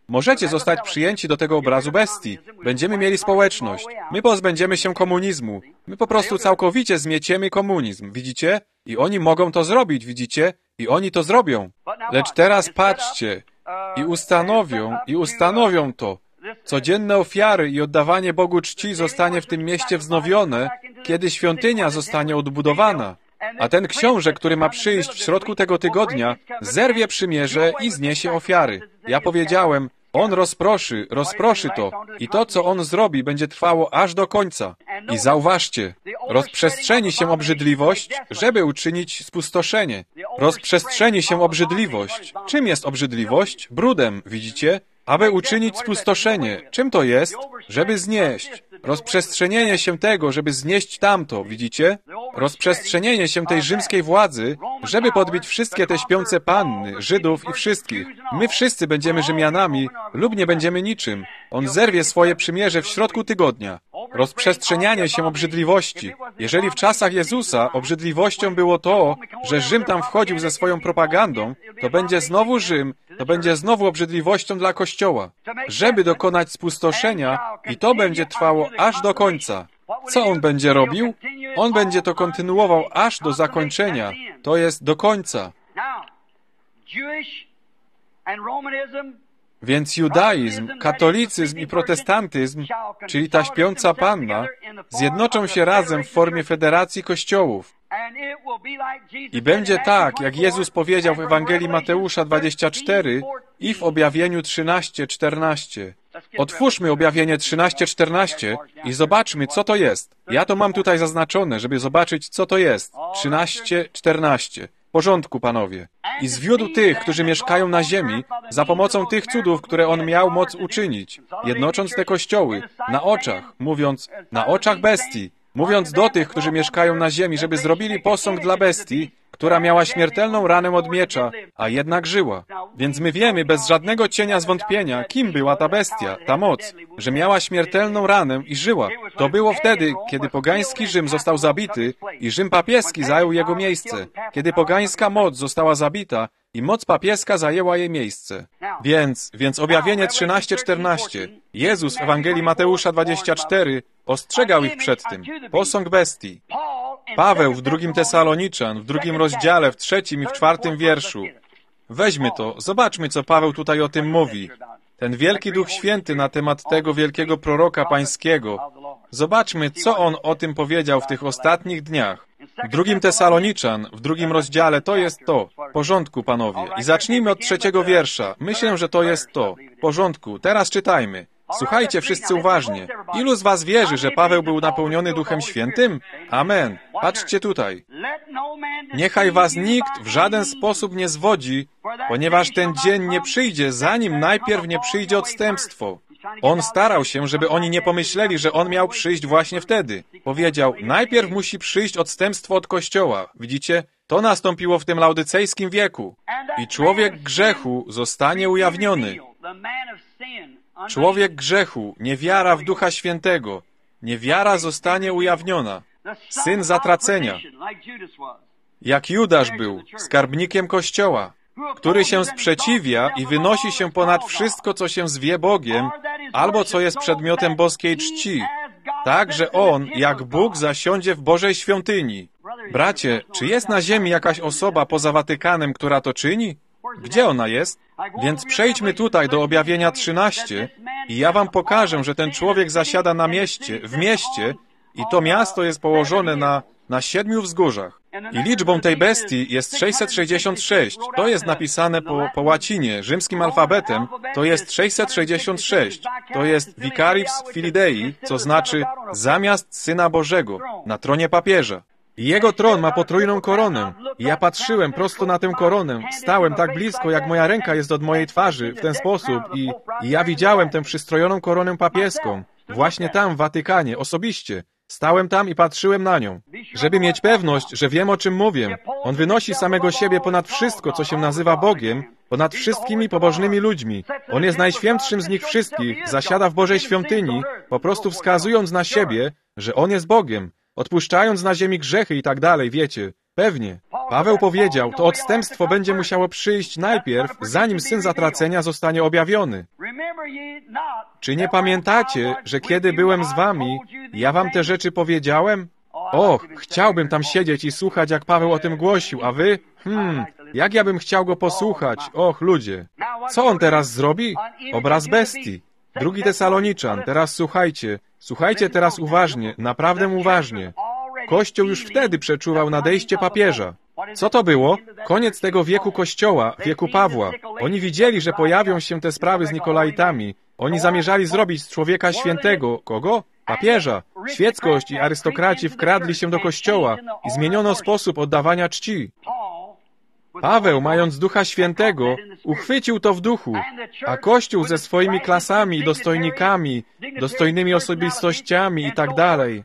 Możecie zostać przyjęci do tego obrazu bestii. Będziemy mieli społeczność. My pozbędziemy się komunizmu. My po prostu całkowicie zmieciemy komunizm. Widzicie? I oni mogą to zrobić, widzicie? I oni to zrobią. Lecz teraz patrzcie. I ustanowią to. Codzienne ofiary i oddawanie Bogu czci zostanie w tym mieście wznowione, kiedy świątynia zostanie odbudowana. A ten książę, który ma przyjść w środku tego tygodnia, zerwie przymierze i zniesie ofiary. Ja powiedziałem, on rozproszy to. I to, co on zrobi, będzie trwało aż do końca. I zauważcie, rozprzestrzeni się obrzydliwość, żeby uczynić spustoszenie. Rozprzestrzeni się obrzydliwość. Czym jest obrzydliwość? Brudem, widzicie? Aby uczynić spustoszenie. Czym to jest? Żeby znieść. Rozprzestrzenienie się tego, żeby znieść tamto, widzicie? Rozprzestrzenienie się tej rzymskiej władzy, żeby podbić wszystkie te śpiące panny, Żydów i wszystkich. My wszyscy będziemy Rzymianami lub nie będziemy niczym. On zerwie swoje przymierze w środku tygodnia. Rozprzestrzenianie się obrzydliwości. Jeżeli w czasach Jezusa obrzydliwością było to, że Rzym tam wchodził ze swoją propagandą, to będzie znowu Rzym, to będzie znowu obrzydliwością dla Kościoła. Żeby dokonać spustoszenia i to będzie trwało aż do końca. Co on będzie robił? On będzie to kontynuował aż do zakończenia. To jest do końca. Więc judaizm, katolicyzm i protestantyzm, czyli ta śpiąca panna, zjednoczą się razem w formie federacji kościołów. I będzie tak, jak Jezus powiedział w Ewangelii Mateusza 24 i w Objawieniu 13:14. Otwórzmy Objawienie 13:14 i zobaczmy, co to jest. Ja to mam tutaj zaznaczone, żeby zobaczyć, co to jest. 13:14. W porządku, panowie. I zwiódł tych, którzy mieszkają na ziemi, za pomocą tych cudów, które on miał moc uczynić, jednocząc te kościoły, na oczach, mówiąc, na oczach bestii, mówiąc do tych, którzy mieszkają na ziemi, żeby zrobili posąg dla bestii, która miała śmiertelną ranę od miecza, a jednak żyła. Więc my wiemy bez żadnego cienia zwątpienia, kim była ta bestia, ta moc, że miała śmiertelną ranę i żyła. To było wtedy, kiedy pogański Rzym został zabity i Rzym papieski zajął jego miejsce, kiedy pogańska moc została zabita i moc papieska zajęła jej miejsce. Więc Objawienie 13:14. Jezus w Ewangelii Mateusza 24 ostrzegał ich przed tym. Posąg bestii. Paweł w 2 Tesaloniczan, w 2 rozdziale, w 3 i w 4 wierszu. Weźmy to, zobaczmy, co Paweł tutaj o tym mówi. Ten wielki Duch Święty na temat tego wielkiego proroka pańskiego. Zobaczmy, co on o tym powiedział w tych ostatnich dniach. W 2 Tesaloniczan, w 2 rozdziale, to jest to. W porządku, panowie. I zacznijmy od 3 wiersza. Myślę, że to jest to. W porządku, teraz czytajmy. Słuchajcie wszyscy uważnie. Ilu z was wierzy, że Paweł był napełniony Duchem Świętym? Amen. Patrzcie tutaj. Niechaj was nikt w żaden sposób nie zwodzi, ponieważ ten dzień nie przyjdzie, zanim najpierw nie przyjdzie odstępstwo. On starał się, żeby oni nie pomyśleli, że on miał przyjść właśnie wtedy. Powiedział, najpierw musi przyjść odstępstwo od Kościoła. Widzicie? To nastąpiło w tym laudycejskim wieku. I człowiek grzechu zostanie ujawniony. Człowiek grzechu, niewiara w Ducha Świętego, niewiara zostanie ujawniona. Syn zatracenia, jak Judasz był, skarbnikiem Kościoła, który się sprzeciwia i wynosi się ponad wszystko, co się zwie Bogiem, albo co jest przedmiotem boskiej czci, tak, że on, jak Bóg, zasiądzie w Bożej świątyni. Bracie, czy jest na ziemi jakaś osoba poza Watykanem, która to czyni? Gdzie ona jest? Więc przejdźmy tutaj do Objawienia 13 i ja wam pokażę, że ten człowiek zasiada w mieście i to miasto jest położone na 7 wzgórzach. I liczbą tej bestii jest 666. To jest napisane po łacinie, rzymskim alfabetem. To jest 666. To jest Vicarius Filidei, co znaczy zamiast Syna Bożego, na tronie papieża. I jego tron ma potrójną koronę. I ja patrzyłem prosto na tę koronę. Stałem tak blisko, jak moja ręka jest od mojej twarzy, w ten sposób. I ja widziałem tę przystrojoną koronę papieską. Właśnie tam, w Watykanie, osobiście. Stałem tam i patrzyłem na nią. Żeby mieć pewność, że wiem, o czym mówię. On wynosi samego siebie ponad wszystko, co się nazywa Bogiem, ponad wszystkimi pobożnymi ludźmi. On jest najświętszym z nich wszystkich, zasiada w Bożej świątyni, po prostu wskazując na siebie, że On jest Bogiem, odpuszczając na ziemi grzechy i tak dalej, wiecie. Pewnie. Paweł powiedział, to odstępstwo będzie musiało przyjść najpierw, zanim Syn zatracenia zostanie objawiony. Czy nie pamiętacie, że kiedy byłem z wami, ja wam te rzeczy powiedziałem? Och, chciałbym tam siedzieć i słuchać, jak Paweł o tym głosił, a wy? Jak ja bym chciał go posłuchać? Och, ludzie. Co on teraz zrobi? Obraz bestii. 2 Tesaloniczan, teraz słuchajcie. Słuchajcie teraz uważnie, naprawdę uważnie. Kościół już wtedy przeczuwał nadejście papieża. Co to było? Koniec tego wieku Kościoła, wieku Pawła. Oni widzieli, że pojawią się te sprawy z Nikolaitami. Oni zamierzali zrobić z człowieka świętego. Kogo? Papieża. Świeckość i arystokraci wkradli się do Kościoła i zmieniono sposób oddawania czci. Paweł, mając Ducha Świętego, uchwycił to w duchu, a Kościół ze swoimi klasami, dostojnikami, dostojnymi osobistościami i tak dalej.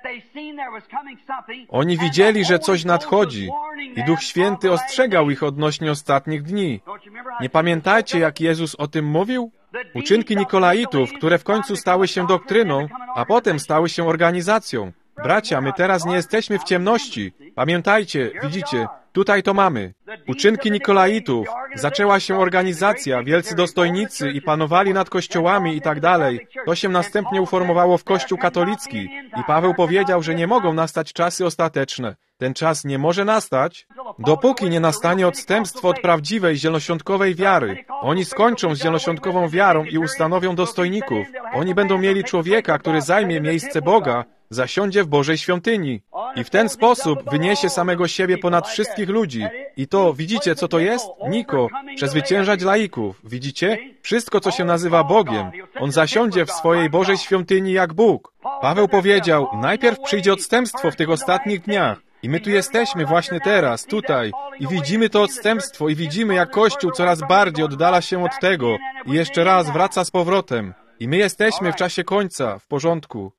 Oni widzieli, że coś nadchodzi i Duch Święty ostrzegał ich odnośnie ostatnich dni. Nie pamiętacie, jak Jezus o tym mówił? Uczynki Nikolaitów, które w końcu stały się doktryną, a potem stały się organizacją. Bracia, my teraz nie jesteśmy w ciemności. Pamiętajcie, widzicie, tutaj to mamy. Uczynki Nikolaitów, zaczęła się organizacja, wielcy dostojnicy i panowali nad kościołami i tak dalej. To się następnie uformowało w Kościół katolicki i Paweł powiedział, że nie mogą nastać czasy ostateczne. Ten czas nie może nastać, dopóki nie nastanie odstępstwo od prawdziwej zielonoświątkowej wiary. Oni skończą z zielonoświątkową wiarą i ustanowią dostojników. Oni będą mieli człowieka, który zajmie miejsce Boga, zasiądzie w Bożej świątyni. I w ten sposób wyniesie samego siebie ponad wszystkich ludzi. I to, widzicie, co to jest? Niko, przezwyciężać laików. Widzicie? Wszystko, co się nazywa Bogiem. On zasiądzie w swojej Bożej świątyni jak Bóg. Paweł powiedział, najpierw przyjdzie odstępstwo w tych ostatnich dniach. I my tu jesteśmy właśnie teraz, tutaj. I widzimy to odstępstwo i widzimy, jak Kościół coraz bardziej oddala się od tego. I jeszcze raz wraca z powrotem. I my jesteśmy w czasie końca, w porządku.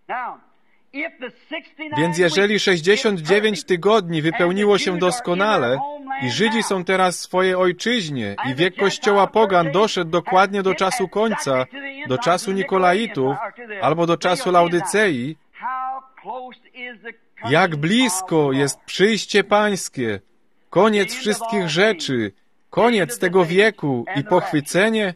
Więc jeżeli 69 tygodni wypełniło się doskonale i Żydzi są teraz w swojej ojczyźnie i wiek Kościoła pogan doszedł dokładnie do czasu końca, do czasu Nikolaitów albo do czasu Laudycei, jak blisko jest przyjście Pańskie, koniec wszystkich rzeczy, koniec tego wieku i pochwycenie.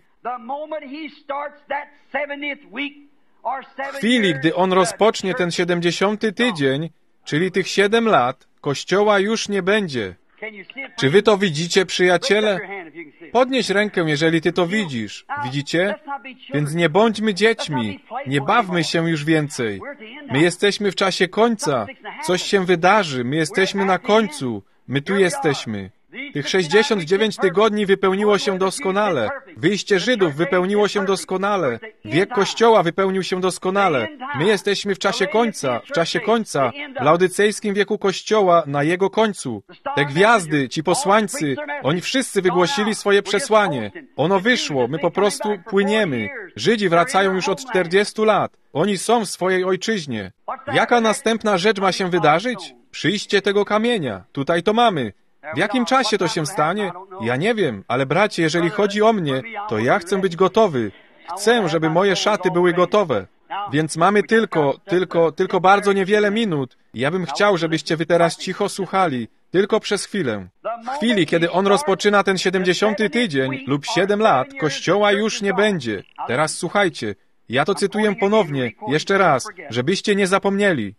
W chwili, gdy On rozpocznie ten 70. tydzień, czyli tych 7 lat, Kościoła już nie będzie. Czy wy to widzicie, przyjaciele? Podnieś rękę, jeżeli ty to widzisz. Widzicie? Więc nie bądźmy dziećmi. Nie bawmy się już więcej. My jesteśmy w czasie końca. Coś się wydarzy. My jesteśmy na końcu. My tu jesteśmy. Tych 69 tygodni wypełniło się doskonale. Wyjście Żydów wypełniło się doskonale. Wiek Kościoła wypełnił się doskonale. My jesteśmy w czasie końca, w laudycejskim wieku Kościoła, na jego końcu. Te gwiazdy, ci posłańcy, oni wszyscy wygłosili swoje przesłanie. Ono wyszło, my po prostu płyniemy. Żydzi wracają już od 40 lat. Oni są w swojej ojczyźnie. Jaka następna rzecz ma się wydarzyć? Przyjście tego kamienia. Tutaj to mamy. W jakim czasie to się stanie? Ja nie wiem, ale bracie, jeżeli chodzi o mnie, to ja chcę być gotowy. Chcę, żeby moje szaty były gotowe. Więc mamy tylko bardzo niewiele minut. Ja bym chciał, żebyście wy teraz cicho słuchali. Tylko przez chwilę. W chwili, kiedy On rozpoczyna ten 70. tydzień lub 7 lat, Kościoła już nie będzie. Teraz słuchajcie. Ja to cytuję ponownie, jeszcze raz, żebyście nie zapomnieli.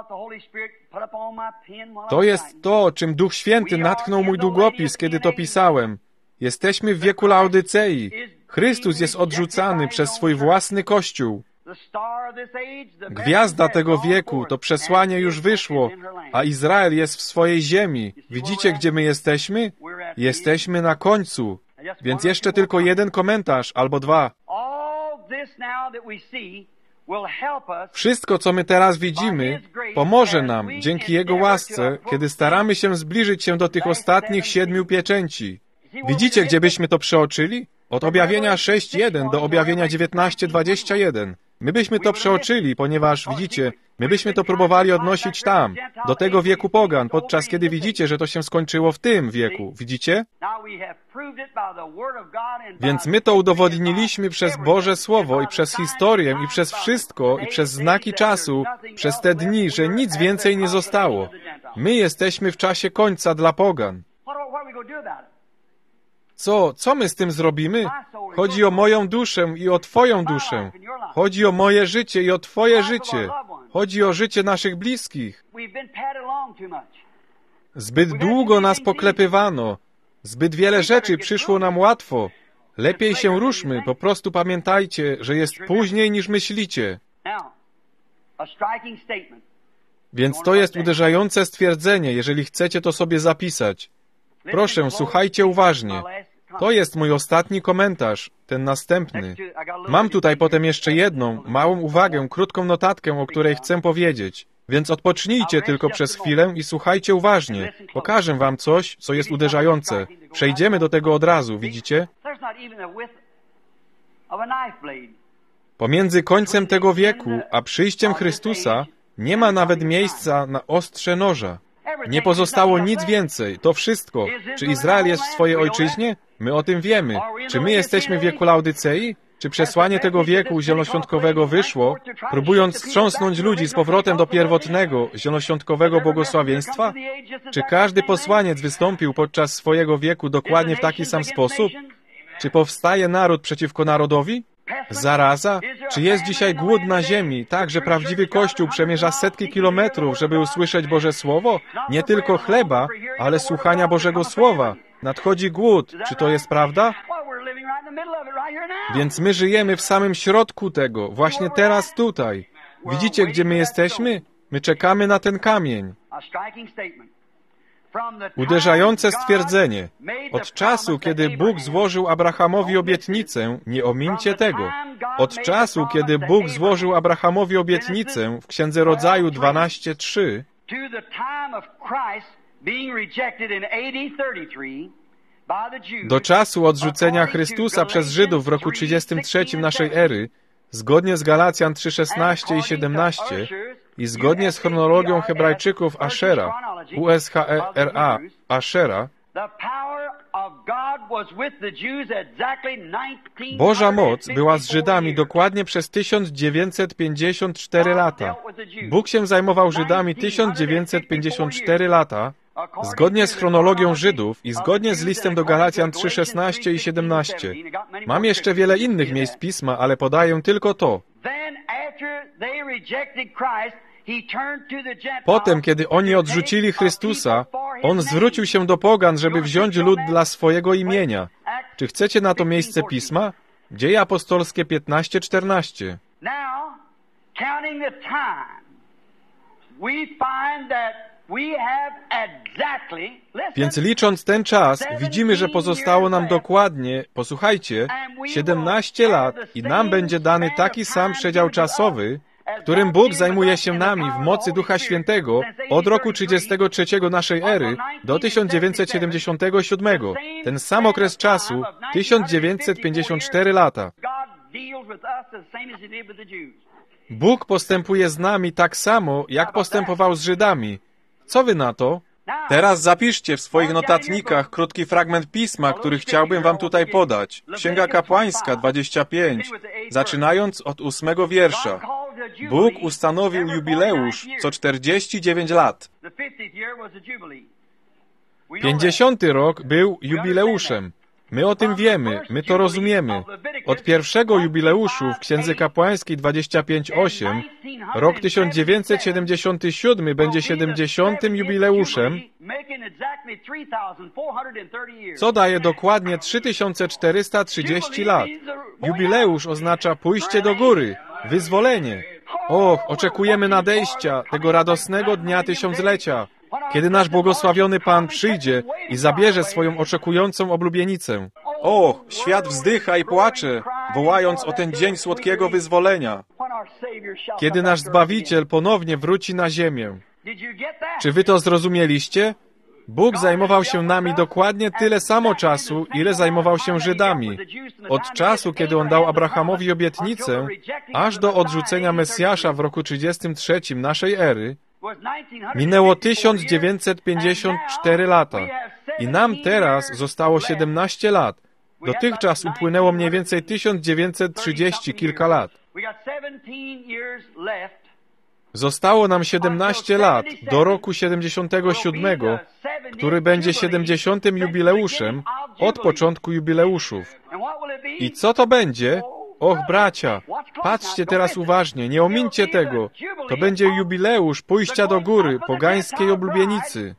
To jest to, czym Duch Święty natchnął mój długopis, kiedy to pisałem. Jesteśmy w wieku Laodycei. Chrystus jest odrzucany przez swój własny Kościół. Gwiazda tego wieku, to przesłanie już wyszło, a Izrael jest w swojej ziemi. Widzicie, gdzie my jesteśmy? Jesteśmy na końcu. Więc jeszcze tylko jeden komentarz albo 2. Wszystko, co my teraz widzimy, pomoże nam dzięki Jego łasce, kiedy staramy się zbliżyć się do tych ostatnich 7 pieczęci. Widzicie, gdzie byśmy to przeoczyli? Od objawienia 6:1 do objawienia 19:21. My byśmy to przeoczyli, ponieważ, widzicie, my byśmy to próbowali odnosić tam, do tego wieku pogan, podczas kiedy widzicie, że to się skończyło w tym wieku. Widzicie? Więc my to udowodniliśmy przez Boże Słowo i przez historię i przez wszystko i przez znaki czasu, przez te dni, że nic więcej nie zostało. My jesteśmy w czasie końca dla pogan. Co my z tym zrobimy? Chodzi o moją duszę i o Twoją duszę. Chodzi o moje życie i o Twoje życie. Chodzi o życie naszych bliskich. Zbyt długo nas poklepywano. Zbyt wiele rzeczy przyszło nam łatwo. Lepiej się ruszmy, po prostu pamiętajcie, że jest później niż myślicie. Więc to jest uderzające stwierdzenie, jeżeli chcecie to sobie zapisać. Proszę, słuchajcie uważnie. To jest mój ostatni komentarz, ten następny. Mam tutaj potem jeszcze jedną, małą uwagę, krótką notatkę, o której chcę powiedzieć. Więc odpocznijcie tylko przez chwilę i słuchajcie uważnie. Pokażę wam coś, co jest uderzające. Przejdziemy do tego od razu, widzicie? Pomiędzy końcem tego wieku a przyjściem Chrystusa nie ma nawet miejsca na ostrze noża. Nie pozostało nic więcej. To wszystko. Czy Izrael jest w swojej ojczyźnie? My o tym wiemy. Czy my jesteśmy w wieku Laodycei? Czy przesłanie tego wieku zielonoświątkowego wyszło, próbując wstrząsnąć ludzi z powrotem do pierwotnego, zielonoświątkowego błogosławieństwa? Czy każdy posłaniec wystąpił podczas swojego wieku dokładnie w taki sam sposób? Czy powstaje naród przeciwko narodowi? Zaraza? Czy jest dzisiaj głód na ziemi, tak, że prawdziwy Kościół przemierza setki kilometrów, żeby usłyszeć Boże Słowo? Nie tylko chleba, ale słuchania Bożego Słowa. Nadchodzi głód. Czy to jest prawda? Więc my żyjemy w samym środku tego, właśnie teraz tutaj. Widzicie, gdzie my jesteśmy? My czekamy na ten kamień. Uderzające stwierdzenie. Od czasu, kiedy Bóg złożył Abrahamowi obietnicę, nie omińcie tego. Od czasu, kiedy Bóg złożył Abrahamowi obietnicę w Księdze Rodzaju 12:3, do czasu odrzucenia Chrystusa przez Żydów w roku 33 naszej ery, zgodnie z Galacjan 3:16 i 17 i zgodnie z chronologią Hebrajczyków Ashera, USHERA, Ashera, Boża moc była z Żydami dokładnie przez 1954 lata. Bóg się zajmował Żydami 1954 lata, zgodnie z chronologią Żydów i zgodnie z listem do Galacjan 3:16 i 17. Mam jeszcze wiele innych miejsc Pisma, ale podaję tylko to. Potem, kiedy oni odrzucili Chrystusa, On zwrócił się do pogan, żeby wziąć lud dla swojego imienia. Czy chcecie na to miejsce Pisma? Dzieje apostolskie 15:14. Więc licząc ten czas, widzimy, że pozostało nam dokładnie, posłuchajcie, 17 lat i nam będzie dany taki sam przedział czasowy, którym Bóg zajmuje się nami w mocy Ducha Świętego od roku 33 naszej ery do 1977. Ten sam okres czasu, 1954 lata. Bóg postępuje z nami tak samo, jak postępował z Żydami. Co wy na to? Teraz zapiszcie w swoich notatnikach krótki fragment Pisma, który chciałbym wam tutaj podać. Księga Kapłańska 25, zaczynając od 8 wiersza. Bóg ustanowił jubileusz co 49 lat. 50. rok był jubileuszem. My o tym wiemy, my to rozumiemy. Od pierwszego jubileuszu w Księdze Kapłańskiej 25:8 rok 1977 będzie 70. jubileuszem, co daje dokładnie 3430 lat. Jubileusz oznacza pójście do góry, wyzwolenie. Och, oczekujemy nadejścia tego radosnego dnia tysiąclecia, kiedy nasz błogosławiony Pan przyjdzie i zabierze swoją oczekującą oblubienicę. Och, świat wzdycha i płacze, wołając o ten dzień słodkiego wyzwolenia, kiedy nasz Zbawiciel ponownie wróci na ziemię. Czy wy to zrozumieliście? Bóg zajmował się nami dokładnie tyle samo czasu, ile zajmował się Żydami. Od czasu, kiedy On dał Abrahamowi obietnicę, aż do odrzucenia Mesjasza w roku 33 naszej ery, minęło 1954 lata. I nam teraz zostało 17 lat. Dotychczas upłynęło mniej więcej 1930 kilka lat. Zostało nam 17 lat do roku 77, który będzie 70. jubileuszem od początku jubileuszów. I co to będzie? Och, bracia, patrzcie teraz uważnie, nie omińcie tego. To będzie jubileusz pójścia do góry, pogańskiej oblubienicy.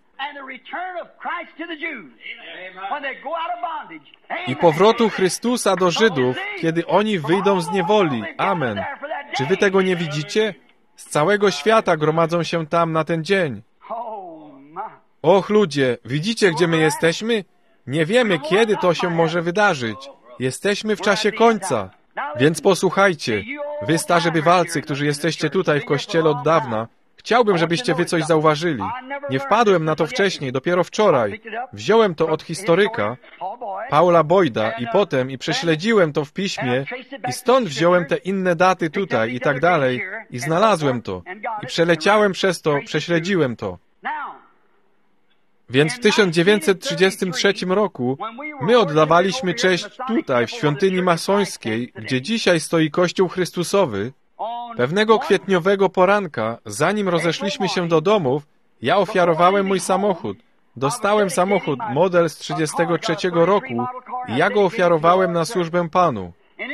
I powrotu Chrystusa do Żydów, kiedy oni wyjdą z niewoli. Amen. Czy wy tego nie widzicie? Z całego świata gromadzą się tam na ten dzień. Och, ludzie, widzicie, gdzie my jesteśmy? Nie wiemy, kiedy to się może wydarzyć. Jesteśmy w czasie końca. Więc posłuchajcie, wy starzy bywalcy, którzy jesteście tutaj w kościele od dawna, chciałbym, żebyście wy coś zauważyli. Nie wpadłem na to wcześniej, dopiero wczoraj. Wziąłem to od historyka, Paula Boyda, i prześledziłem to w piśmie i stąd wziąłem te inne daty tutaj i tak dalej i znalazłem to. I przeleciałem przez to, prześledziłem to. Więc w 1933 roku my oddawaliśmy cześć tutaj, w świątyni masońskiej, gdzie dzisiaj stoi Kościół Chrystusowy. Pewnego kwietniowego poranka, zanim rozeszliśmy się do domów, ja ofiarowałem mój samochód. Dostałem samochód, model z 1933 roku i ja go ofiarowałem na służbę Panu.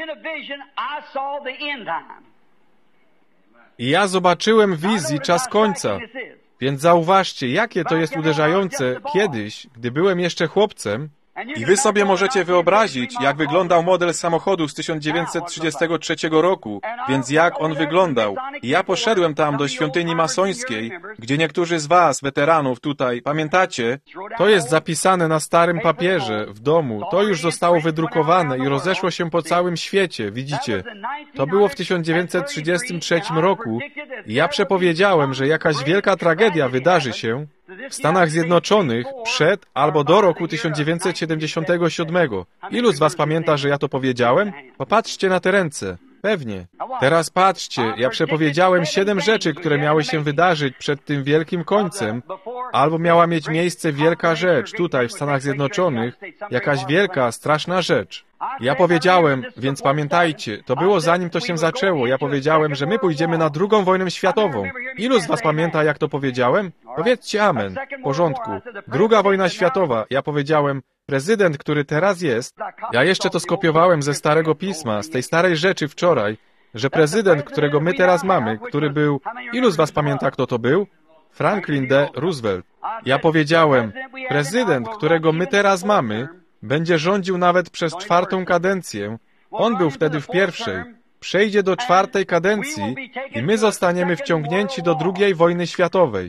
I ja zobaczyłem w wizji czas końca. Więc zauważcie, jakie to jest uderzające kiedyś, gdy byłem jeszcze chłopcem. I wy sobie możecie wyobrazić, jak wyglądał model samochodu z 1933 roku, więc jak on wyglądał. I ja poszedłem tam do świątyni masońskiej, gdzie niektórzy z was, weteranów tutaj, pamiętacie? To jest zapisane na starym papierze w domu. To już zostało wydrukowane i rozeszło się po całym świecie, widzicie? To było w 1933 roku i ja przepowiedziałem, że jakaś wielka tragedia wydarzy się w Stanach Zjednoczonych przed albo do roku 1977. Ilu z was pamięta, że ja to powiedziałem? Popatrzcie na te ręce. Pewnie. Teraz patrzcie, ja przepowiedziałem 7 rzeczy, które miały się wydarzyć przed tym wielkim końcem, albo miała mieć miejsce wielka rzecz tutaj w Stanach Zjednoczonych, jakaś wielka, straszna rzecz. Ja powiedziałem, więc pamiętajcie, to było zanim to się zaczęło, ja powiedziałem, że my pójdziemy na II wojnę światową. Ilu z was pamięta, jak to powiedziałem? Powiedzcie amen. W porządku. II wojna światowa, ja powiedziałem, prezydent, który teraz jest, ja jeszcze to skopiowałem ze Starego Pisma, z tej starej rzeczy wczoraj, że prezydent, którego my teraz mamy, który był, ilu z was pamięta, kto to był? Franklin D. Roosevelt. Ja powiedziałem, prezydent, którego my teraz mamy, będzie rządził nawet przez 4. kadencję. On był wtedy w 1. Przejdzie do 4. kadencji i my zostaniemy wciągnięci do II wojny światowej.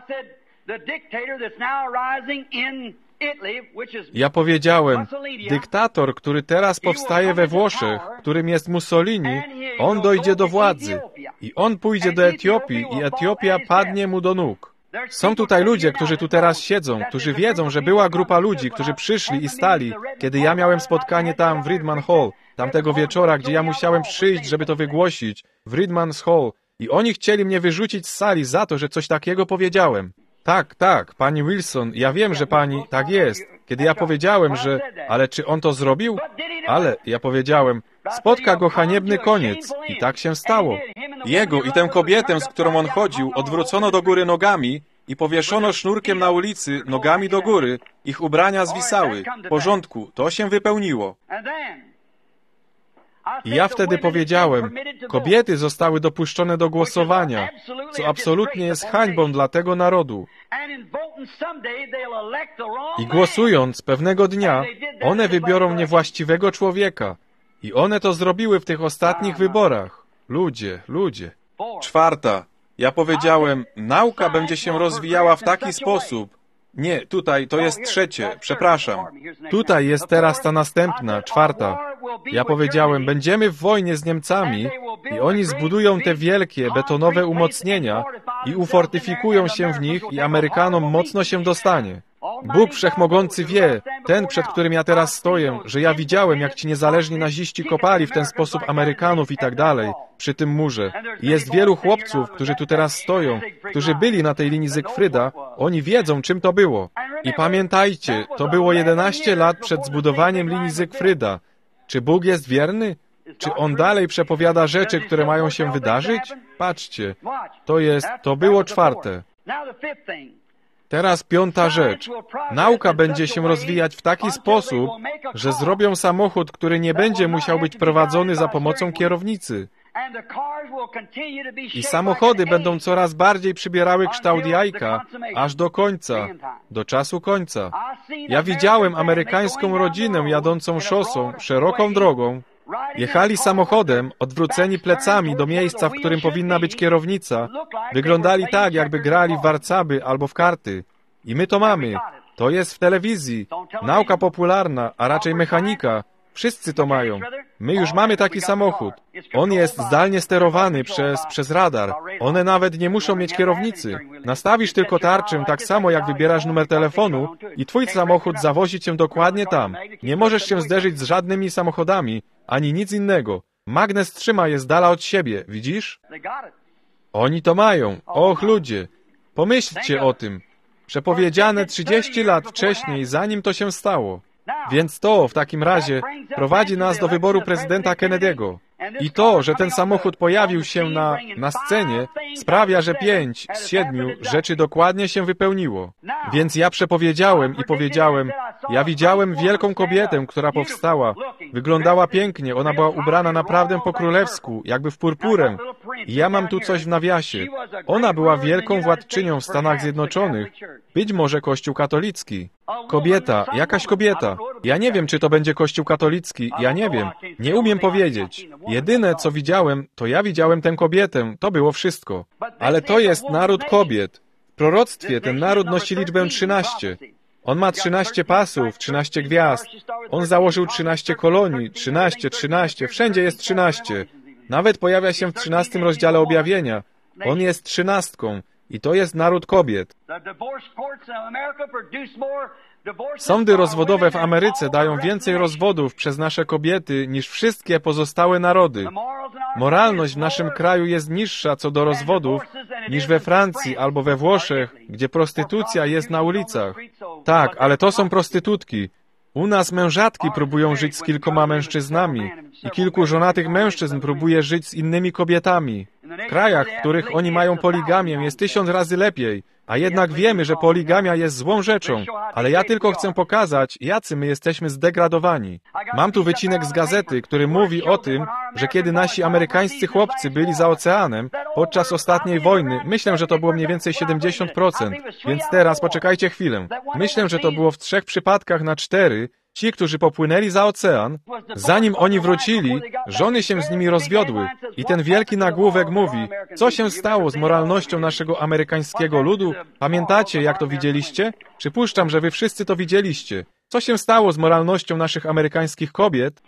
Ja powiedziałem, dyktator, który teraz powstaje we Włoszech, którym jest Mussolini, on dojdzie do władzy i on pójdzie do Etiopii i Etiopia padnie mu do nóg. Są tutaj ludzie, którzy tu teraz siedzą, którzy wiedzą, że była grupa ludzi, którzy przyszli i stali, kiedy ja miałem spotkanie tam w Reedman Hall, tamtego wieczora, gdzie ja musiałem przyjść, żeby to wygłosić, w Reedman's Hall, i oni chcieli mnie wyrzucić z sali za to, że coś takiego powiedziałem. Tak, pani Wilson, ja wiem, że pani, tak jest. Kiedy ja powiedziałem, że, ale czy on to zrobił? Ale, ja powiedziałem, spotka go haniebny koniec. I tak się stało. Jego i tę kobietę, z którą on chodził, odwrócono do góry nogami i powieszono sznurkiem na ulicy, nogami do góry. Ich ubrania zwisały. W porządku, to się wypełniło. I ja wtedy powiedziałem, kobiety zostały dopuszczone do głosowania, co absolutnie jest hańbą dla tego narodu. I głosując pewnego dnia, one wybiorą niewłaściwego człowieka. I one to zrobiły w tych ostatnich wyborach. Ludzie. 4. Ja powiedziałem, nauka będzie się rozwijała w taki sposób. Nie, tutaj to jest 3, przepraszam. Tutaj jest teraz ta następna, 4. Ja powiedziałem, będziemy w wojnie z Niemcami i oni zbudują te wielkie, betonowe umocnienia i ufortyfikują się w nich i Amerykanom mocno się dostanie. Bóg Wszechmogący wie, ten, przed którym ja teraz stoję, że ja widziałem, jak ci niezależni naziści kopali w ten sposób Amerykanów i tak dalej, przy tym murze. I jest wielu chłopców, którzy tu teraz stoją, którzy byli na tej linii Zygfryda, oni wiedzą, czym to było. I pamiętajcie, to było 11 lat przed zbudowaniem linii Zygfryda. Czy Bóg jest wierny? Czy On dalej przepowiada rzeczy, które mają się wydarzyć? Patrzcie, to było 4. Teraz piąta rzecz. Nauka będzie się rozwijać w taki sposób, że zrobią samochód, który nie będzie musiał być prowadzony za pomocą kierownicy. I samochody będą coraz bardziej przybierały kształt jajka, aż do końca, do czasu końca. Ja widziałem amerykańską rodzinę jadącą szosą, szeroką drogą. Jechali samochodem, odwróceni plecami do miejsca, w którym powinna być kierownica. Wyglądali tak, jakby grali w warcaby albo w karty. I my to mamy. To jest w telewizji. Nauka popularna, a raczej mechanika. Wszyscy to mają. My już mamy taki samochód. On jest zdalnie sterowany przez radar. One nawet nie muszą mieć kierownicy. Nastawisz tylko tarczę tak samo, jak wybierasz numer telefonu i twój samochód zawozi cię dokładnie tam. Nie możesz się zderzyć z żadnymi samochodami, ani nic innego. Magnes trzyma je z dala od siebie, widzisz? Oni to mają. Och, ludzie, pomyślcie o tym. Przepowiedziane 30 lat wcześniej, zanim to się stało. Więc to w takim razie prowadzi nas do wyboru prezydenta Kennedy'ego. I to, że ten samochód pojawił się na scenie, sprawia, że 5 z 7 rzeczy dokładnie się wypełniło. Więc ja przepowiedziałem i powiedziałem, ja widziałem wielką kobietę, która powstała. Wyglądała pięknie, ona była ubrana naprawdę po królewsku, jakby w purpurę. I ja mam tu coś w nawiasie. Ona była wielką władczynią w Stanach Zjednoczonych. Być może Kościół katolicki. Kobieta, jakaś kobieta. Ja nie wiem, czy to będzie Kościół katolicki, ja nie wiem. Nie umiem powiedzieć. Jedyne, co widziałem, to ja widziałem tę kobietę. To było wszystko. Ale to jest naród kobiet. W proroctwie ten naród nosi liczbę 13. On ma 13 pasów, 13 gwiazd. On założył 13 kolonii, 13, wszędzie jest 13. Nawet pojawia się w 13 rozdziale objawienia. On jest 13. I to jest naród kobiet. Sądy rozwodowe w Ameryce dają więcej rozwodów przez nasze kobiety niż wszystkie pozostałe narody. Moralność w naszym kraju jest niższa co do rozwodów niż we Francji albo we Włoszech, gdzie prostytucja jest na ulicach. Tak, ale to są prostytutki. U nas mężatki próbują żyć z kilkoma mężczyznami i kilku żonatych mężczyzn próbuje żyć z innymi kobietami. W krajach, w których oni mają poligamię, jest 1000 razy lepiej, a jednak wiemy, że poligamia jest złą rzeczą, ale ja tylko chcę pokazać, jacy my jesteśmy zdegradowani. Mam tu wycinek z gazety, który mówi o tym, że kiedy nasi amerykańscy chłopcy byli za oceanem podczas ostatniej wojny, myślę, że to było mniej więcej 70%, więc teraz poczekajcie chwilę. Myślę, że to było w 3 przypadkach na 4, ci, którzy popłynęli za ocean, zanim oni wrócili, żony się z nimi rozwiodły. I ten wielki nagłówek mówi, co się stało z moralnością naszego amerykańskiego ludu? Pamiętacie, jak to widzieliście? Przypuszczam, że wy wszyscy to widzieliście. Co się stało z moralnością naszych amerykańskich kobiet?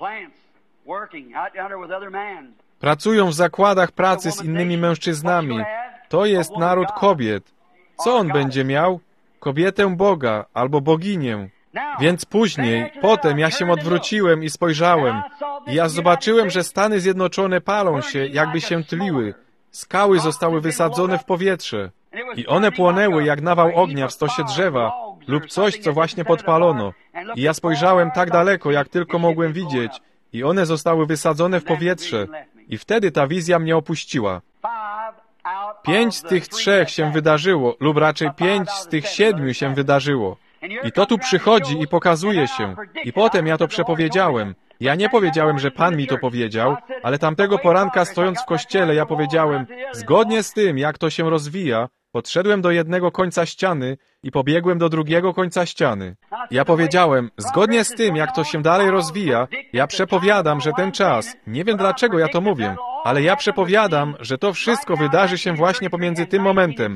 Pracują w zakładach pracy z innymi mężczyznami. To jest naród kobiet. Co on będzie miał? Kobietę Boga albo boginię. Więc później, potem ja się odwróciłem i spojrzałem. I ja zobaczyłem, że Stany Zjednoczone palą się, jakby się tliły. Skały zostały wysadzone w powietrze. I one płonęły jak nawał ognia w stosie drzewa lub coś, co właśnie podpalono. I ja spojrzałem tak daleko, jak tylko mogłem widzieć. I one zostały wysadzone w powietrze. I wtedy ta wizja mnie opuściła. 5 z tych 3 się wydarzyło, lub raczej 5 z tych 7 się wydarzyło. I to tu przychodzi i pokazuje się. I potem ja to przepowiedziałem. Ja nie powiedziałem, że Pan mi to powiedział, ale tamtego poranka stojąc w kościele ja powiedziałem, zgodnie z tym, jak to się rozwija, podszedłem do jednego końca ściany i pobiegłem do drugiego końca ściany. Ja powiedziałem, zgodnie z tym, jak to się dalej rozwija, ja przepowiadam, że ten czas, nie wiem dlaczego ja to mówię, ale ja przepowiadam, że to wszystko wydarzy się właśnie pomiędzy tym momentem,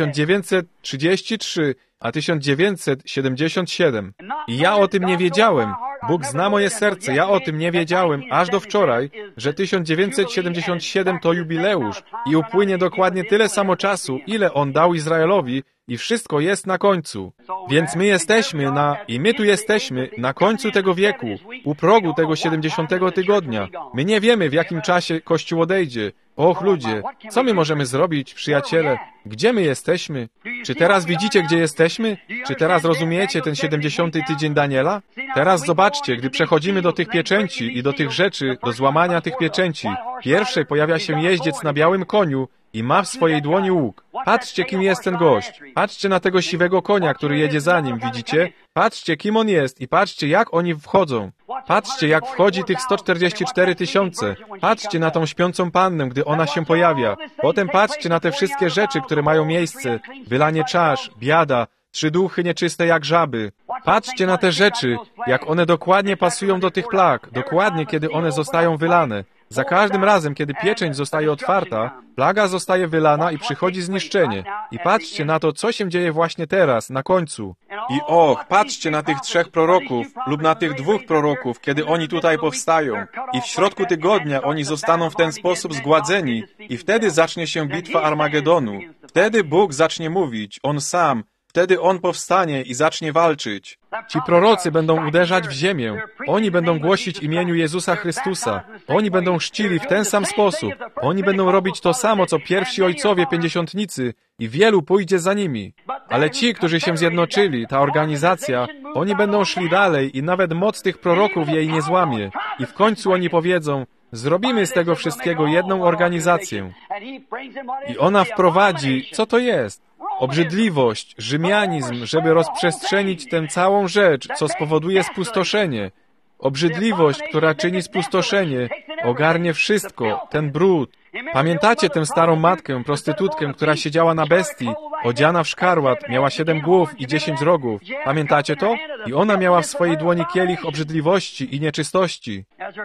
1933 a 1977. I ja o tym nie wiedziałem. Bóg zna moje serce, ja o tym nie wiedziałem aż do wczoraj, że 1977 to jubileusz i upłynie dokładnie tyle samo czasu, ile On dał Izraelowi i wszystko jest na końcu. Więc my jesteśmy i my tu jesteśmy na końcu tego wieku, u progu tego 70 tygodnia. My nie wiemy, w jakim czasie Kościół odejdzie. Och, ludzie, co my możemy zrobić, przyjaciele? Gdzie my jesteśmy? Czy teraz widzicie, gdzie jesteśmy? Czy teraz rozumiecie ten 70 tydzień Daniela? Teraz zobaczcie, gdy przechodzimy do tych pieczęci i do tych rzeczy, do złamania tych pieczęci. Pierwszej pojawia się jeździec na białym koniu i ma w swojej dłoni łuk. Patrzcie, kim jest ten gość. Patrzcie na tego siwego konia, który jedzie za nim, widzicie? Patrzcie, kim on jest i patrzcie, jak oni wchodzą. Patrzcie, jak wchodzi tych 144 000. Patrzcie na tą śpiącą pannę, gdy ona się pojawia. Potem patrzcie na te wszystkie rzeczy, które mają miejsce. Wylanie czasz, biada, 3 duchy nieczyste jak żaby. Patrzcie na te rzeczy, jak one dokładnie pasują do tych plag, dokładnie kiedy one zostają wylane. Za każdym razem, kiedy pieczęć zostaje otwarta, plaga zostaje wylana i przychodzi zniszczenie. I patrzcie na to, co się dzieje właśnie teraz, na końcu. I patrzcie na tych 3 proroków lub na tych 2 proroków, kiedy oni tutaj powstają. I w środku tygodnia oni zostaną w ten sposób zgładzeni i wtedy zacznie się bitwa Armagedonu. Wtedy Bóg zacznie mówić, On sam. Wtedy On powstanie i zacznie walczyć. Ci prorocy będą uderzać w ziemię. Oni będą głosić imieniu Jezusa Chrystusa. Oni będą chrzcili w ten sam sposób. Oni będą robić to samo, co pierwsi ojcowie pięćdziesiątnicy i wielu pójdzie za nimi. Ale ci, którzy się zjednoczyli, ta organizacja, oni będą szli dalej i nawet moc tych proroków jej nie złamie. I w końcu oni powiedzą, zrobimy z tego wszystkiego jedną organizację. I ona wprowadzi, co to jest? Obrzydliwość, rzymianizm, żeby rozprzestrzenić tę całą rzecz, co spowoduje spustoszenie. Obrzydliwość, która czyni spustoszenie, ogarnie wszystko, ten brud. Pamiętacie tę starą matkę, prostytutkę, która siedziała na bestii, odziana w szkarłat, miała 7 głów i 10 rogów. Pamiętacie to? I ona miała w swojej dłoni kielich obrzydliwości i nieczystości.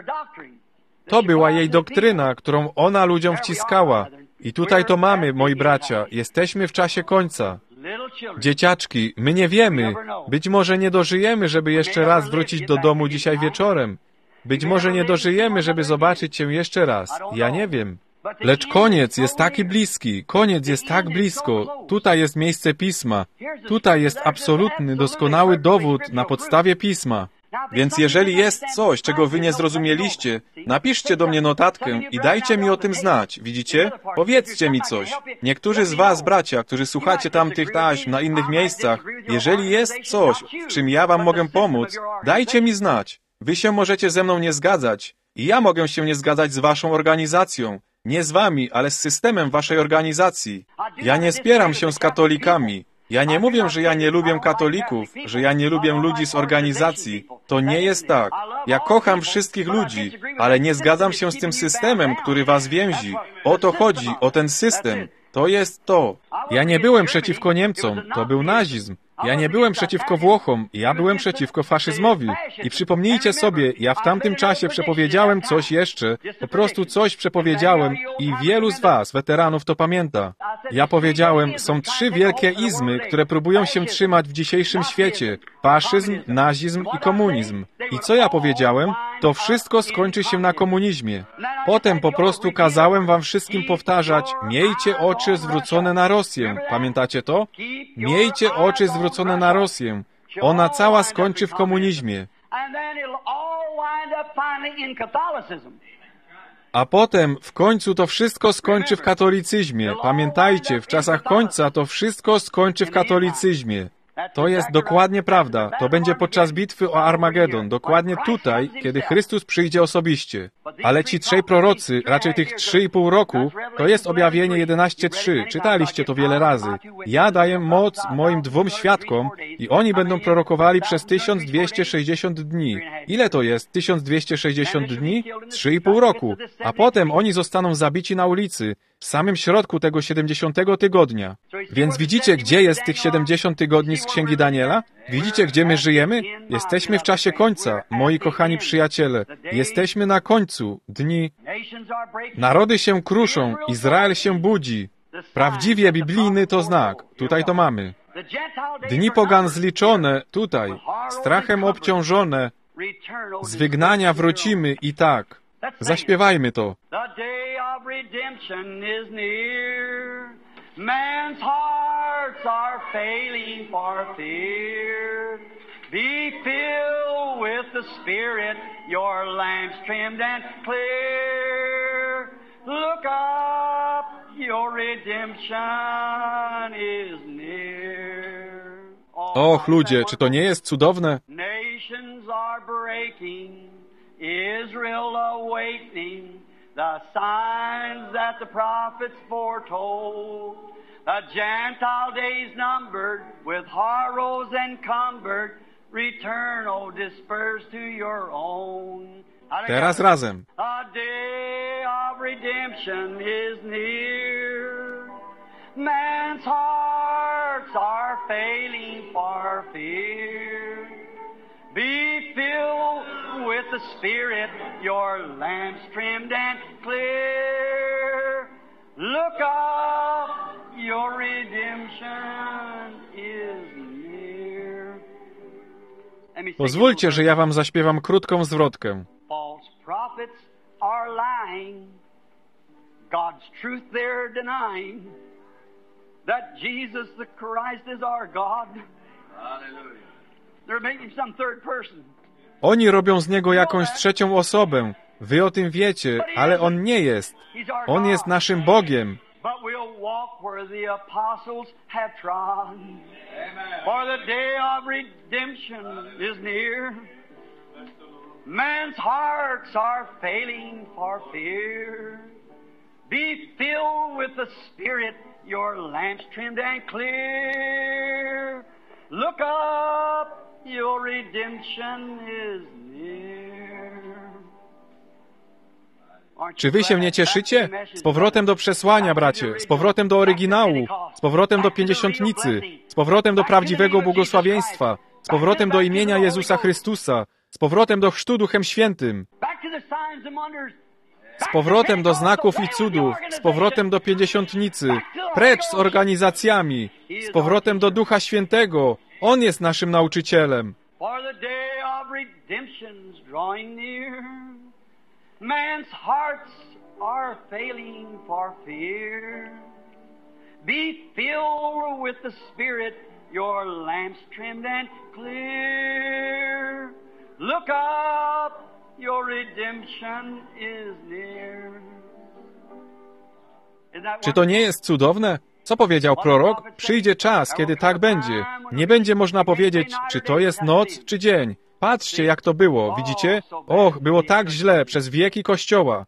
To była jej doktryna, którą ona ludziom wciskała. I tutaj to mamy, moi bracia, jesteśmy w czasie końca. Dzieciaczki, my nie wiemy. Być może nie dożyjemy, żeby jeszcze raz wrócić do domu dzisiaj wieczorem. Być może nie dożyjemy, żeby zobaczyć Cię jeszcze raz. Ja nie wiem. Lecz koniec jest taki bliski, koniec jest tak blisko. Tutaj jest miejsce Pisma. Tutaj jest absolutny, doskonały dowód na podstawie Pisma. Więc jeżeli jest coś, czego wy nie zrozumieliście, napiszcie do mnie notatkę i dajcie mi o tym znać. Widzicie? Powiedzcie mi coś. Niektórzy z was, bracia, którzy słuchacie tamtych taśm na innych miejscach, jeżeli jest coś, w czym ja wam mogę pomóc, dajcie mi znać. Wy się możecie ze mną nie zgadzać i ja mogę się nie zgadzać z waszą organizacją. Nie z wami, ale z systemem waszej organizacji. Ja nie spieram się z katolikami. Ja nie mówię, że ja nie lubię katolików, że ja nie lubię ludzi z organizacji. To nie jest tak. Ja kocham wszystkich ludzi, ale nie zgadzam się z tym systemem, który was więzi. O to chodzi, o ten system. To jest to. Ja nie byłem przeciwko Niemcom, to był nazizm. Ja nie byłem przeciwko Włochom, ja byłem przeciwko faszyzmowi. I przypomnijcie sobie, ja w tamtym czasie przepowiedziałem coś jeszcze, po prostu coś przepowiedziałem i wielu z was, weteranów, to pamięta. Ja powiedziałem, są 3 wielkie izmy, które próbują się trzymać w dzisiejszym świecie. Faszyzm, nazizm i komunizm. I co ja powiedziałem? To wszystko skończy się na komunizmie. Potem po prostu kazałem wam wszystkim powtarzać, miejcie oczy zwrócone na Rosję. Pamiętacie to? Miejcie oczy zwrócone na Rosję. Ona cała skończy w komunizmie. A potem w końcu to wszystko skończy w katolicyzmie. Pamiętajcie, w czasach końca to wszystko skończy w katolicyzmie. To jest dokładnie prawda. To będzie podczas bitwy o Armagedon, dokładnie tutaj, kiedy Chrystus przyjdzie osobiście. Ale ci 3 prorocy, raczej tych 3,5 roku, to jest objawienie 11:3. Czytaliście to wiele razy. Ja daję moc moim 2 świadkom i oni będą prorokowali przez 1260 dni. Ile to jest? 1260 dni? 3,5 roku. A potem oni zostaną zabici na ulicy, w samym środku tego 70 tygodnia. Więc widzicie, gdzie jest tych 70 tygodni z Księgi Daniela? Widzicie, gdzie my żyjemy? Jesteśmy w czasie końca, moi kochani przyjaciele. Jesteśmy na końcu dni. Narody się kruszą, Izrael się budzi. Prawdziwie biblijny to znak. Tutaj to mamy. Dni pogan zliczone, tutaj. Strachem obciążone. Z wygnania wrócimy i tak. Zaśpiewajmy to. Man's hearts are failing for fear. Be filled with the Spirit, your lamps trimmed and clear. Look up, your redemption is near. Och, ludzie, czy to nie jest cudowne? Nations are breaking, Israel awakening. The signs that the prophets foretold, the Gentile days numbered, with horrors encumbered, return, O disperse to your own. Teraz razem. A day of redemption is near. Man's hearts are failing for fear. Be filled with the Spirit, your lamps trimmed and clear. Look up, your redemption is near. Pozwólcie, że ja wam zaśpiewam krótką zwrotkę. False prophets are lying. God's truth they're denying. That Jesus the Christ is our God. Hallelujah. They're making some third person. Oni robią z Niego jakąś trzecią osobę. Wy o tym wiecie, ale On nie jest. On jest naszym Bogiem. But we'll walk where the apostles have trod. For the day of redemption is near. Man's hearts are failing for fear. Be filled with the Spirit, your lamps trimmed and clear. Look up, your redemption is near. Czy wy się nie cieszycie? Z powrotem do przesłania, bracie, z powrotem do oryginału, z powrotem do pięćdziesiątnicy, z powrotem do prawdziwego błogosławieństwa, z powrotem do imienia Jezusa Chrystusa, z powrotem do chrztu Duchem Świętym, z powrotem do znaków i cudów, z powrotem do pięćdziesiątnicy, precz z organizacjami, z powrotem do Ducha Świętego. On jest naszym nauczycielem. Man's hearts are failing for fear. Be filled with the Spirit, your lamps trimmed and clear. Look up, your redemption is near. Czy to nie jest cudowne? Co powiedział prorok? Przyjdzie czas, kiedy tak będzie. Nie będzie można powiedzieć, czy to jest noc, czy dzień. Patrzcie, jak to było. Widzicie? Och, było tak źle przez wieki Kościoła.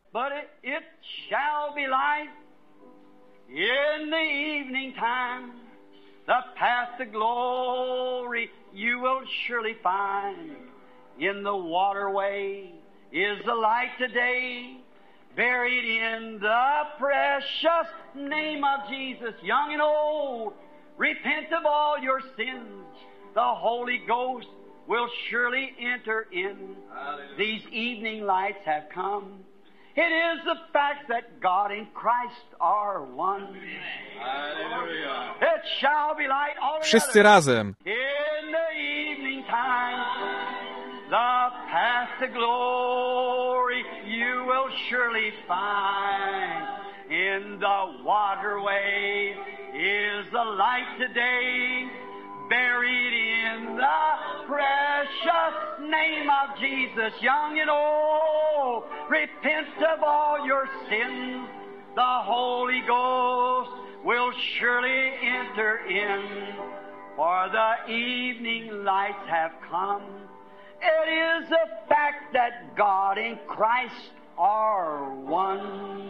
Buried in the precious name of Jesus, young and old, repent of all your sins. The Holy Ghost will surely enter in. Hallelujah. These evening lights have come. It is the fact that God and Christ are one. Hallelujah. It shall be light all Wszyscy razem. In the evening time, the path to glory you will surely find. In the waterway is the light today, buried in the precious name of Jesus, young and old. Repent of all your sins. The Holy Ghost will surely enter in, for the evening lights have come. It is a fact that God and Christ are one.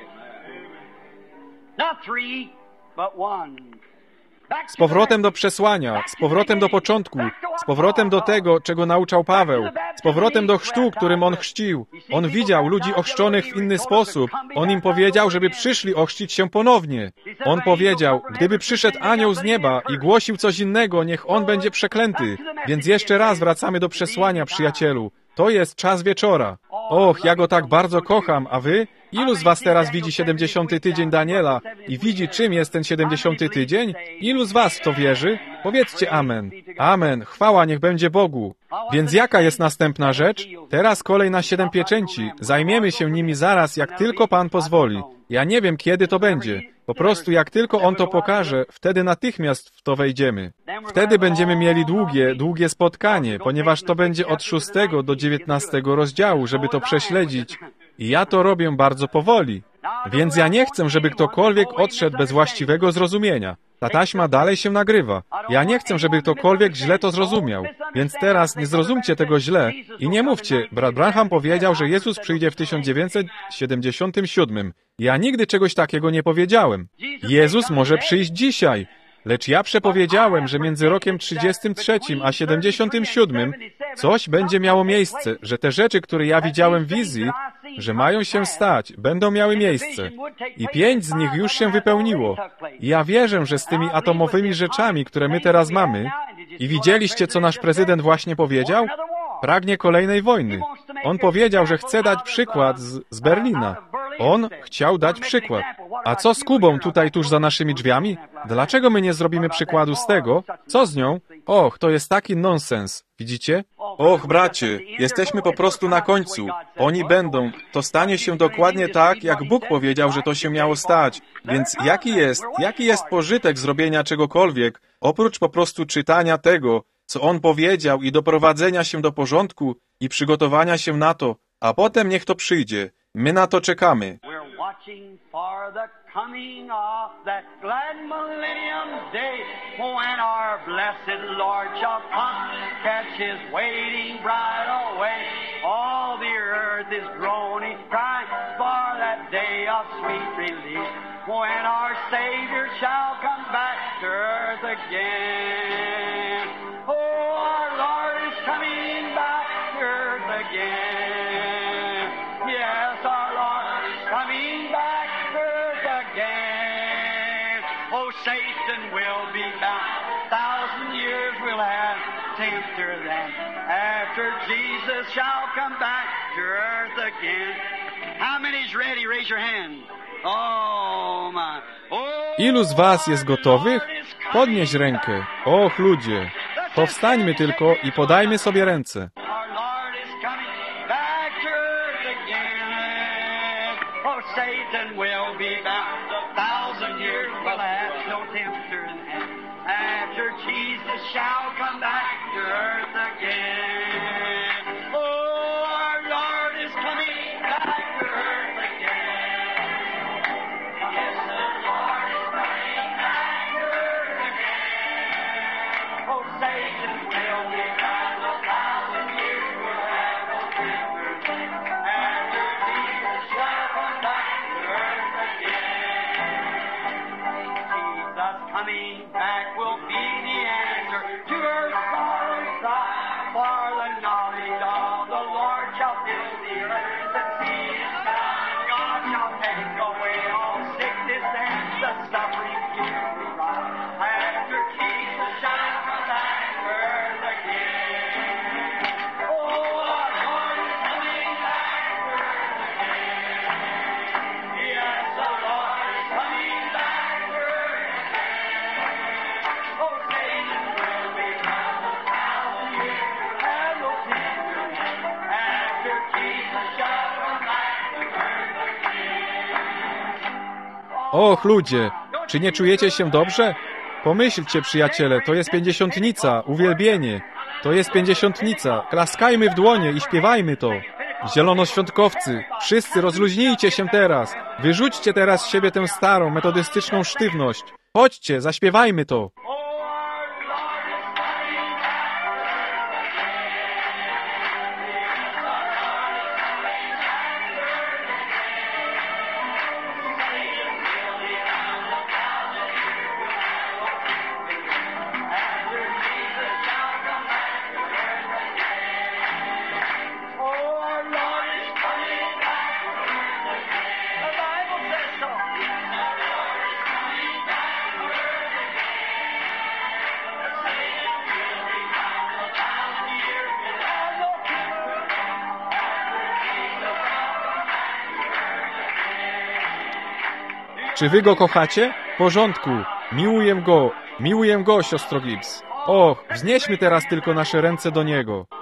Not three, but one. Z powrotem do przesłania, z powrotem do początku, z powrotem do tego, czego nauczał Paweł, z powrotem do chrztu, którym on chrzcił. On widział ludzi ochrzczonych w inny sposób. On im powiedział, żeby przyszli ochrzcić się ponownie. On powiedział, gdyby przyszedł anioł z nieba i głosił coś innego, niech on będzie przeklęty. Więc jeszcze raz wracamy do przesłania, przyjacielu. To jest czas wieczora. Och, ja go tak bardzo kocham, a wy? Ilu z was teraz widzi 70. tydzień Daniela i widzi, czym jest ten 70. tydzień? Ilu z was w to wierzy? Powiedzcie amen. Amen. Chwała niech będzie Bogu. Więc jaka jest następna rzecz? Teraz kolej na 7 pieczęci. Zajmiemy się nimi zaraz, jak tylko Pan pozwoli. Ja nie wiem, kiedy to będzie. Po prostu jak tylko On to pokaże, wtedy natychmiast w to wejdziemy. Wtedy będziemy mieli długie spotkanie, ponieważ to będzie od 6 do 19 rozdziału, żeby to prześledzić. I ja to robię bardzo powoli. Więc ja nie chcę, żeby ktokolwiek odszedł bez właściwego zrozumienia. Ta taśma dalej się nagrywa. Ja nie chcę, żeby ktokolwiek źle to zrozumiał. Więc teraz nie zrozumcie tego źle i nie mówcie, brat Branham powiedział, że Jezus przyjdzie w 1977. Ja nigdy czegoś takiego nie powiedziałem. Jezus może przyjść dzisiaj. Lecz ja przepowiedziałem, że między rokiem 33 a 77 coś będzie miało miejsce, że te rzeczy, które ja widziałem w wizji, że mają się stać, będą miały miejsce. I 5 z nich już się wypełniło. I ja wierzę, że z tymi atomowymi rzeczami, które my teraz mamy, i widzieliście, co nasz prezydent właśnie powiedział? Pragnie kolejnej wojny. On powiedział, że chce dać przykład z Berlina. On chciał dać przykład. A co z Kubą tutaj tuż za naszymi drzwiami? Dlaczego my nie zrobimy przykładu z tego? Co z nią? Och, to jest taki nonsens. Widzicie? Och, bracie, jesteśmy po prostu na końcu. Oni będą. To stanie się dokładnie tak, jak Bóg powiedział, że to się miało stać. Więc jaki jest pożytek zrobienia czegokolwiek, oprócz po prostu czytania tego, co On powiedział i doprowadzenia się do porządku i przygotowania się na to, a potem niech to przyjdzie. My na to czekamy. Watching for the coming of that glad millennium day, when our blessed Lord shall come, catch His waiting bride away. All the earth is groaning, crying for that day of sweet release, when our Savior shall come back to earth again. Oh, our Lord is coming back to earth again. Yes, our Lord is coming back to earth again. Oh, Satan will be bound. 1,000 years will have tempter them. After Jesus shall come back to earth again. How many's ready? Raise your hand. Oh, my. Oh, Ilu z was jest gotowych? Podnieś rękę. Och, ludzie. Powstańmy tylko i podajmy sobie ręce. Satan will be bound. 1,000 years will have no tempter in hand. After Jesus shall come back to earth again. Oh, our Lord is coming back to earth again. Yes, the Lord is coming back to earth again. Oh, Satan will be bound. 1,000 years will have no tempter in hand. After Jesus shall come back. Coming back will be the answer to her sorrow cry. For the knowledge of the Lord shall fill the earth. The seed is found. God shall take away all sickness and the suffering here we rise. After Jesus shall come back to earth again. Oh, our Lord is coming back to earth again. Yes, the Lord is coming back to earth. Och, ludzie, czy nie czujecie się dobrze? Pomyślcie, przyjaciele, to jest pięćdziesiątnica, uwielbienie. To jest pięćdziesiątnica. Klaskajmy w dłonie i śpiewajmy to. Zielonoświątkowcy, wszyscy rozluźnijcie się teraz. Wyrzućcie teraz z siebie tę starą, metodystyczną sztywność. Chodźcie, zaśpiewajmy to. Czy wy go kochacie? W porządku. Miłuję go, siostro Gibbs. Och, wznieśmy teraz tylko nasze ręce do niego.